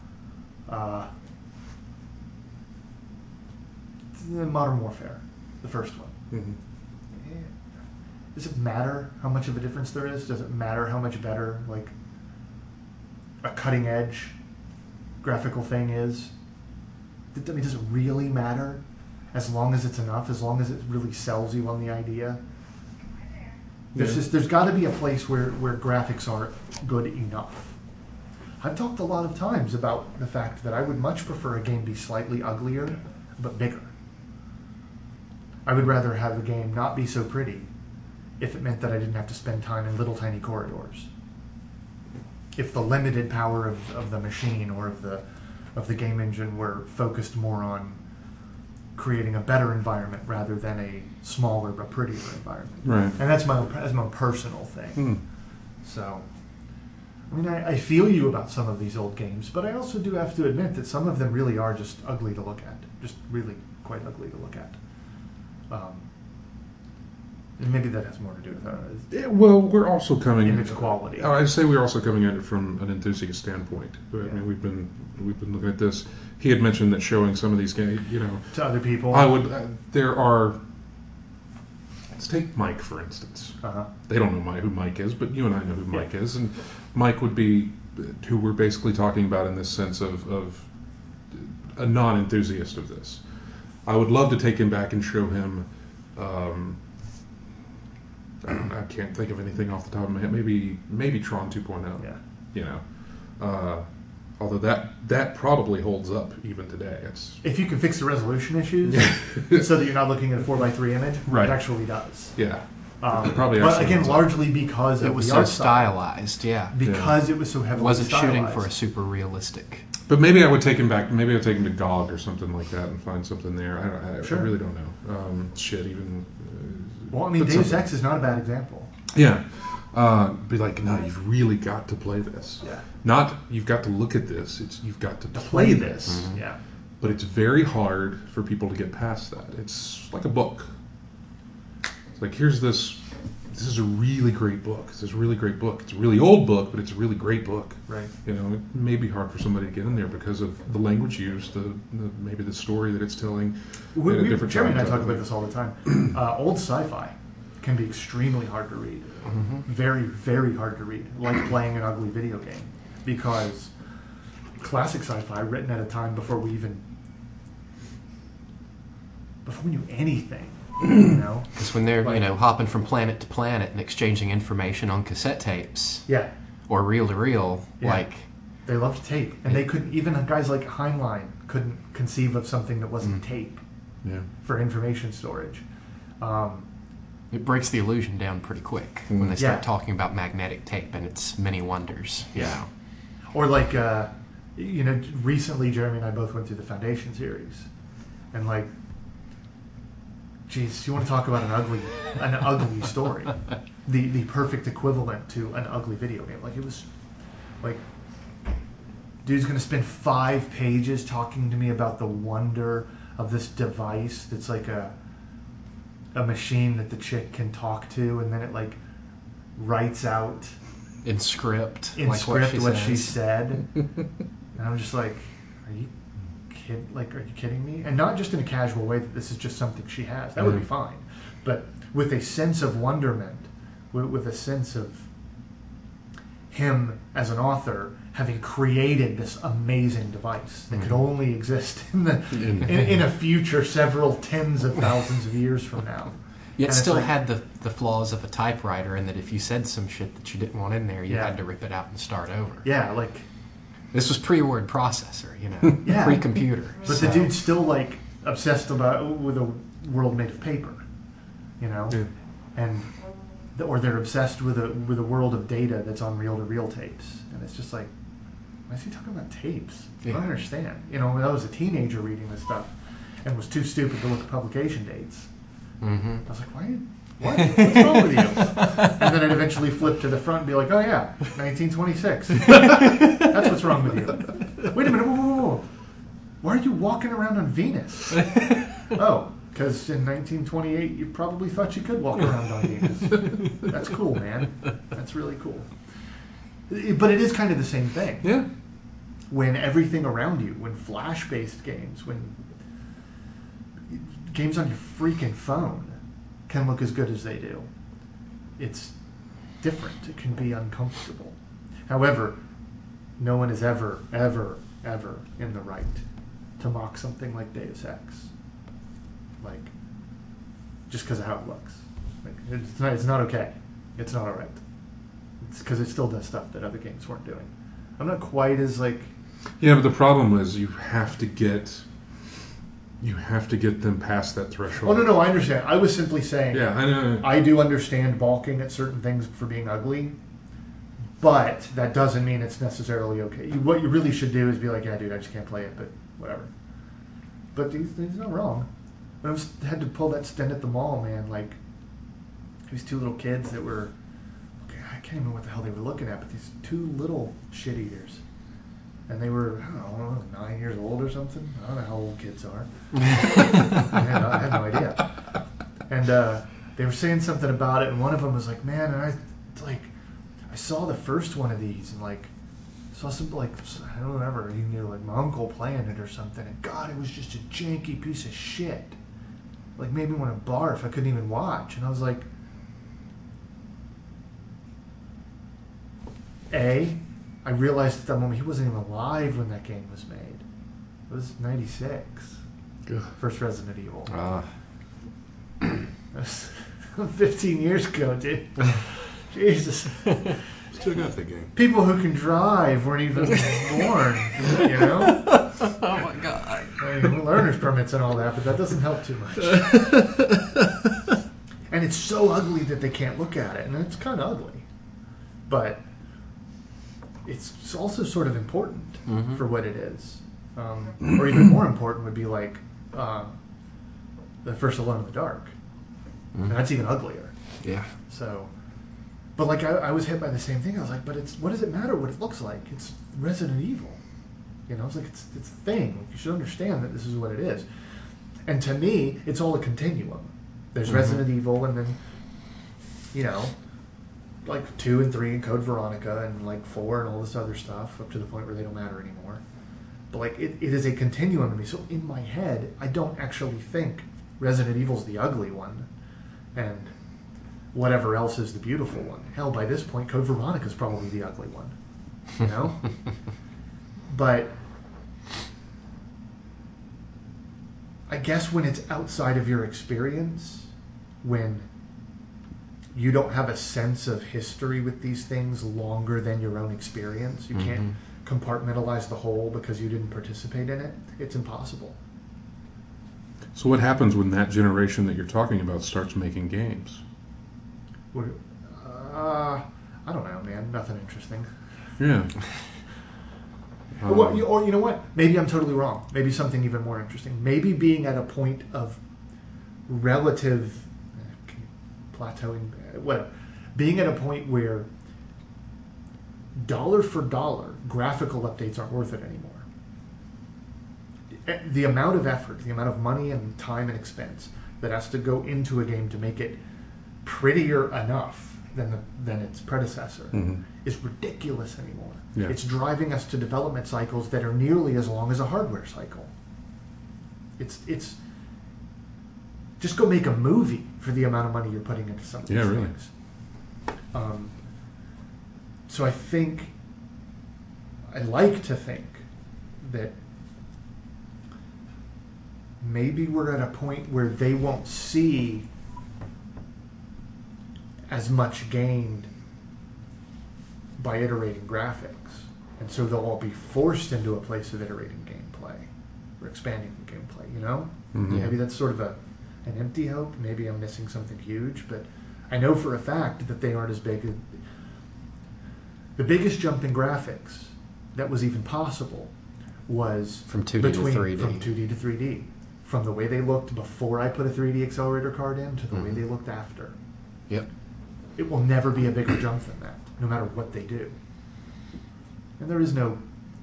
the Modern Warfare, the first one. Mm-hmm. Does it matter how much of a difference there is? Does it matter how much better, like, a cutting edge graphical thing is? does it really matter? As long as it's enough, as long as it really sells you on the idea. There's got to be a place where graphics are good enough. I've talked a lot of times about the fact that I would much prefer a game be slightly uglier, but bigger. I would rather have a game not be so pretty if it meant that I didn't have to spend time in little tiny corridors. If the limited power of the machine or of the game engine were focused more on creating a better environment rather than a smaller but prettier environment. Right. And that's my own personal thing. So, I mean, I feel you about some of these old games, but I also do have to admit that some of them really are just ugly to look at. Just really quite ugly to look at. And maybe that has more to do with well, we're also coming image quality. I say we're also coming at it from an enthusiast standpoint. I mean, we've been looking at this. He had mentioned that showing some of these games, to other people. I would. There are. Let's take Mike for instance. They don't know who Mike is, but you and I know who Mike is, and Mike would be who we're basically talking about in this sense of a non-enthusiast of this. I would love to take him back and show him. I can't think of anything off the top of my head. Maybe Tron 2.0. Yeah. Although that probably holds up even today. If you can fix the resolution issues so that you're not looking at a 4:3 image, right. It actually does. Yeah. Probably. But again, largely because it was so stylized. Yeah. Because it was so heavily wasn't stylized. shooting for a super realistic. But maybe I would take him back. Maybe I'd take him to GOG or something like that and find something there. I really don't know. Well, I mean, Deus Ex is not a bad example. Yeah. Be like, no, you've really got to play this. Yeah. Not you've got to look at this. It's you've got to play this. Mm-hmm. Yeah. But it's very hard for people to get past that. It's like a book. It's like, here's this. This is a really great book. It's a really great book. It's a really old book, but it's a really great book. Right. It may be hard for somebody to get in there because of the language used, maybe the story that it's telling. Jeremy and I talk about this all the time. Old sci-fi can be extremely hard to read. Mm-hmm. Very, very hard to read. Like playing an ugly video game. Because classic sci-fi, written at a time before we knew anything. Because when they're hopping from planet to planet and exchanging information on cassette tapes, or reel to reel, they loved tape, and they couldn't. Even guys like Heinlein couldn't conceive of something that wasn't tape for information storage. It breaks the illusion down pretty quick when they start talking about magnetic tape and its many wonders. Yeah, or recently Jeremy and I both went through the Foundation series, and geez, you want to talk about an ugly story? The perfect equivalent to an ugly video game. It was dude's going to spend 5 pages talking to me about the wonder of this device that's like a machine that the chick can talk to, and then it writes out in script what she said. And I'm just like, are you kidding me? And not just in a casual way that this is just something she has. That would be fine. But with a sense of wonderment, with a sense of him as an author having created this amazing device that could only exist in a future several tens of thousands of years from now. Yet still had the flaws of a typewriter, and that if you said some shit that you didn't want in there, you had to rip it out and start over. Yeah, this was pre-word processor, pre-computer. But the dude's still obsessed with a world made of paper, and or they're obsessed with a world of data that's on reel-to-reel tapes, and it's just why is he talking about tapes? I don't understand. When I was a teenager reading this stuff and was too stupid to look at publication dates, I was like, what? What's wrong with you? And then I'd eventually flip to the front and be like, oh yeah, 1926. That's what's wrong with you. Wait a minute, whoa. Why are you walking around on Venus? Oh, because in 1928 you probably thought you could walk around on Venus. That's cool, man. That's really cool. But it is kind of the same thing. Yeah. When everything around you, when Flash-based games, when games on your freaking phone can look as good as they do, it's different. It can be uncomfortable. However, no one is ever in the right to mock something like Deus Ex, like just because of how it looks. Like it's not okay. It's not alright. It's because it still does stuff that other games weren't doing. I'm not quite as like. Yeah, but the problem is you have to get them past that threshold. Oh no, I understand. I was simply saying. Yeah, I know. I do understand balking at certain things for being ugly, but that doesn't mean it's necessarily okay. What you really should do is be like, yeah, dude, I just can't play it, but whatever. But he's not wrong. But I had to pull that stint at the mall, man. Like these two little kids that were. I can't even know what the hell they were looking at, but these two little shit eaters. And they were, I don't know, 9 years old or something. I don't know how old kids are. I had no idea. And they were saying something about it, and one of them was like, man, and I saw the first one of these, and like, saw some, like, I don't remember, you knew, like, my uncle playing it or something, and God, it was just a janky piece of shit. Like, made me want to barf. I couldn't even watch. And I was like, I realized at that moment he wasn't even alive when that game was made. It was 96. Ugh. First Resident Evil. That was 15 years ago, dude. Jesus. Still got that game. People who can drive weren't even born, you know? Oh my God. I mean, learner's permits and all that, but that doesn't help too much. And it's so ugly that they can't look at it, and it's kind of ugly. But it's also sort of important for what it is. Or even more important would be like the first Alone in the Dark. And that's even uglier. Yeah. So, but like I was hit by the same thing. I was like, but what does it matter what it looks like? It's Resident Evil. You know, it's like it's a thing. Like, you should understand that this is what it is. And to me, it's all a continuum. There's Resident Evil, and then, you know, like 2 and 3 and Code Veronica, and like 4 and all this other stuff, up to the point where they don't matter anymore. But like it is a continuum to me. So in my head, I don't actually think Resident Evil's the ugly one, and whatever else is the beautiful one. Hell, by this point, Code Veronica's probably the ugly one. You know? But I guess when it's outside of your experience, when you don't have a sense of history with these things longer than your own experience, you can't compartmentalize the whole because you didn't participate in it, it's impossible. So what happens when that generation that you're talking about starts making games? I don't know, man. Nothing interesting. Yeah. Or you know what? Maybe I'm totally wrong. Maybe something even more interesting. Maybe being at a point of relative plateauing, whatever. Being at a point where dollar for dollar graphical updates aren't worth it anymore. The amount of effort, the amount of money and time and expense that has to go into a game to make it prettier enough than its predecessor is ridiculous anymore. Yeah. It's driving us to development cycles that are nearly as long as a hardware cycle. It's just go make a movie for the amount of money you're putting into some of these things. So I like to think that maybe we're at a point where they won't see as much gained by iterating graphics, and so they'll all be forced into a place of iterating gameplay or expanding the gameplay, you know? Maybe that's sort of an empty hope. Maybe I'm missing something huge, but I know for a fact that they aren't as big. The biggest jump in graphics that was even possible was from 2D to 3D. From 2D to 3D. From the way they looked before I put a 3D accelerator card in to the way they looked after. Yep. It will never be a bigger jump than that, no matter what they do. And there is no...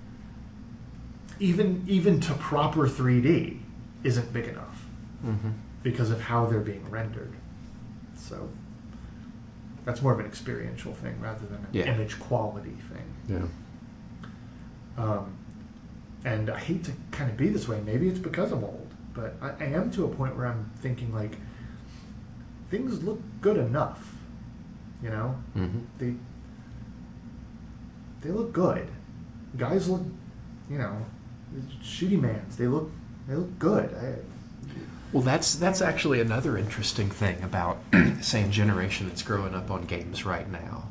Even to proper 3D isn't big enough because of how they're being rendered. So that's more of an experiential thing rather than an image quality thing. Yeah. And I hate to kind of be this way. Maybe it's because I'm old, but I am to a point where I'm thinking like things look good enough. You know, they look good. Guys look, you know, shooty mans. They look good. Well, that's actually another interesting thing about, say, a generation that's growing up on games right now.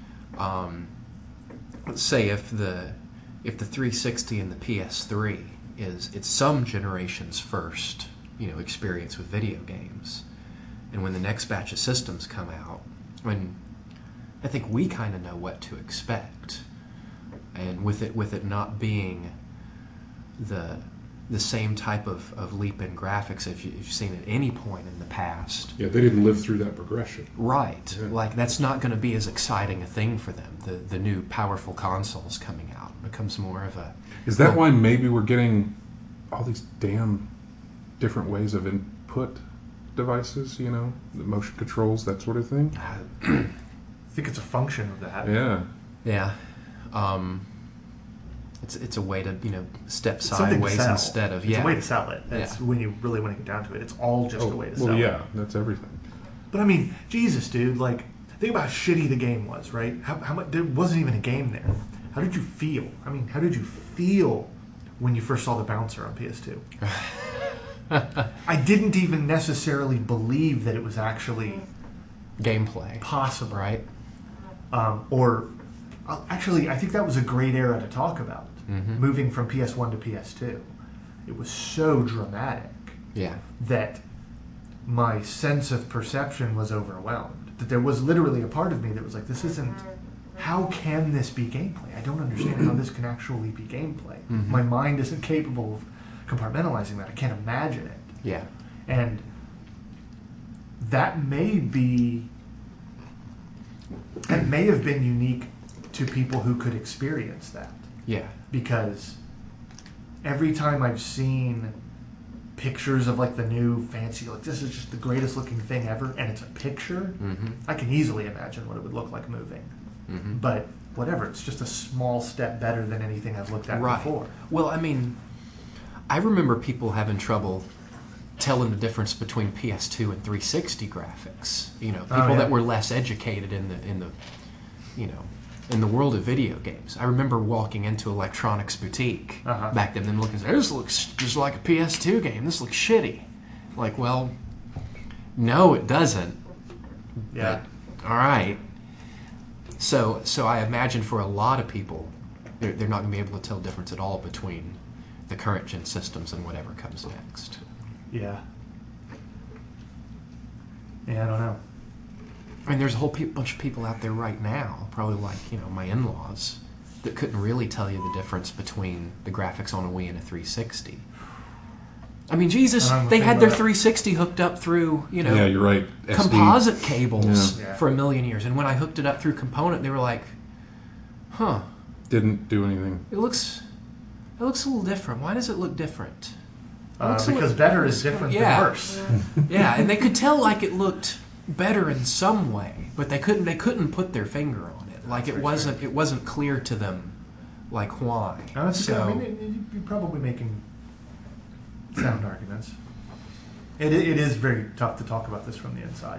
Let's say if the 360 and the PS3 it's some generation's first, experience with video games, and when the next batch of systems come out, I think we kind of know what to expect, and with it not being the same type of leap in graphics if you've seen at any point in the past. Yeah, they didn't live through that progression. Right. Yeah. Like, that's not going to be as exciting a thing for them. The new powerful consoles coming out becomes more of a... Is that why maybe we're getting all these damn different ways of input devices, the motion controls, that sort of thing? I think it's a function of that. Yeah. Yeah. It's a way to step It's something to sideways sell. instead of It's a way to sell it. That's Yeah. when you really want to get down to it. It's all just a way to sell well, it. yeah, that's everything. But I mean, Jesus, dude! Like, think about how shitty the game was, right? How much there wasn't even a game there. How did you feel? I mean, how did you feel when you first saw the bouncer on PS2? I didn't even necessarily believe that it was actually gameplay. possible, Right? Actually, I think that was a great era to talk about. Mm-hmm. Moving from PS1 to PS2, it was so dramatic Yeah. that my sense of perception was overwhelmed. That there was literally a part of me that was like, this isn't... How can this be gameplay? I don't understand how this can actually be gameplay. Mm-hmm. My mind isn't capable of compartmentalizing that. I can't imagine it. Yeah. And that may have been unique to people who could experience that. Yeah. Because every time I've seen pictures of like the new fancy, like this is just the greatest looking thing ever, and it's a picture, Mm-hmm. I can easily imagine what it would look like moving. Mm-hmm. But whatever, it's just a small step better than anything I've looked at before. Well, I mean, I remember people having trouble telling the difference between PS2 and 360 graphics. People that were less educated in the world of video games. I remember walking into Electronics Boutique back then and looking, this looks just like a PS2 game. This looks shitty. Like, well, no, it doesn't. Yeah. But, all right. So I imagine for a lot of people, they're not going to be able to tell the difference at all between the current gen systems and whatever comes next. Yeah. Yeah, I don't know. I mean, there's a whole bunch of people out there right now, probably like, my in-laws, that couldn't really tell you the difference between the graphics on a Wii and a 360. I mean, Jesus, they had their 360 hooked up through, Yeah, you're right. SD. composite cables Yeah. for a million years. And when I hooked it up through component, they were like, huh, Didn't do anything. it looks a little different. Why does it look different? It looks a Because little- better is different than worse. Yeah, and they could tell like it looked better in some way, but they couldn't put their finger on it. Like it wasn't clear to them, like why. No, that's So good. I mean, you're probably making sound arguments. It is very tough to talk about this from the inside.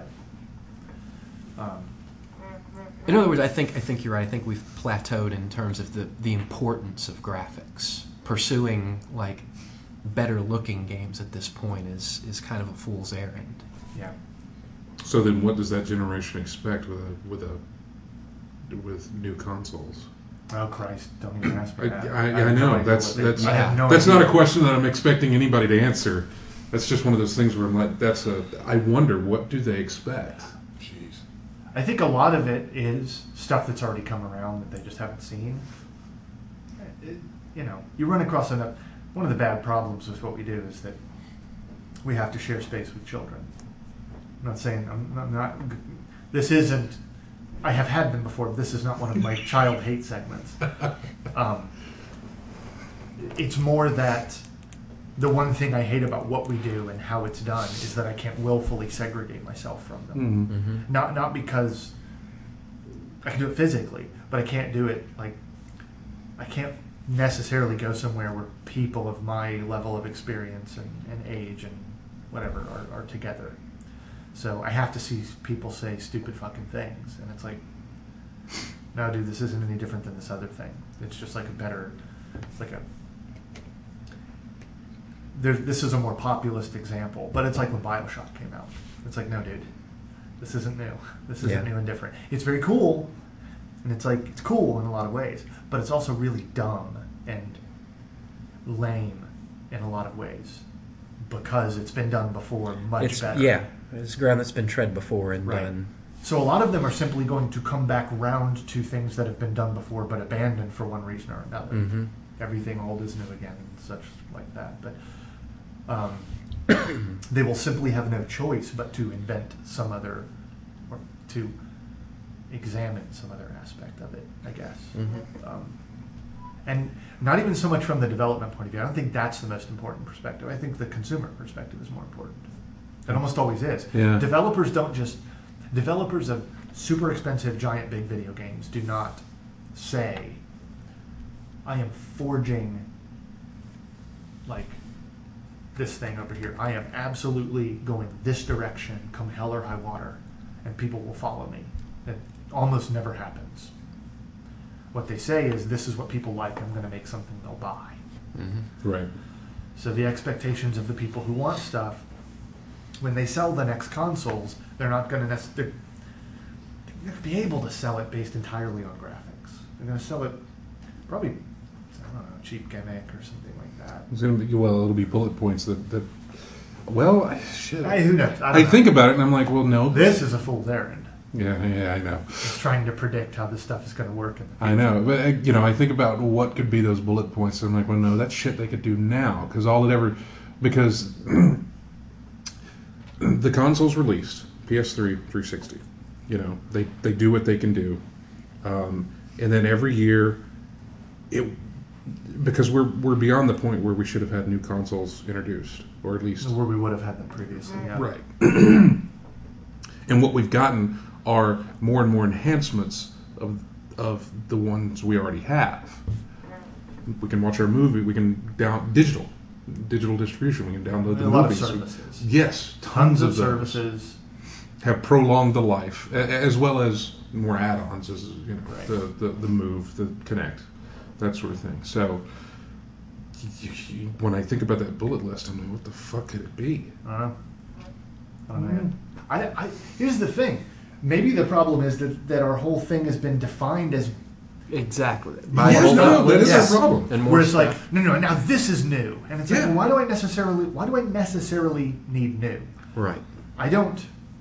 in other words, I think you're right. I think we've plateaued in terms of the importance of graphics. Pursuing like better looking games at this point is kind of a fool's errand. Yeah. So then, what does that generation expect with new consoles? Oh Christ! Don't even ask me that. I have no know idea that's what they- I have no that's idea. not a question that I'm expecting anybody to answer. That's just one of those things where I'm like, I wonder, what do they expect? Jeez. I think a lot of it is stuff that's already come around that they just haven't seen. You run across enough. One of the bad problems with what we do is that we have to share space with children. I'm not saying I'm not. This isn't. I have had them before. But this is not one of my child hate segments. It's more that the one thing I hate about what we do and how it's done is that I can't willfully segregate myself from them. Mm-hmm. Not because I can do it physically, but I can't do it I can't necessarily go somewhere where people of my level of experience and age and whatever are together. So I have to see people say stupid fucking things, and it's like, no, dude, this isn't any different than this other thing. It's just like it's like this is a more populist example, but it's like when BioShock came out. It's like, no, dude, this isn't new. This isn't new and different. It's very cool, and it's cool in a lot of ways, but it's also really dumb and lame in a lot of ways because it's been done before much better. Yeah, it's ground that's been tread before and done. So a lot of them are simply going to come back round to things that have been done before but abandoned for one reason or another. Mm-hmm. Everything old is new again and such like that. But they will simply have no choice but to invent some other, or to examine some other aspect of it, I guess. Mm-hmm. And not even so much from the development point of view. I don't think that's the most important perspective. I think the consumer perspective is more important. It almost always is. Yeah. Developers of super expensive, giant, big video games do not say, I am forging like this thing over here. I am absolutely going this direction, come hell or high water, and people will follow me. That almost never happens. What they say is, this is what people like, I'm going to make something they'll buy. Mm-hmm. Right. So the expectations of the people who want stuff, when they sell the next consoles, they're not going to they're going to be able to sell it based entirely on graphics. They're going to sell it probably, I don't know, cheap gimmick or something like that. It's gonna be, well, it'll be bullet points that well, shit. Who knows? I think about it and I'm like, well, no. This is a fool's errand. Yeah, I know. It's trying to predict how this stuff is going to work in the future. I know, but I think about what could be those bullet points. And I'm like, well, no, that's shit they could do now because the console's released, PS3, 360. They do what they can do, and then every year, because we're beyond the point where we should have had new consoles introduced, or at least where we would have had them previously. Yeah. Right. And what we've gotten are more and more enhancements of the ones we already have. We can watch our movie. We can digital distribution. We can download the a lot movies. of services. Yes, Tons of those services. have prolonged the life, as well as more add-ons, as Right. the Move, the Connect, that sort of thing. So when I think about that bullet list, I'm like, what the fuck could it be? I don't know. Here's the thing. Maybe the problem is that our whole thing has been defined as Exactly. Yes, no, that is Yes. our problem. And more where it's stuff. like, no, now this is new, and it's like, Yeah. well, why do I necessarily need new? Right. I don't.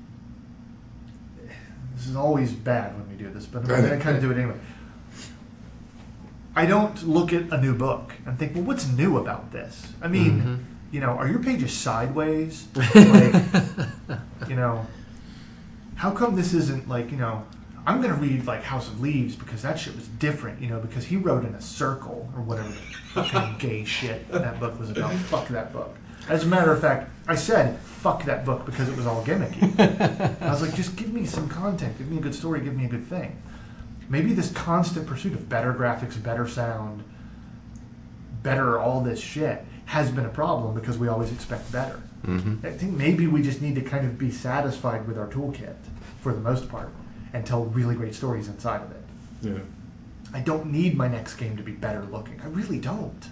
This is always bad when we do this, but I I'm know. going to kind of do it anyway. I don't look at a new book and think, well, what's new about this? I mean, are your pages sideways? Like, how come this isn't like, I'm going to read like House of Leaves because that shit was different, because he wrote in a circle or whatever the fucking gay shit that book was about. Fuck that book. As a matter of fact, I said fuck that book because it was all gimmicky. I was like, just give me some content, give me a good story, give me a good thing. Maybe this constant pursuit of better graphics, better sound, better all this shit has been a problem because we always expect better. Mm-hmm. I think maybe we just need to kind of be satisfied with our toolkit for the most part and tell really great stories inside of it. Yeah. I don't need my next game to be better looking. I really don't.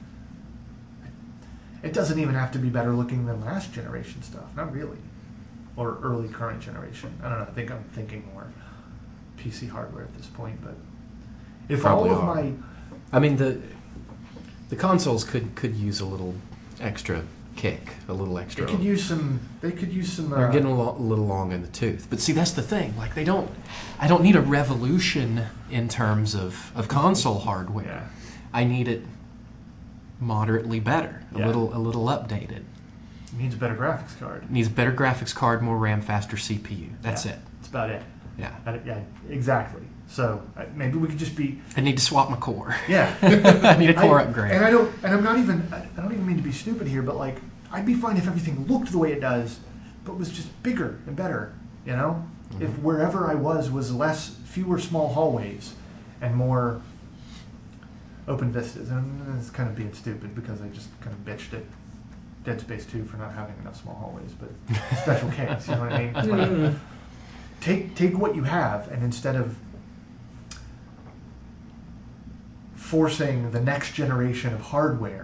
It doesn't even have to be better looking than last generation stuff. Not really. Or early current generation. I don't know. I think I'm thinking more PC hardware at this point. But if Probably all of are. my... I mean, the consoles could use a little extra kick, a little extra. They could use some... They're getting a little long in the tooth. But see, that's the thing. Like, I don't need a revolution in terms of console hardware. Yeah. I need it moderately better, Yeah. a little updated. It needs a better graphics card. It needs a better graphics card, more RAM, faster CPU. That's it. That's about it. Yeah. Yeah, exactly. So maybe we could just be... I need to swap my core. Yeah. I need a core upgrade. And I don't even mean to be stupid here, but like, I'd be fine if everything looked the way it does, but was just bigger and better, If wherever I was fewer small hallways and more open vistas. And it's kind of being stupid because I just kind of bitched at Dead Space 2 for not having enough small hallways, but special case, you know what I mean? It's like, take what you have, and instead of forcing the next generation of hardware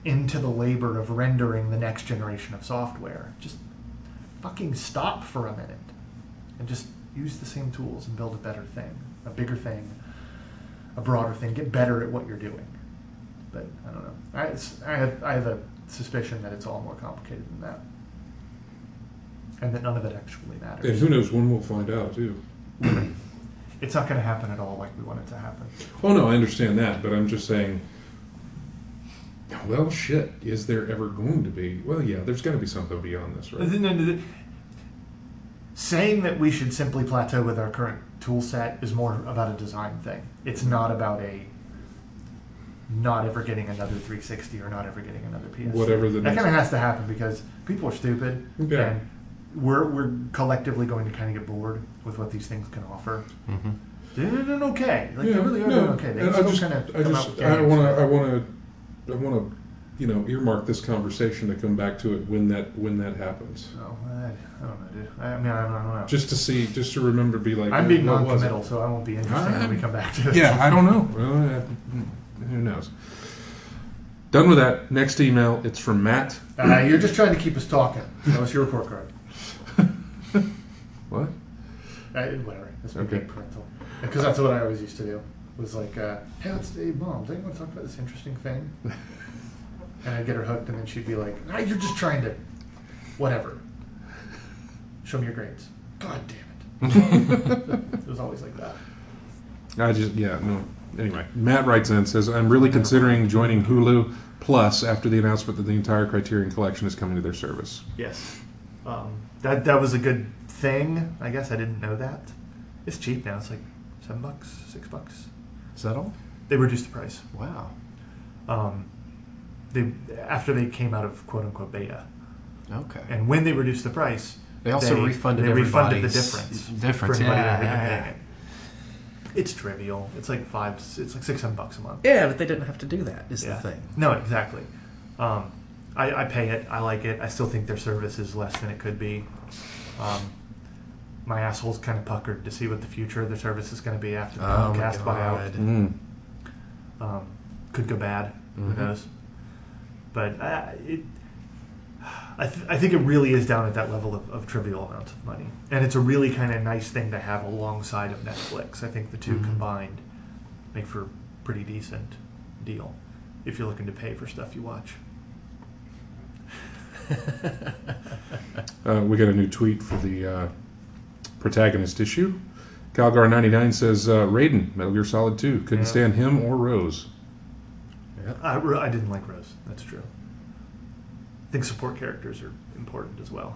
into the labor of rendering the next generation of software. Just fucking stop for a minute and just use the same tools and build a better thing, a bigger thing, a broader thing. Get better at what you're doing. But I don't know. I have a suspicion that it's all more complicated than that, and that none of it actually matters. And who knows when we'll find out too. It's not going to happen at all like we want it to happen. Oh no, I understand that, but I'm just saying. Well, shit. Is there ever going to be? Well, yeah, there's got to be something beyond this, right? Saying that we should simply plateau with our current tool set is more about a design thing. It's not about not ever getting another 360 or not ever getting another PS. Whatever the that kind of has to happen because people are stupid, and we're collectively going to kind of get bored with what these things can offer. Mm-hmm. They're doing okay. Like they really are doing okay. They I want to, earmark this conversation to come back to it when that happens. Oh, I don't know, dude. I don't know. Just to remember, be like, I'm being non-committal, so I won't be interested when we come back to it. Yeah, I don't know. Well, who knows? Done with that. Next email. It's from Matt. You're just trying to keep us talking. That was your report card. What? Whatever. That's okay. Parental. Because that's what I always used to do. Was like, hey, let's Mom, don't you want to talk about this interesting thing? And I'd get her hooked, and then she'd be like, you're just trying to, whatever. Show me your grades. God damn it. It was always like that. Anyway, Matt writes in and says, I'm really considering joining Hulu Plus after the announcement that the entire Criterion Collection is coming to their service. Yes. That was a good thing. I guess I didn't know that. It's cheap now. It's like $7, $6. Is that all? They reduced the price. Wow. After they came out of quote unquote beta. Okay. And when they reduced the price, they also refunded the difference. For anybody that had been paying it. It's trivial. It's like $6-7 a month. Yeah, but they didn't have to do that. Is the thing. No, exactly. I pay it. I like it. I still think their service is less than it could be. My asshole's kind of puckered to see what the future of their service is going to be after the Comcast buyout. Could go bad. Mm-hmm. Who knows? But I think it really is down at that level of trivial amounts of money. And it's a really kind of nice thing to have alongside of Netflix. I think the two combined make for a pretty decent deal if you're looking to pay for stuff you watch. We got a new tweet for the protagonist issue. Calgar99 says, Raiden, Metal Gear Solid 2. Couldn't stand him or Rose. Yeah. I didn't like Rose. That's true. I think support characters are important as well.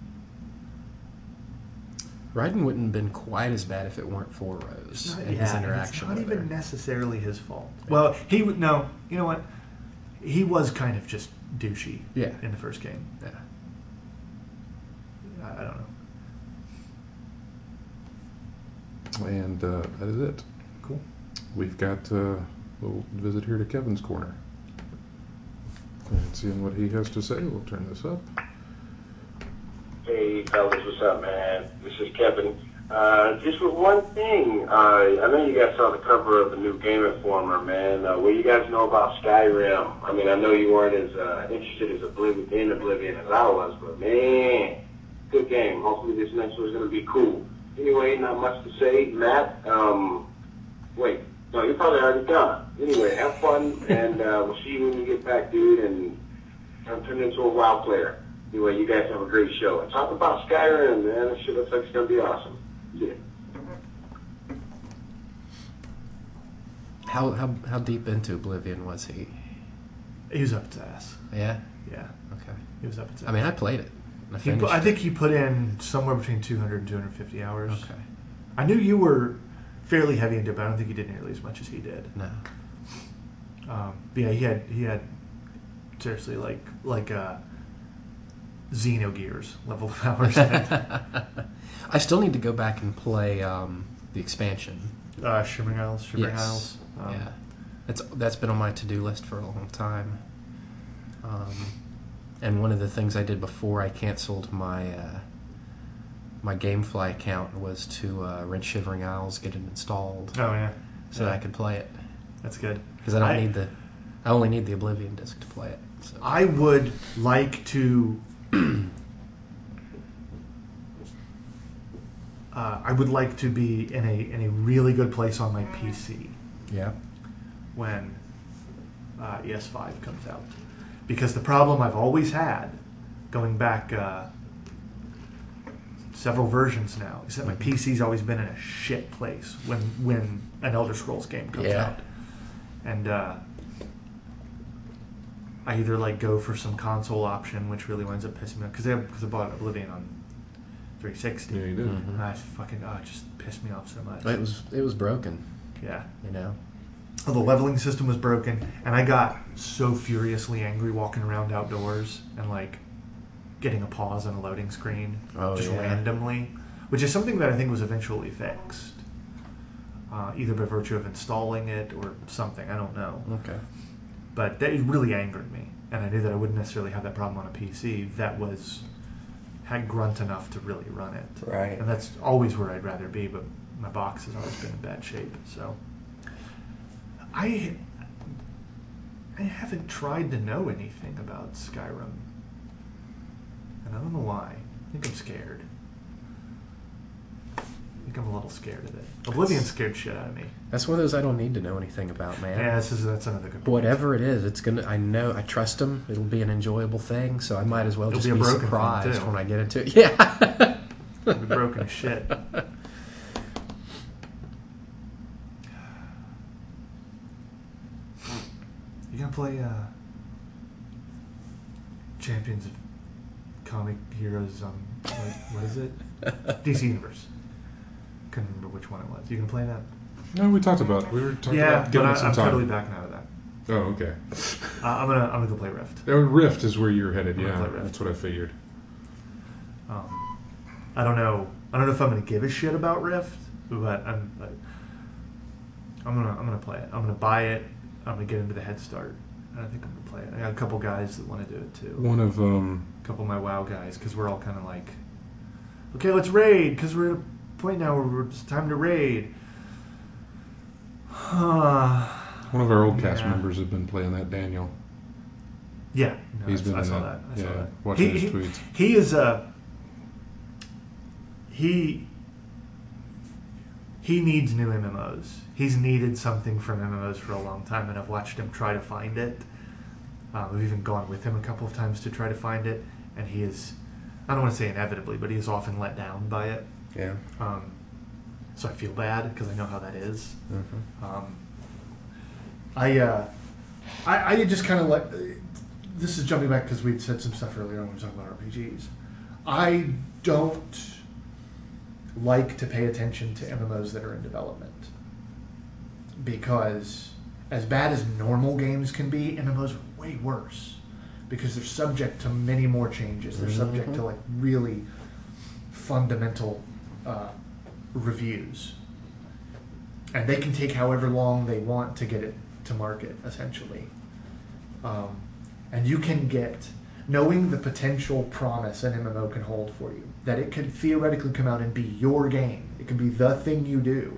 Raiden wouldn't have been quite as bad if it weren't for Rose and his interaction with her. It's not even necessarily his fault. Well, he would no. You know what? He was kind of just douchey. Yeah. In the first game. Yeah. I don't know. And that is it. Cool. We've got a little visit here to Kevin's Corner. And seeing what he has to say, we'll turn this up. Hey, fellas, what's up, man? This is Kevin. Just with one thing, I know you guys saw the cover of the new Game Informer, man. What do you guys know about Skyrim? I mean, I know you weren't as interested in Oblivion as I was, but man, good game. Hopefully this next one's going to be cool. Anyway, not much to say. Matt, wait. No, you're probably already done. Anyway, have fun, and we'll see you when you get back, dude, and turn into a WoW player. Anyway, you guys have a great show. And talk about Skyrim, man. That shit looks like it's going to be awesome. Yeah. How deep into Oblivion was he? He was up its ass. Yeah? Yeah. Okay. He was up its ass. I mean, I played it. I think he put in somewhere between 200 and 250 hours. Okay. I knew you were fairly heavy into it, but I don't think he did nearly as much as he did. No. But yeah, he had seriously like Xenogears level of hours in it. I still need to go back and play the expansion. Shimmering Isles. Yes. Yeah. That's been on my to-do list for a long time. And one of the things I did before I canceled my my GameFly account was to rent Shivering Isles, get it installed. Oh yeah. So that I could play it. That's good. Because I don't need the I only need the Oblivion disc to play it. So. I would like to. I would like to be in a really good place on my PC Yeah. when ES5 comes out, because the problem I've always had, going back several versions now, is that my PC's always been in a shit place when an Elder Scrolls game comes out, and I either like go for some console option, which really winds up pissing me off because I bought Oblivion on 360. Yeah, you did. And I fucking it just pissed me off so much. It was broken. Yeah. You know. Oh, the leveling system was broken, and I got so furiously angry walking around outdoors and like getting a pause on a loading screen randomly, which is something that I think was eventually fixed, either by virtue of installing it or something. I don't know. Okay. But that really angered me, and I knew that I wouldn't necessarily have that problem on a PC that had grunt enough to really run it. Right. And that's always where I'd rather be, but my box has always been in bad shape. So I haven't tried to know anything about Skyrim, and I don't know why. I think I'm scared. I think I'm a little scared of it. Oblivion scared shit out of me. That's one of those I don't need to know anything about, man. Yeah, that's another good point. Whatever it is, it's gonna. I trust them. It'll be an enjoyable thing, so I might as well It'll just be a be broken surprised thing, too. when I get into it. Yeah. It'll be broken as shit. You gonna play Champions of Comic Heroes on what is it? DC Universe. Couldn't remember which one it was. You gonna play that? No, we talked about. We were talking about but giving it some I'm time. totally backing out of that. Oh, okay. I'm gonna go play Rift. Rift is where you're headed. I'm gonna Yeah, play Rift. that's what I figured. I don't know if I'm gonna give a shit about Rift, but I'm gonna play it. I'm gonna buy it. I'm gonna get into the head start. And I think I'm gonna play it. I got a couple guys that want to do it too. One of A couple of my WoW guys, because we're all kind of like, okay, let's raid, because we're at a point now where it's time to raid. one of our old cast Yeah. members has been playing that. Daniel. Yeah, no, He's been I in saw that. that. I saw that. Watching his tweets. He is he needs new MMOs. He's needed something from MMOs for a long time, and I've watched him try to find it. We've even gone with him a couple of times to try to find it, and he is, I don't want to say inevitably, but he is often let down by it. Yeah. So I feel bad because I know how that is. Mm-hmm. I just kind of like, this is jumping back because we'd said some stuff earlier when we were talking about RPGs. I don't like to pay attention to MMOs that are in development, because as bad as normal games can be, MMOs are way worse because they're subject to many more changes. They're subject to like really fundamental reviews, and they can take however long they want to get it to market, essentially. And you can get, knowing the potential promise an MMO can hold for you, that it could theoretically come out and be your game. It could be the thing you do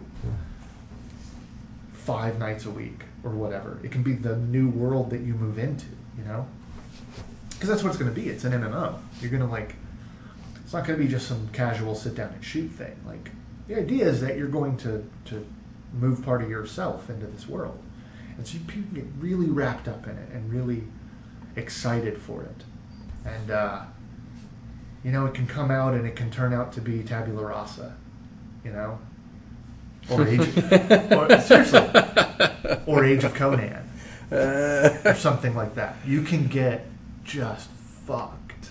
5 nights a week or whatever. It can be the new world that you move into, you know? Because that's what it's going to be. It's an MMO. You're going to like, it's not going to be just some casual sit down and shoot thing. Like, the idea is that you're going to move part of yourself into this world. And so people get really wrapped up in it and really excited for it. And, you know, it can come out and it can turn out to be tabula rasa, you know? Or seriously, or Age of Conan, or something like that. You can get just fucked.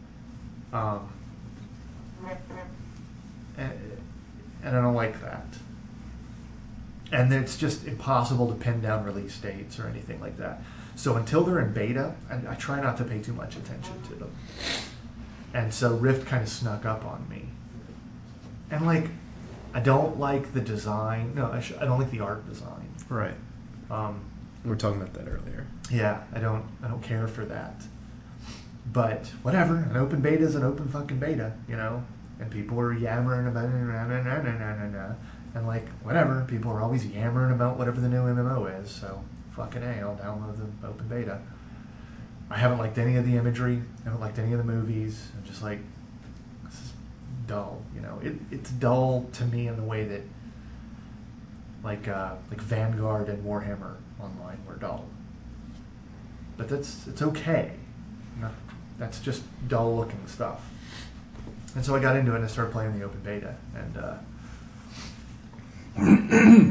And I don't like that. And it's just impossible to pin down release dates or anything like that. So until they're in beta, I try not to pay too much attention to them. And so Rift kind of snuck up on me. And like, I don't like the design. No, I don't like the art design. Right. We were talking about that earlier. Yeah, I don't care for that. But whatever, an open beta is an open fucking beta, you know? And people are yammering about it, and like, whatever, people are always yammering about whatever the new MMO is, so fucking A, I'll download the open beta. I haven't liked any of the imagery. I haven't liked any of the movies. I'm just like, this is dull. You know, it's dull to me in the way that like Vanguard and Warhammer Online were dull. But it's okay. That's just dull looking stuff. And so I got into it and I started playing the open beta. And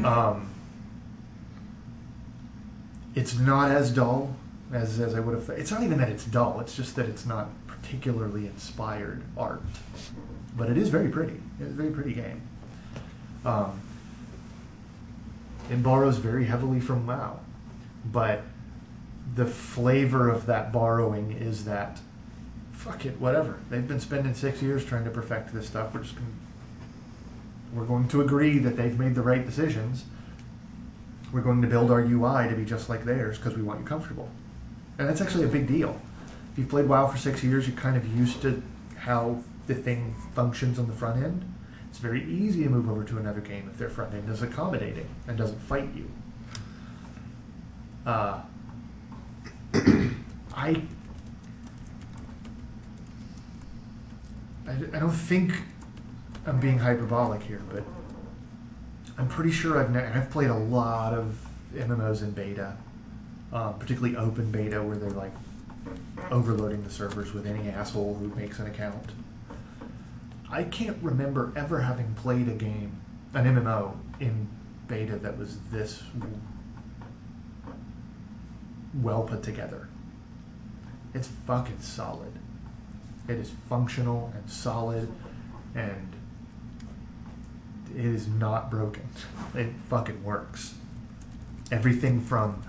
it's not as dull as I would have thought. It's not even that it's dull. It's just that it's not particularly inspired art. But it is very pretty. It's a very pretty game. It borrows very heavily from WoW. But the flavor of that borrowing is that, fuck it, whatever. They've been spending 6 years trying to perfect this stuff. We're going to agree that they've made the right decisions. We're going to build our UI to be just like theirs because we want you comfortable. And that's actually a big deal. If you've played WoW for 6 years, you're kind of used to how the thing functions on the front end. It's very easy to move over to another game if their front end is accommodating and doesn't fight you. I don't think I'm being hyperbolic here, but I'm pretty sure I've played a lot of MMOs in beta, particularly open beta, where they're like overloading the servers with any asshole who makes an account. I can't remember ever having played an MMO in beta that was this well put together. It's fucking solid. It is functional and solid, and it is not broken. It fucking works. Everything from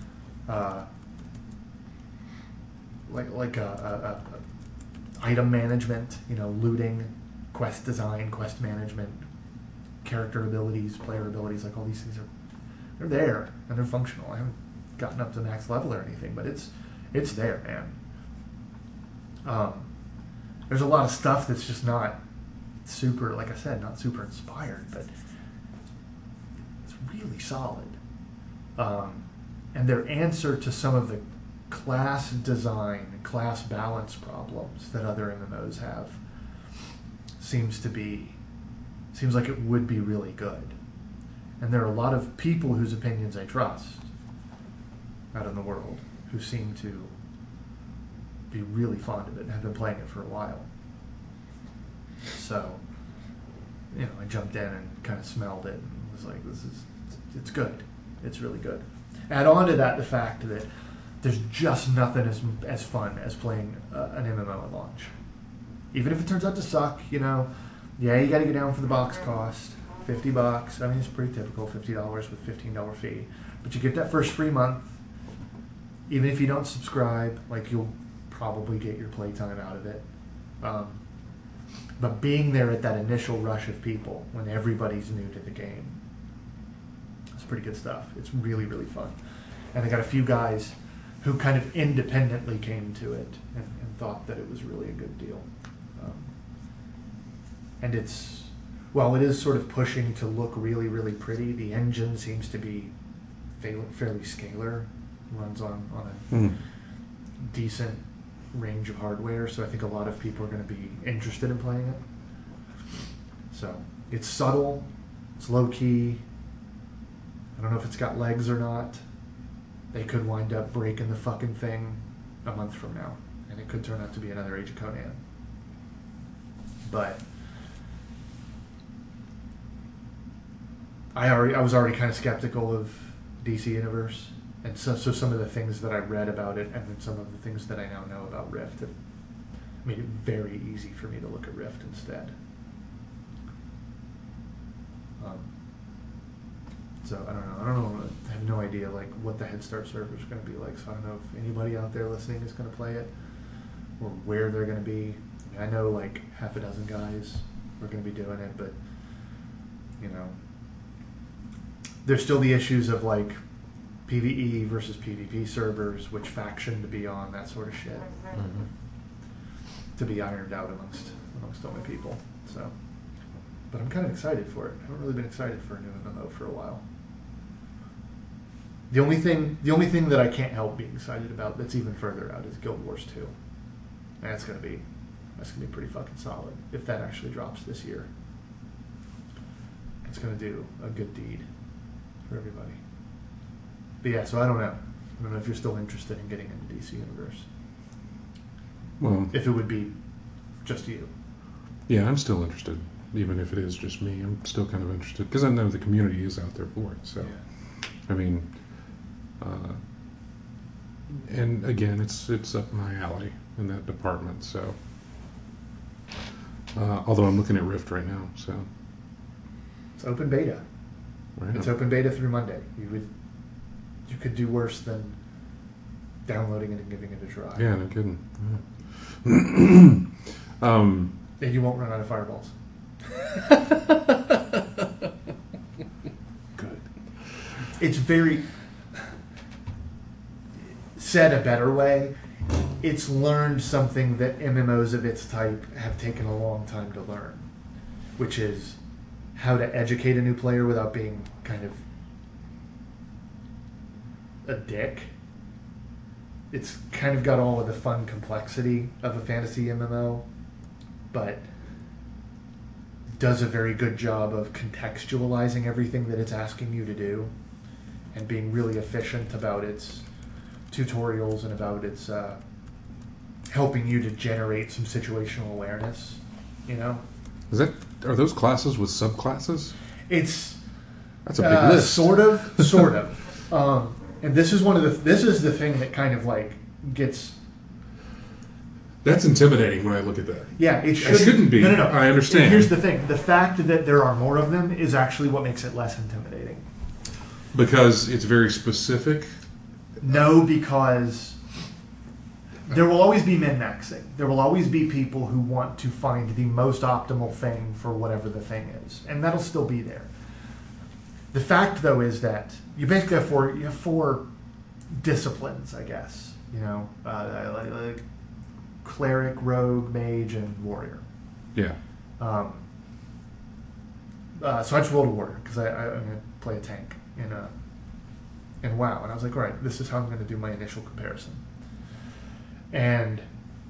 item management, looting, quest design, quest management, character abilities, player abilities, like all these things they're there and they're functional. I haven't gotten up to max level or anything, but it's there, man. There's a lot of stuff that's just not super, like I said, not super inspired, but it's really solid. And their answer to some of the class design and class balance problems that other MMOs have seems like it would be really good. And there are a lot of people whose opinions I trust out in the world who seem to be really fond of it and have been playing it for a while. So, I jumped in and kind of smelled it and was like, it's good. It's really good. Add on to that the fact that there's just nothing as fun as playing an MMO at launch. Even if it turns out to suck, you got to get down for the box cost, $50. I mean, it's pretty typical, $50 with $15 fee. But you get that first free month. Even if you don't subscribe, you'll probably get your playtime out of it. But being there at that initial rush of people when everybody's new to the game, it's pretty good stuff. It's really, really fun. And I got a few guys who kind of independently came to it and thought that it was really a good deal. And it is sort of pushing to look really, really pretty. The engine seems to be fairly scalar, runs on a decent range of hardware, so I think a lot of people are going to be interested in playing it. So it's subtle, it's low key. I don't know if it's got legs or not. They could wind up breaking the fucking thing a month from now, and it could turn out to be another Age of Conan. But I was already kind of skeptical of DC Universe. And so some of the things that I read about it and then some of the things that I now know about Rift have made it very easy for me to look at Rift instead. So I don't know. I have no idea what the Head Start server is going to be like. So I don't know if anybody out there listening is going to play it or where they're going to be. I know half a dozen guys are going to be doing it, but there's still the issues of PvE versus PvP servers, which faction to be on, that sort of shit, to be ironed out amongst all my people. So, but I'm kind of excited for it. I haven't really been excited for a new MMO for a while. The only thing that I can't help being excited about that's even further out is Guild Wars 2. And that's gonna be pretty fucking solid if that actually drops this year. It's gonna do a good deed for everybody. But yeah, so I don't know. I don't know if you're still interested in getting into DC Universe. Well, If it would be just you. yeah, I'm still interested, even if it is just me. I'm still kind of interested because I know the community is out there for it. So, I mean, and again, it's up my alley in that department. So, although I'm looking at Rift right now, so It's open beta. right It's on. open beta through Monday. You could do worse than downloading it and giving it a try. Yeah, no kidding. Yeah. And you won't run out of fireballs. Good. It's very, said a better way, it's learned something that MMOs of its type have taken a long time to learn, which is how to educate a new player without being kind of a dick. It's kind of got all of the fun complexity of a fantasy MMO, but does a very good job of contextualizing everything that it's asking you to do and being really efficient about its tutorials and about its helping you to generate some situational awareness, you know? Are those classes with subclasses? It's That's a big list. sort of. And this is this is the thing that kind of like gets. That's intimidating when I look at that. Yeah, it shouldn't be. No. I understand. And here's the thing: the fact that there are more of them is actually what makes it less intimidating. Because it's very specific. No, because there will always be min-maxing. There will always be people who want to find the most optimal thing for whatever the thing is, and that'll still be there. The fact, though, is that you basically have four disciplines, I guess. You know, like cleric, rogue, mage, and warrior. Yeah. So I just rolled a warrior because I'm going to play a tank in WoW, and I was like, all right, this is how I'm going to do my initial comparison. And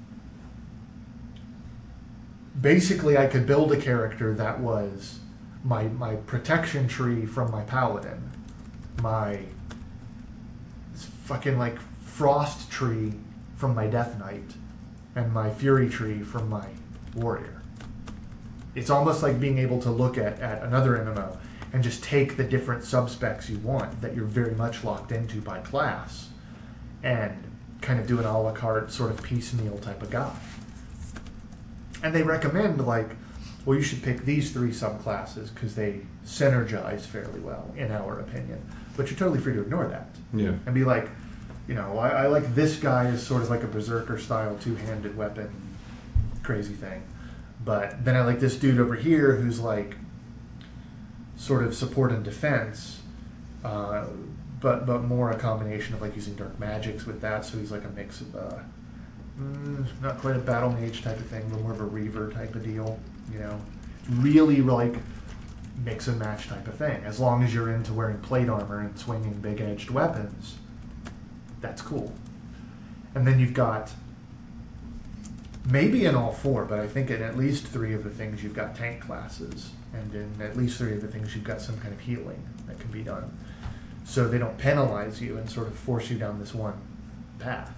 basically, I could build a character that was my protection tree from my paladin, my fucking like frost tree from my death knight, and my fury tree from my warrior. It's almost like being able to look at another MMO and just take the different subspecs you want that you're very much locked into by class and kind of do an a la carte sort of piecemeal type of guy. And they recommend like, well, you should pick these three subclasses because they synergize fairly well, in our opinion. But you're totally free to ignore that. Yeah. And be like, you know, I like this guy as sort of like a berserker style two-handed weapon crazy thing. But then I like this dude over here who's like sort of support and defense, but more a combination of like using dark magics with that. So he's like a mix of not quite a battle mage type of thing, but more of a reaver type of deal. You know, really like mix and match type of thing. As long as you're into wearing plate armor and swinging big edged weapons, that's cool. And then you've got, maybe in all four, but I think in at least three of the things you've got tank classes, and in at least three of the things you've got some kind of healing that can be done. So they don't penalize you and sort of force you down this one path.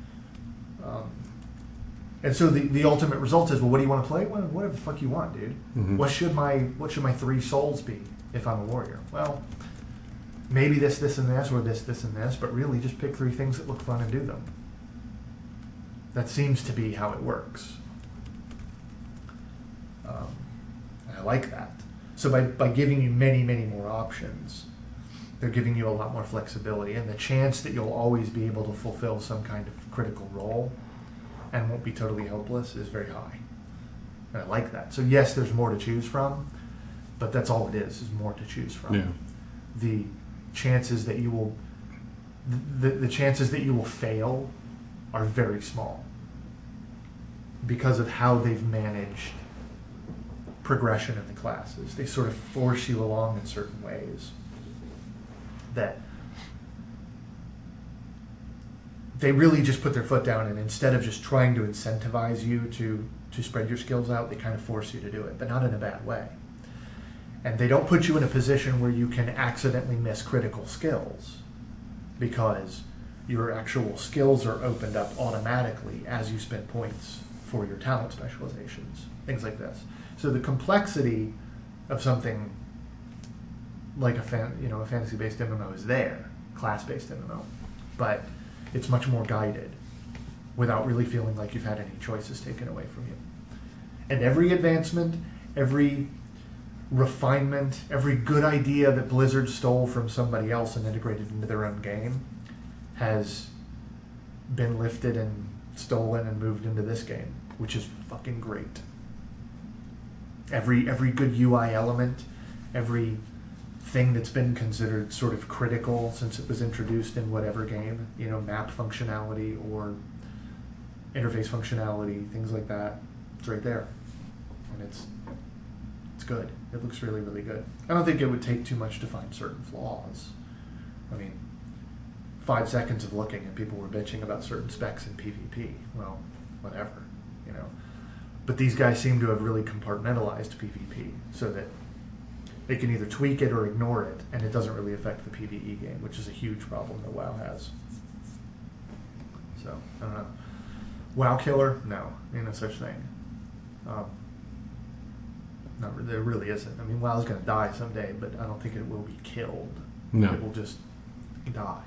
And so the ultimate result is, well, what do you want to play? Well, whatever the fuck you want, dude. Mm-hmm. What should my three souls be if I'm a warrior? Well, maybe this, and this, or this, and this, but really just pick three things that look fun and do them. That seems to be how it works. And I like that. So by giving you many, many more options, they're giving you a lot more flexibility, and the chance that you'll always be able to fulfill some kind of critical role and won't be totally helpless is very high. And I like that. So yes, there's more to choose from, but that's all it is more to choose from. Yeah. The chances that you will the chances that you will fail are very small because of how they've managed progression in the classes. They sort of force you along in certain ways that they really just put their foot down, and instead of just trying to incentivize you to spread your skills out, they kind of force you to do it, but not in a bad way. And they don't put you in a position where you can accidentally miss critical skills, because your actual skills are opened up automatically as you spend points for your talent specializations, things like this. So the complexity of something like a fantasy-based MMO is there, class-based MMO, but it's much more guided without really feeling like you've had any choices taken away from you. And every advancement, every refinement, every good idea that Blizzard stole from somebody else and integrated into their own game has been lifted and stolen and moved into this game, which is fucking great. Every good UI element, every thing that's been considered sort of critical since it was introduced in whatever game, map functionality or interface functionality, things like that, it's right there. And it's good. It looks really, really good. I don't think it would take too much to find certain flaws. I mean, 5 seconds of looking and people were bitching about certain specs in PvP. Well, whatever, But these guys seem to have really compartmentalized PvP so that they can either tweak it or ignore it, and it doesn't really affect the PvE game, which is a huge problem that WoW has. So, I don't know. WoW killer? No, ain't no such thing. There really isn't. I mean, WoW's going to die someday, but I don't think it will be killed. No. It will just die.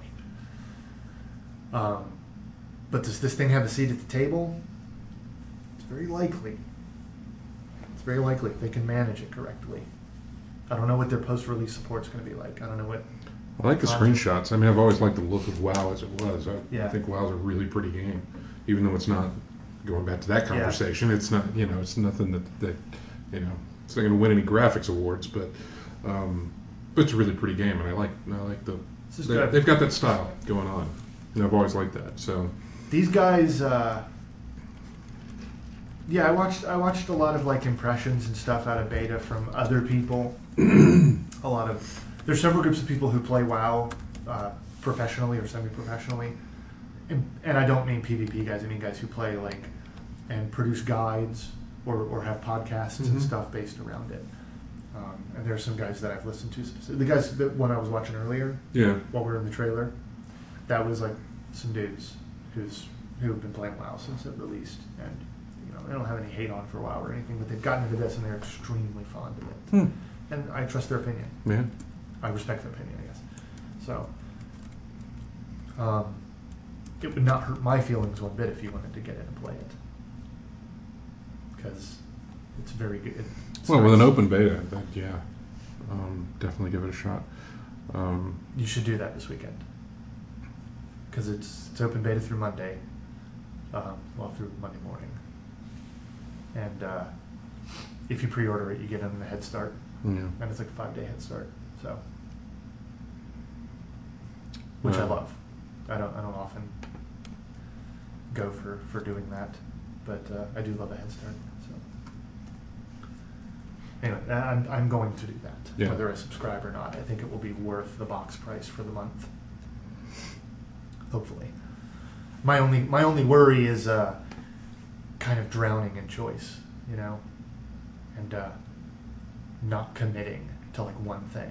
But does this thing have a seat at the table? It's very likely. It's very likely if they can manage it correctly. I don't know what their post-release support's going to be like. I don't know what... I like the screenshots. I mean, I've always liked the look of WoW as it was. I think WoW's a really pretty game, even though it's not, going back to that conversation, it's not, it's nothing that it's not going to win any graphics awards, but it's a really pretty game, and I like they've got that style going on, and I've always liked that. So these guys, I watched a lot of like impressions and stuff out of beta from other people. There's several groups of people who play WoW professionally or semi-professionally, and I don't mean PvP guys. I mean guys who play and produce guides or have podcasts and stuff based around it. And there's some guys that I've listened to specifically. The guys that one I was watching earlier, while we were in the trailer, that was like some dudes who have been playing WoW since it released, and they don't have any hate on for WoW or anything, but they've gotten into this and they're extremely fond of it. And I trust their opinion. Yeah. I respect their opinion, I guess. So, it would not hurt my feelings one bit if you wanted to get in and play it, because it's very good. It's well, nice. with an open beta, definitely give it a shot. You should do that this weekend, because it's open beta through Monday, through Monday morning, and if you pre-order it, you get it in a head start, and it's like a 5-day head start. So, which I love. I don't often go for doing that, but I do love a head start. So, anyway, I'm going to do that, whether I subscribe or not. I think it will be worth the box price for the month. Hopefully, my only worry is kind of drowning in choice, and not committing to one thing.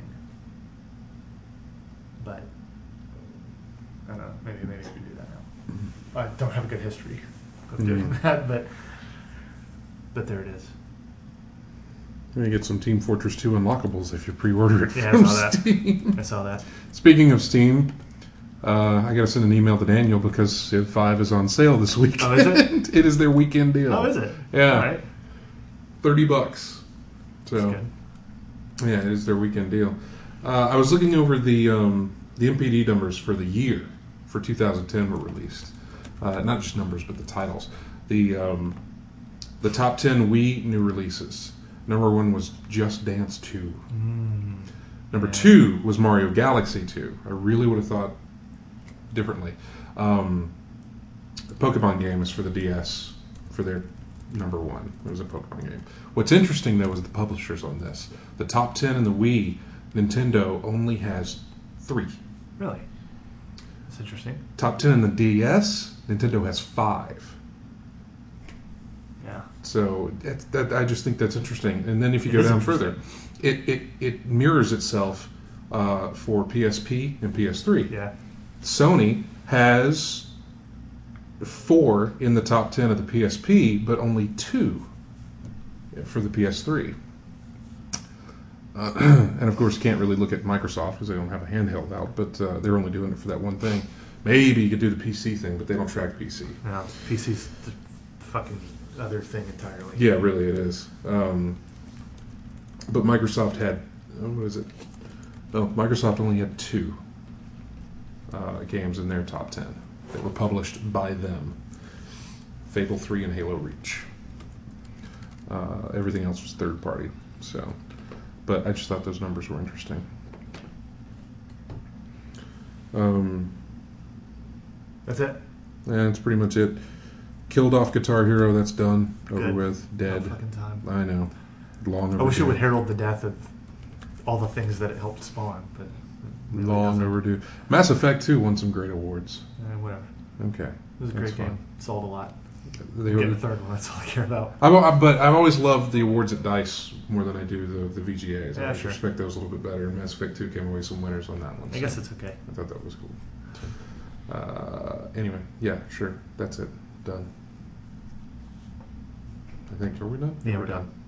But I don't know. Maybe we can do that now. I don't have a good history of doing that, but there it is. You get some Team Fortress 2 unlockables if you pre-order it from I saw Steam. That. I saw that. Speaking of Steam, I got to send an email to Daniel because Civ 5 is on sale this weekend. Oh, is it? It is their weekend deal. Oh, is it? Yeah. All right. $30. So, good. Yeah, it is their weekend deal. I was looking over the NPD numbers for the year for 2010 were released. Not just numbers, but the titles. The top 10 Wii new releases. Number 1 was Just Dance 2. Number 2 was Mario Galaxy 2. I really would have thought differently. The Pokemon game is for the DS for their number 1. It was a Pokemon game. What's interesting, though, is the publishers on this. The top 10 in the Wii, Nintendo only has 3. Really? That's interesting. Top 10 in the DS, Nintendo has 5. Yeah. So I just think that's interesting. And then if you go down further, it mirrors itself for PSP and PS3. Yeah. Sony has 4 in the top 10 of the PSP, but only 2 for the PS3. And of course, can't really look at Microsoft because they don't have a handheld out, but they're only doing it for that one thing. Maybe you could do the PC thing, but they don't track PC. No, PC's the fucking other thing entirely. Yeah, really it is. But Microsoft had, what is it? Oh, Microsoft only had 2 games in their top 10 that were published by them. Fable 3 and Halo Reach. Everything else was third party. So, but I just thought those numbers were interesting. That's it. And that's pretty much it. Killed off Guitar Hero. That's done. Over Good. with. Dead. No fucking time. I know. Long overdue. I wish it would herald the death of all the things that it helped spawn, but it really Long doesn't. overdue. Mass Effect 2 won some great awards. Whatever. Okay. It was a That's great fine. game. Sold a lot. They Get were, the third one. That's all I care about. but I've always loved the awards at DICE more than I do the VGAs. Yeah, I sure. respect those a little bit better. And Mass Effect 2 came away some winners on that one. I guess it's okay. I thought that was cool. Anyway, yeah, sure. That's it. Done. I think. Are we done? Yeah, we're done.